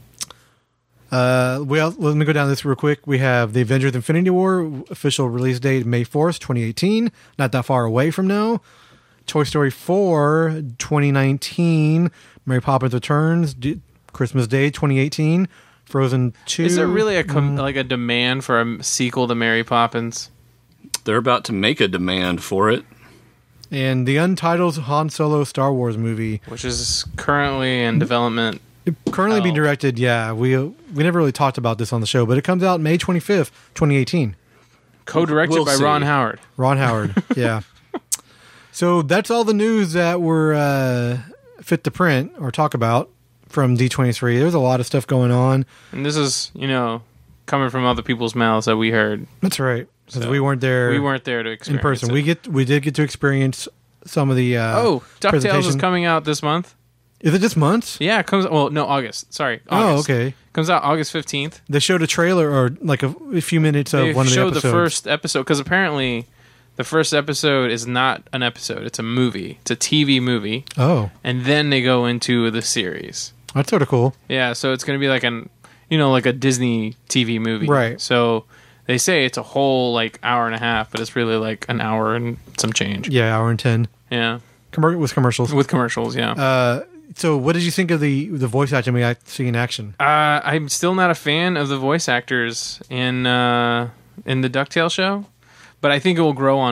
Uh, well, let me go down this real quick. We have the Avengers Infinity War official release date May fourth, twenty eighteen. Not that far away from now. Toy Story four, twenty nineteen. Mary Poppins Returns, D- Christmas Day, twenty eighteen. Frozen two. Is there really a com- Mm. like a demand for a sequel to Mary Poppins? They're about to make a demand for it. And the untitled Han Solo Star Wars movie. Which is currently in development. Currently being Oh. directed, yeah. We we never really talked about this on the show, but it comes out May twenty-fifth, twenty eighteen. Co-directed We'll by see. Ron Howard. Ron Howard, yeah. So that's all the news that were uh, fit to print or talk about from D twenty-three. There's a lot of stuff going on. And this is, you know, coming from other people's mouths that we heard. That's right, because So, we weren't there We weren't there to in experience person. it. We get we did get to experience some of the uh, oh, DuckTales is presentation. coming out this month. Is it just months? Yeah, it comes. Well, no, August. Sorry, Oh, August. okay. Comes out August fifteenth. They showed a trailer or like a, a few minutes of They one of the showed episodes. the first episode because apparently the first episode is not an episode; it's a movie. It's a T V movie, Oh, and then they go into the series. that's sort of cool. Yeah, so it's going to be like an, you know, like a Disney T V movie. Right. So they say it's a whole like hour and a half, but it's really like an hour and some change. Yeah, hour and ten. Yeah, Commer- with commercials. with commercials. Yeah. Uh, so what did you think of the the voice acting we got to see in action? Uh, I'm still not a fan of the voice actors in uh, in the DuckTales show, but I think it will grow on me.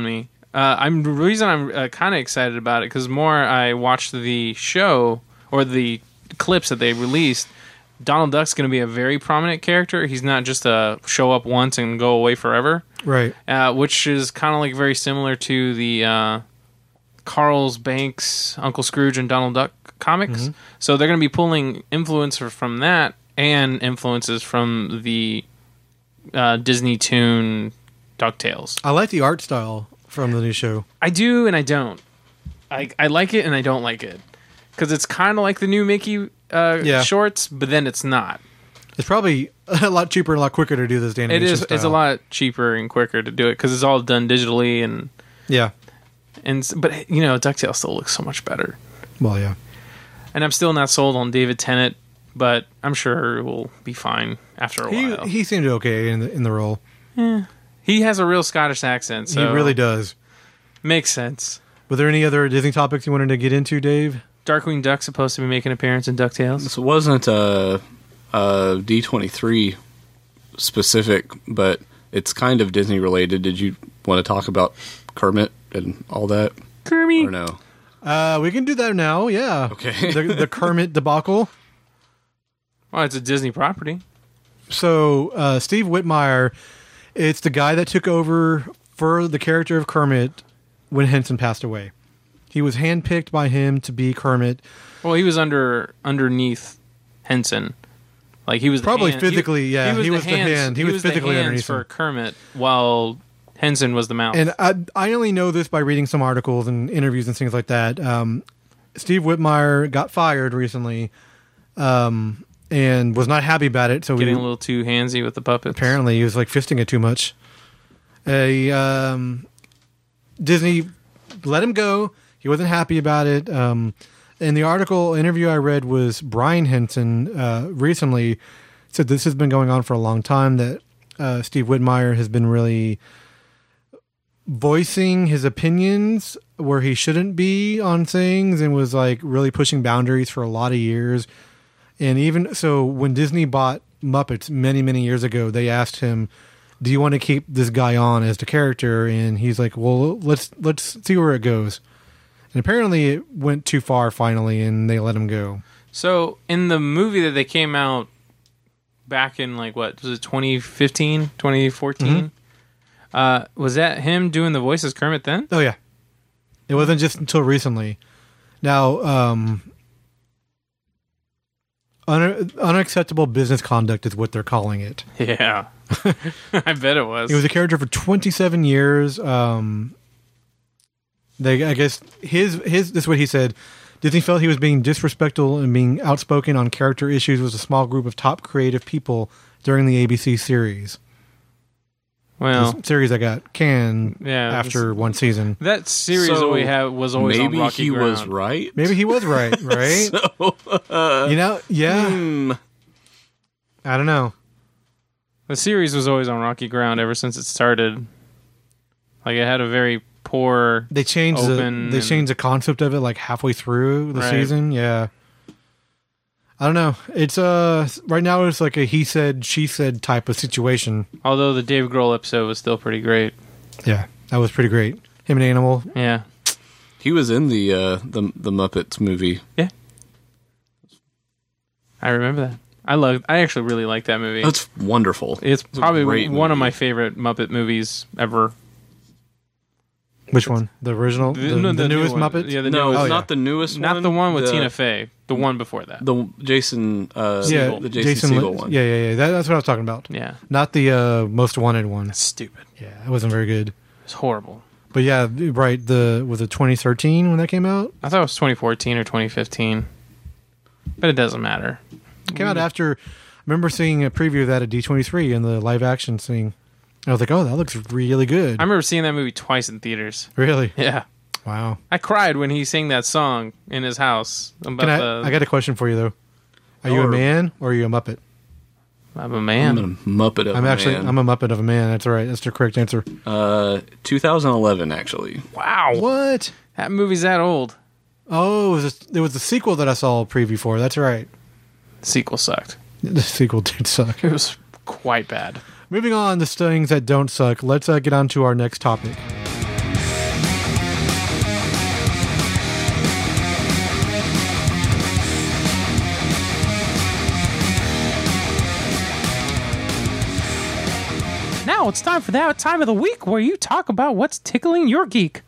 Uh, I'm the reason I'm uh, kind of excited about it because more I watched the show or the clips that they released. Donald Duck's going to be a very prominent character. He's not just a show up once and go away forever, Right. uh, which is kind of like very similar to the uh, Carl's Banks, Uncle Scrooge, and Donald Duck comics. Mm-hmm. So they're going to be pulling influence from that and influences from the uh, Disney Toon DuckTales. I like the art style from the new show. I do and I don't. I I like it and I don't like it because it's kind of like the new Mickey uh, Yeah. shorts, but then it's not. It's probably a lot cheaper and a lot quicker to do this It animation is. style. It's a lot cheaper and quicker to do it because it's all done digitally and Yeah. and s- but you know DuckTales still looks so much better. Well, yeah. And I'm still not sold on David Tennant, but I'm sure it will be fine after a He while. he seemed okay in the in the role. He has a real Scottish accent, so He really does. makes sense. Were there any other Disney topics you wanted to get into, Dave? Darkwing Duck's supposed to be making an appearance in DuckTales. This wasn't a, a D twenty-three specific, but it's kind of Disney related. Did you want to talk about Kermit and all that? Kermit. Or no? Uh, we can do that now. Yeah. Okay. the, the Kermit debacle. Well, it's a Disney property. So uh, Steve Whitmire, it's the guy that took over for the character of Kermit when Henson passed away. He was handpicked by him to be Kermit. Well, he was under underneath Henson. Like he was the Probably hand- physically, yeah, he was the hands- hand. He was physically the hands underneath for him. Kermit, while Henson was the mouth. And I, I only know this by reading some articles and interviews and things like that. Um, Steve Whitmire got fired recently um, and was not happy about it. So Getting we, a little too handsy with the puppets. apparently he was like fisting it too much. A um, Disney let him go. He wasn't happy about it. Um, in the article interview I read was Brian Henson uh, recently said this has been going on for a long time, that uh, Steve Whitmire has been really voicing his opinions where he shouldn't be on things and was like really pushing boundaries for a lot of years. And even so, when Disney bought Muppets many, many years ago, they asked him, do you want to keep this guy on as the character? And he's like, well, let's let's see where it goes. And apparently it went too far finally, and they let him go. So in the movie that they came out back in like what was it twenty fifteen, twenty fourteen? Mm-hmm. Uh, was that him doing the voice as Kermit then? Oh, yeah. It wasn't just until recently. Now, um, un- unacceptable business conduct is what they're calling it. Yeah, I bet it was. He was a character for twenty-seven years. Um, they, I guess his his this is what he said. Disney felt he was being disrespectful and being outspoken on character issues with a small group of top creative people during the A B C series. well, The series that got canned yeah. after one season. that series So, always had was always Maybe on rocky he ground. was right. Maybe he was right, right? So, uh, you know, yeah. hmm. I don't know. The series was always on rocky ground ever since it started. Like it had a very poor. They changed the Open they and- changed the concept of it like halfway through the Right. season. Yeah. I don't know. It's uh right now it's like a he said she said type of situation. Although the Dave Grohl episode was still pretty great. Yeah, that was pretty great. Him and Animal. Yeah, He was in the uh, the the Muppets movie. I remember that. I love. I actually really like that movie. That's wonderful. It's a probably great one of movie. my favorite Muppet movies ever. Which one? The original, the, no, the new newest one. Muppet. Yeah, the no, newest. it's Oh, not yeah. the newest Not one. the one with the, Tina Fey. The one before that. The Jason. Uh, yeah, the Jason, Li- Segel one. Yeah, yeah, yeah. That, that's what I was talking about. yeah, Not the uh, most wanted one. stupid. Yeah, it wasn't very good. It's horrible. But yeah, right. The was it twenty thirteen when that came out? I thought it was twenty fourteen or twenty fifteen, but it doesn't matter. It came out after. I remember seeing a preview of that at D twenty-three in the live action thing. I was like, oh, that looks really good. I remember seeing that movie twice in theaters. really? Yeah, Wow. I cried when he sang that song in his house. About Can I, the, I got a question for you though. Are you a Or- man or are you a Muppet? I'm a man. I'm a Muppet of I'm a actually man. I'm a Muppet of a man. That's all right. That's the correct answer. uh, two thousand eleven, actually. Wow, What? that movie's that old. Oh, it was a, it was the sequel that I saw a preview for. That's right. The sequel sucked. The sequel did suck. It was quite bad. Moving on to things that don't suck. Let's uh, get on to our next topic. now it's time for that time of the week where you talk about what's tickling your geek.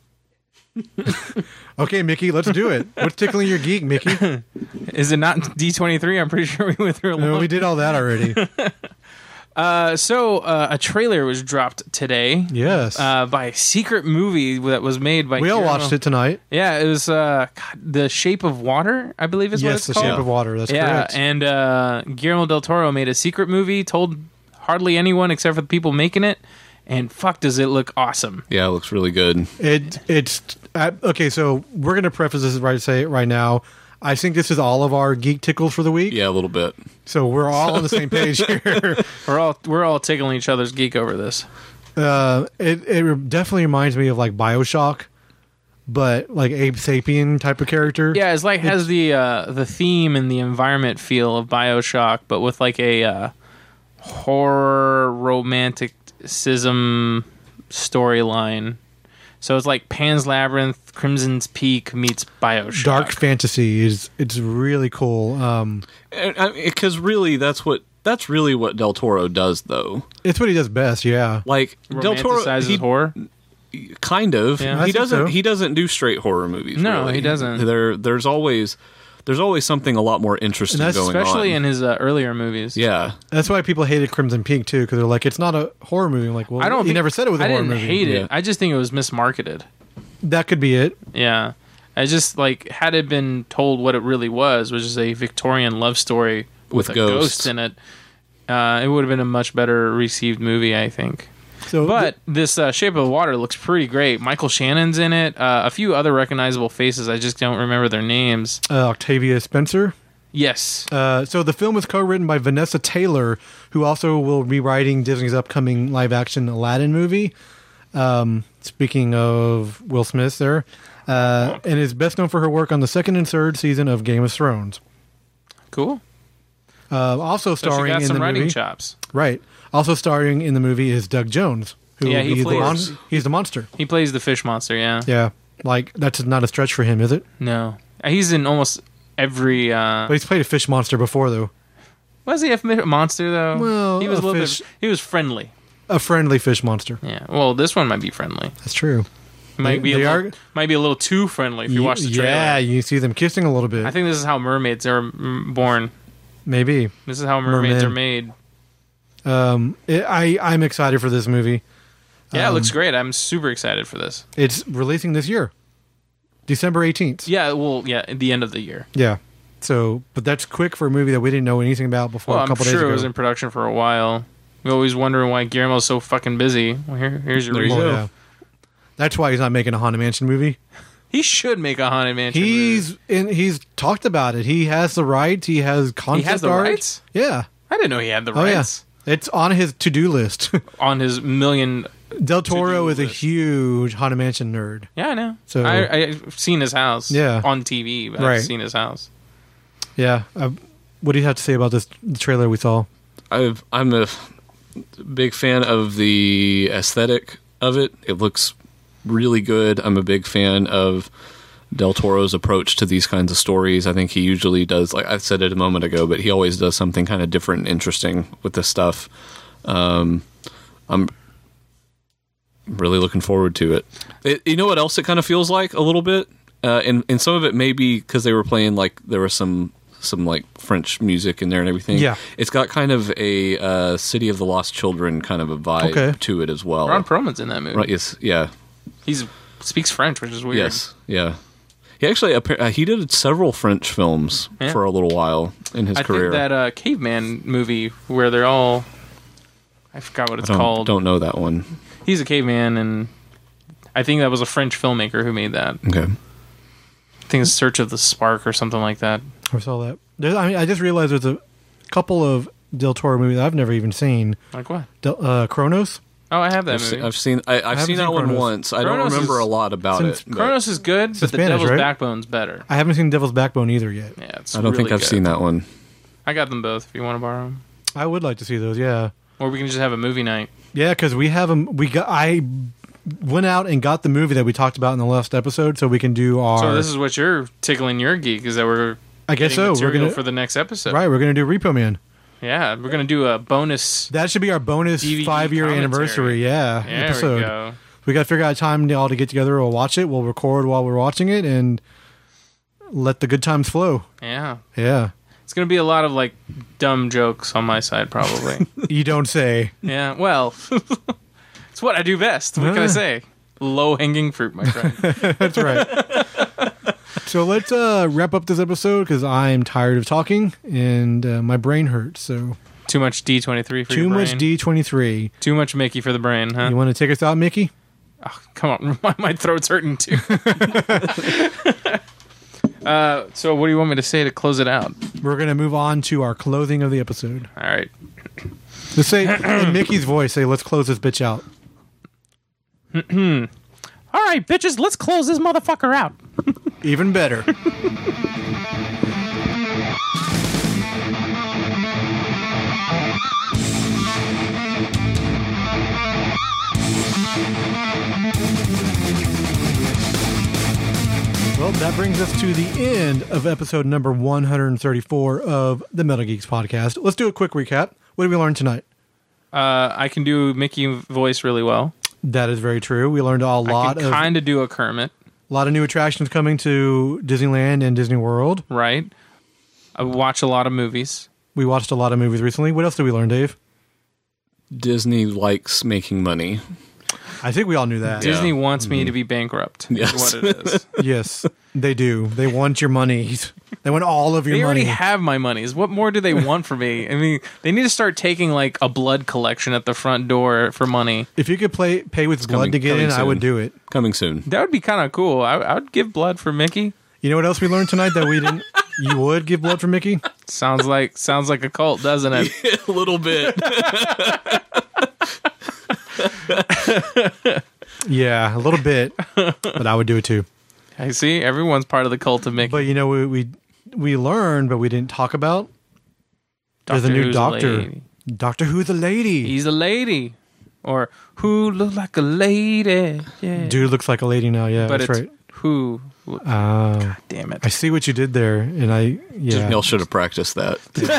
Okay, Mickey, let's do it. What's tickling your geek, Mickey? Is it not D twenty-three? I'm pretty sure we went through a No, long we did all that already. Uh, so uh, a trailer was dropped today. Yes. Uh, by a secret movie that was made by. We all Guillermo- watched it tonight. Yeah, it was uh, God, The Shape of Water, I believe is what Yes, it's The called. Shape of Water. That's yeah, correct. and uh, Guillermo del Toro made a secret movie, told hardly anyone except for the people making it, and fuck, does it look awesome. Yeah, it looks really good. It it's uh, okay. So we're gonna preface this right say it right now. I think this is all of our geek tickles for the week. Yeah, a little bit. So we're all on the same page here. We're all we're all tickling each other's geek over this. Uh, it it definitely reminds me of like BioShock, but like Abe Sapien type of character. Yeah, it's like has the uh, the theme and the environment feel of BioShock, but with like a uh, horror romanticism storyline. So it's like Pan's Labyrinth, Crimson's Peak meets BioShock. Dark fantasy is it's really cool. Um, Because really, that's what that's really what Del Toro does, though. it's what he does best. Yeah. Like Del Toro, Romanticizes he, horror. kind of. Yeah. I He think doesn't. so. He doesn't do straight horror movies. No, really. he doesn't. There, there's always, there's always something a lot more interesting And that's going Especially on. in his uh, earlier movies. yeah, That's why people hated Crimson Peak too, because they're like, it's not a horror movie. I'm like, well, I don't. he think- never said it was a I horror didn't movie. hate it. Yeah. I just think it was mismarketed. That could be it. Yeah, I just like had it been told what it really was, which is a Victorian love story with, With a ghosts. ghost in it. Uh, it would have been a much better received movie, I think. So, But this uh, Shape of Water looks pretty great. Michael Shannon's in it. Uh, a few other recognizable faces. I just don't remember their names. uh, Octavia Spencer. Yes. Uh, so the film is co-written by Vanessa Taylor, who also will be writing Disney's upcoming live-action Aladdin movie. Um, speaking of Will Smith there, uh, and is best known for her work on the second and third season of Game of Thrones. Cool. Uh, also So she starring got in some the writing movie, chops. right? Also starring in the movie is Doug Jones, who Yeah, will he be the plays- mon- he's the monster. He plays the fish monster, yeah. Yeah, like that's not a stretch for him, is it? No. He's in almost every... Uh, But he's played a fish monster before, though. was he a f- monster, though? Well, he was a a little fish- bit... He was friendly. A friendly fish monster. Yeah. Well, this one might be friendly. That's true. Might They- be a they little, are- might be a little too friendly if you watch the trailer. Yeah, you see them kissing a little bit. I think this is how mermaids are mm, born. Maybe. This is how mermaids Merman. are made. Um, it, I I'm excited for this movie. Yeah, it Um, looks great. I'm super excited for this. It's releasing this year, December eighteenth. Yeah, well, yeah, at the end of the year. Yeah. So, but that's quick for a movie that we didn't know anything about before Well, a I'm couple days sure ago. it was in production for a while. We always wondering why Guillermo's so fucking busy. Well, here, here's your There you reason. Well, go. yeah. That's why he's not making a Haunted Mansion movie. He should make a Haunted Mansion movie. He's in. He's talked about it. He has the rights. He has concept He has the art. rights? Yeah. I didn't know he had the Oh rights yeah. It's on his to-do list. on his million. Del Toro To-do is a list. huge Haunted Mansion nerd. Yeah, I know. So- I, I've seen his house. Yeah. On T V, but Right. I've seen his house. Yeah. Uh, what do you have to say about this the trailer we saw? I've, I'm a big fan of the aesthetic of it. It looks really good. I'm a big fan of Del Toro's approach to these kinds of stories. I think he usually does, like I said it a moment ago, but he always does something kind of different and interesting with this stuff. Um, I'm really looking forward to it. it. You know what else it kind of feels like a little bit? Uh, and, and some of it may be because they were playing, like, there was some some like French music in there and everything. Yeah. It's got kind of a uh, City of the Lost Children kind of a vibe Okay. to it as well. Ron Perlman's in that movie. Right, yes, yeah. He's speaks French, which is weird. Yes, yeah. He actually appa- uh, he did several French films Yeah. for a little while in his I career. think that uh, caveman movie where they're all. I forgot what it's don't, called. don't know that one. He's a caveman, and I think that was a French filmmaker who made that. Okay. I think it's Search of the Spark or something like that. I saw that. There's, I mean, I just realized there's a couple of Del Toro movies I've never even seen. Like what? Del, uh, Chronos. Oh, I have that I've, movie. se- I've seen I, I've haven't seen that seen one Kronos. once. I don't Kronos remember is- a lot about Since it. but Kronos is good, but It's the Spanish, Devil's right? Backbone's better. I haven't seen Devil's Backbone either yet. Yeah, it's I don't really think I've good. seen that one. I got them both if you want to borrow them. I would like to see those. Yeah, Or we can just have a movie night. yeah, because we have them. We got. I went out and got the movie that we talked about in the last episode, so we can do our. So this is what you're tickling your geek, is that we're I guess getting so. We're material gonna for the next episode. right. We're gonna do Repo Man. Yeah, we're gonna do a bonus. That should be our bonus D V D five year commentary. anniversary. Yeah, There episode. we go. We got to figure out a time to all to get together. We'll watch it. We'll record while we're watching it and let the good times flow. Yeah, Yeah. it's gonna be a lot of like dumb jokes on my side, probably. You don't say. Yeah, well, it's what I do best. What can I say? Low hanging fruit, my friend. That's right. So let's uh, wrap up this episode because I'm tired of talking and uh, my brain hurts. So Too much D twenty-three for too your brain. much D twenty-three. Too much Mickey for the brain, huh? You want to take us out, Mickey? Oh, come on, my, my throat's hurting too. uh, so, what do you want me to say to close it out? We're going to move on to our closing of the episode. All right. Let's say, in Mickey's voice, say, let's close this bitch out. All right, bitches, let's close this motherfucker out. Even better. Well, that brings us to the end of episode number one hundred thirty-four of the Metal Geeks podcast. Let's do a quick recap. What did we learn tonight? Uh, I can do Mickey voice really well. That is very true. We learned a I lot can of kind of do a Kermit, a lot of new attractions coming to Disneyland and Disney World. right? I watch a lot of movies. We watched a lot of movies recently. What else did we learn, Dave? Disney likes making money. I think we all knew that. Disney wants me to be bankrupt. Yes. Is what it is. Yes, they do. They want your money. They want all of your They money. already have my monies. What more do they want from me? I mean, they need to start taking like a blood collection at the front door for money. If you could play, pay with blood coming- to get coming in, I would soon. do it. Coming soon. That would be kind of cool. I, I would give blood for Mickey. You know what else we learned tonight that we didn't? You would give blood for Mickey? Sounds like sounds like a cult, doesn't it? A little bit. Yeah, a little bit, but I would do it too. I see. Everyone's part of the cult of Mickey. But you know, we we, we learned, but we didn't talk about. There's a Doctor new Who's a doctor. lady. Doctor Who's a lady. He's a lady, or who look like a lady. Yeah, Dude looks like a lady now. Yeah, but that's it's right. who. look- Oh, Damn it! I see what you did there, and I yeah. Y'all should have practiced that.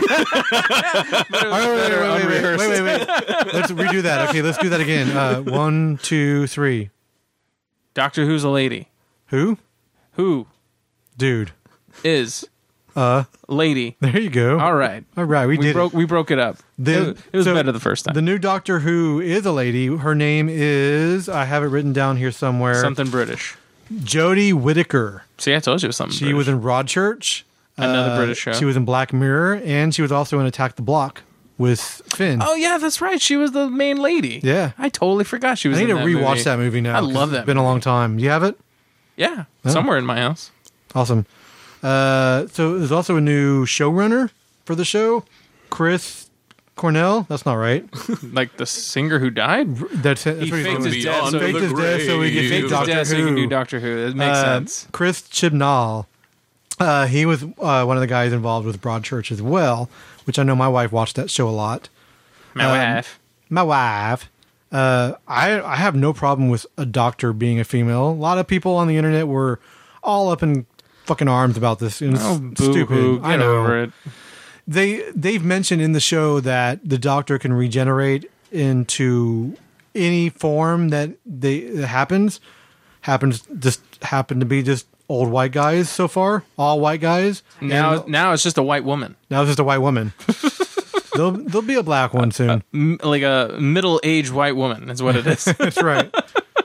All right, wait, wait, wait, wait, wait, wait, wait. Let's redo that. Okay, let's do that again. Uh, one, two, three. Doctor Who's a lady. Who? Who Dude. is Uh, lady? there you go. All right, All right, we, we did broke it. we broke it up. The- it, it was so better the first time. The new Doctor Who is a lady. Her name is, I have it written down here somewhere, Something British. Jodie Whittaker. See, I told you it was something. She British. was in Broadchurch. Another Uh, British show. She was in Black Mirror, and she was also in Attack the Block with Finn. Oh yeah, that's right. She was the main lady. Yeah. I totally forgot she was. I need in to that rewatch movie. that movie now. I 'cause love that It's been a long time. You have it? Yeah, Oh. somewhere in my house. Awesome. Uh, so there's also a new showrunner for the show, Chris Cornell. That's not right. Like the singer who died. That's, that's He what he's faked doing. his death, so Faked the his death so he grave. can Faked do his Doctor death so he can Who. do Doctor Who. It makes Uh, sense. Chris Chibnall. Uh, he was uh, one of the guys involved with Broadchurch as well, which I know my wife watched that show a lot. My um, wife. My wife. Uh, I I have no problem with a doctor being a female. A lot of people on the internet were all up in fucking arms about this. And it's Oh, boo stupid. hoo. I Get know. over it. They they've mentioned in the show that the doctor can regenerate into any form that they that happens. Happens just happen to be just old white guys so far, all white guys. Now, And now it's just a white woman, now it's just a white woman. there'll there'll be a black one soon. M- like a middle-aged white woman. Is what it is. That's right.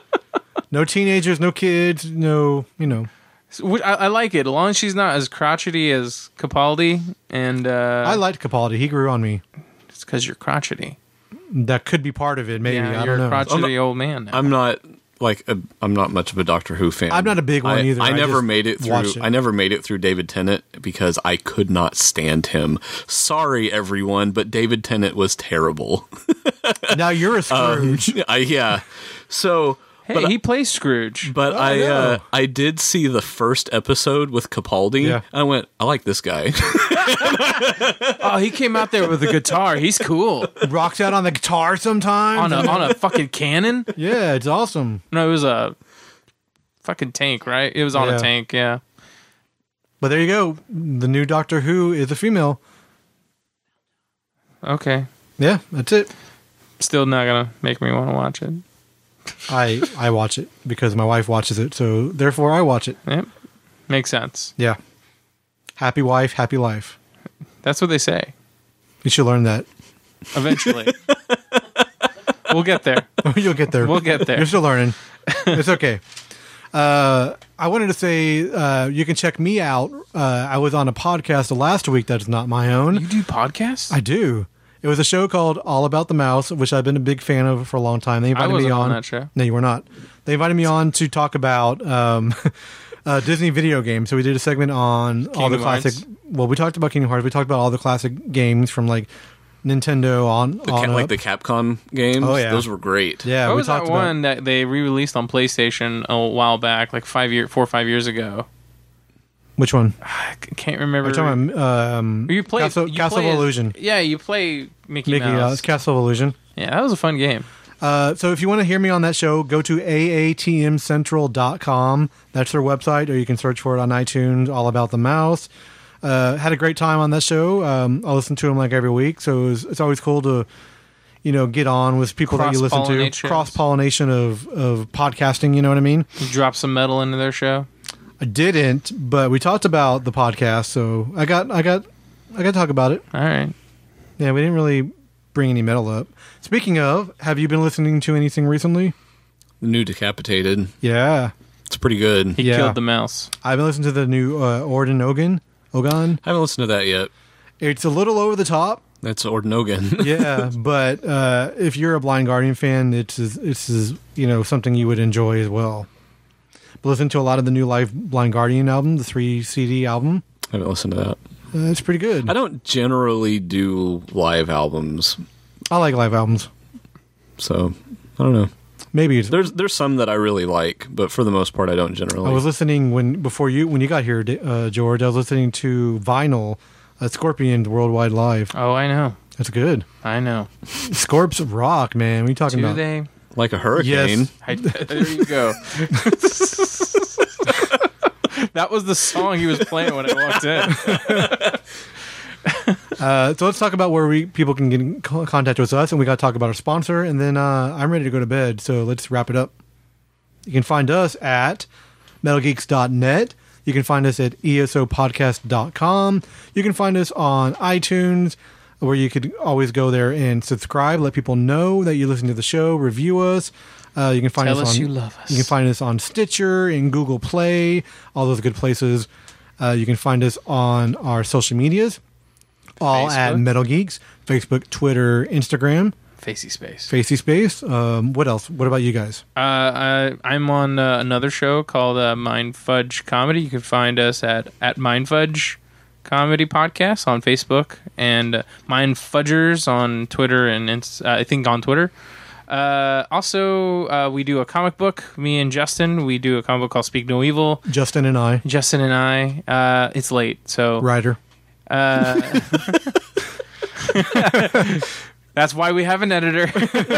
No teenagers, no kids, no you know. Which I, I like it, as long as she's not as crotchety as Capaldi, and uh, I liked Capaldi. He grew on me. it's because you're crotchety. That could be part of it. Maybe Yeah, I you're don't know. a crotchety old man. Now. I'm not like a, I'm not much of a Doctor Who fan. I'm not a big one I, either. I I never just made it through. watched it. I never made it through David Tennant because I could not stand him. Sorry, everyone, but David Tennant was terrible. Now you're a Scrooge. I, yeah. So, hey, but he plays Scrooge. but Oh, I no. uh, I did see the first episode with Capaldi. Yeah. I went, I like this guy. Oh, he came out there with a guitar. He's cool Rocks out on the guitar sometimes. on a on a fucking cannon. Yeah, it's awesome. No, it was a fucking tank, right? It was on Yeah. a tank. Yeah. But there you go. The new Doctor Who is a female. Okay. Yeah, that's it. Still not gonna make me want to watch it. I I watch it because my wife watches it, so therefore I watch it. Yep. Makes sense. Yeah. Happy wife, happy life. That's what they say. You should learn that. Eventually. We'll get there. You'll get there. We'll get there. You're still learning. It's okay. Uh, I wanted to say uh, you can check me out. Uh, I was on a podcast last week that's not my own. You do podcasts? I do. It was a show called All About the Mouse, which I've been a big fan of for a long time. They invited I wasn't me on. on that show. No, you were not. They invited me on to talk about um, uh, Disney video games. So we did a segment on all the Kingdom classic. Hearts? Well, we talked about Kingdom Hearts. We talked about all the classic games from like Nintendo on, The on ca- up. like the Capcom games. Oh, yeah. Those were great. Yeah, What we was that talked one about. that they re-released on PlayStation a while back, like five year, four or five years ago? Which one? I c- can't remember. We're talking about um, you play Castle, you Castle play of as- Illusion. Yeah, you play Mickey, Mickey, uh, Mouse. it's Castle of Illusion. Yeah, that was a fun game. Uh, so if you want to hear me on that show, go to A A T M central dot com. That's their website, or you can search for it on iTunes, All About the Mouse. Uh, had a great time on that show. Um, I listen to them like every week, so it was, it's always cool to, you know, get on with people that you listen to. Cross-pollinate shows. Cross-pollination of, of podcasting, you know what I mean? You drop some metal into their show. I didn't, but we talked about the podcast, so I got I got I got to talk about it. All right. Yeah, we didn't really bring any metal up. Speaking of, have you been listening to anything recently? The new Decapitated. Yeah. It's pretty good. He Yeah. killed the mouse. I've been listening to the new uh, Orden Ogan. Ogan. I haven't listened to that yet. It's a little over the top. That's Ordenogan. Yeah, but uh, if you're a Blind Guardian fan, it's it's you know something you would enjoy as well. But listen to a lot of the new live Blind Guardian album, the three C D album. I haven't listened to that. Uh, it's pretty good. I don't generally do live albums, I like live albums. so I don't know. Maybe it's, There's there's some that I really like, but for the most part, I don't generally. I was listening when before you when you got here, uh, George. I was listening to Vinyl, uh, Scorpions Worldwide Live. Oh, I know. That's good. I know. Scorps rock, man. What are you talking Do about? they? like a hurricane. Yes. I, there you go. That was the song he was playing when I walked in. Uh, so let's talk about where we people can get in co- contact with us, and we got to talk about our sponsor, and then uh, I'm ready to go to bed. So let's wrap it up. You can find us at metal geeks dot net. You can find us at E S O podcast dot com. You can find us on iTunes, where you could always go there and subscribe, let people know that you listen to the show, review us. Uh, you can find Tell us, us on you love us. You can find us on Stitcher and Google Play, all those good places. Uh, you can find us on our social medias, all at Facebook. Metal Geeks, Facebook, Twitter, Instagram, Facey Space. Facey Space. Um, what else? What about you guys? Uh, I, I'm on uh, another show called uh, Mind Fudge Comedy. You can find us at, at Mind Fudge Comedy Podcast on Facebook, and uh, Mind Fudgers on Twitter, and Inst- uh, I think on Twitter. Uh, also, uh, we do a comic book. Me and Justin, we do a comic book called Speak No Evil. Justin and I, Justin and I. Uh, it's late, so writer. uh, that's why we have an editor.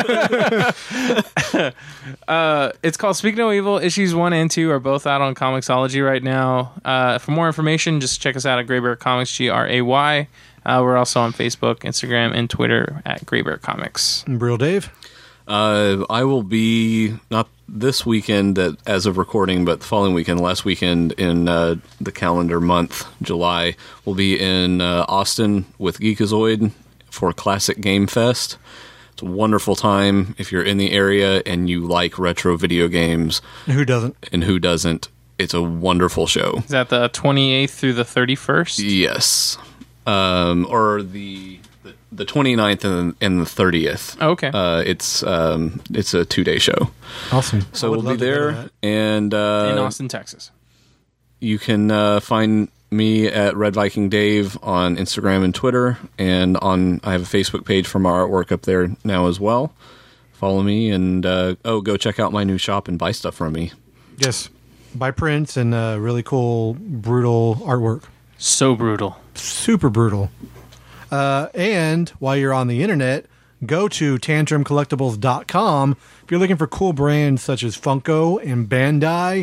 uh, it's called Speak No Evil. Issues one and two are both out on Comixology right now. Uh, for more information, just check us out at Gray Bear Comics, G R A Y. Uh, we're also on Facebook, Instagram, and Twitter at Gray Bear Comics. And Brill Dave. Uh, I will be not this weekend at, as of recording, but the following weekend, last weekend in uh, the calendar month, July, we'll be in uh, Austin with Geekazoid for Classic Game Fest. It's a wonderful time if you're in the area and you like retro video games, Who doesn't? and who doesn't. It's a wonderful show. Is that the twenty-eighth through the thirty-first? Yes. Um, or the the, the twenty-ninth and, and the thirtieth. Oh, okay. Uh, it's um, it's a two-day show. Awesome. So I would we'll be love to go to there, that. and uh, in Austin, Texas. you can uh, find me at Red Viking Dave on Instagram and Twitter, and on I have a Facebook page for my artwork up there now as well. Follow me, and uh, oh, go check out my new shop and buy stuff from me. Yes, by prints and uh, really cool, brutal artwork. So brutal. Super brutal. Uh, and while you're on the internet, go to tantrum collectibles dot com if you're looking for cool brands such as Funko and Bandai,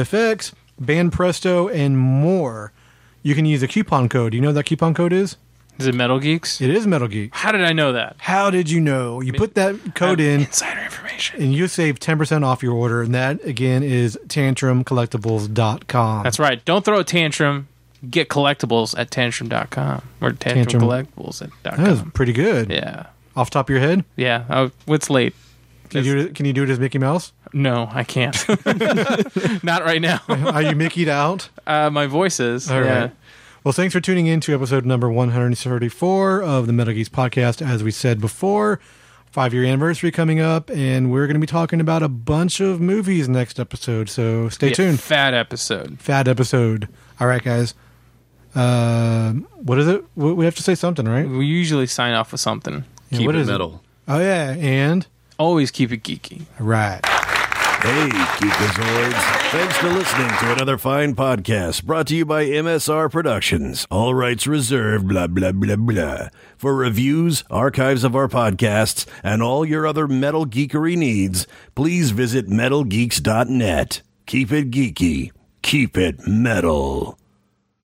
Artifacts, Band Presto, and more. You can use a coupon code. Do you know what that coupon code is? Is it Metal Geeks? It is Metal Geek. How did I know that? How did you know? You put that code in, Insider information. and you save ten percent off your order, and that, again, is tantrum collectibles dot com. That's right. Don't throw a tantrum. Get collectibles at tantrum dot com. Or tantrum, Tantrum. collectibles at dot com. That was pretty good. Yeah. Off the top of your head? Yeah. Oh, it's late. Can you, do it, can you do it as Mickey Mouse? No, I can't. Not right now. Are you Mickey'd out? Uh, my voice is. All yeah. right. Well, thanks for tuning in to episode number one thirty-four of the Metal Geeks podcast. As we said before, five-year anniversary coming up, and we're going to be talking about a bunch of movies next episode, so stay Yeah, tuned. Fat episode. Fat episode. All right, guys. Uh, what is it? We we have to say something, right? We usually sign off with something. Yeah, Keep what it is metal. Oh, yeah, and... Always keep it geeky. All right. Hey, Geekazoids. Thanks for listening to another fine podcast brought to you by M S R Productions. All rights reserved, blah, blah, blah, blah. For reviews, archives of our podcasts, and all your other metal geekery needs, please visit metal geeks dot net. Keep it geeky. Keep it metal.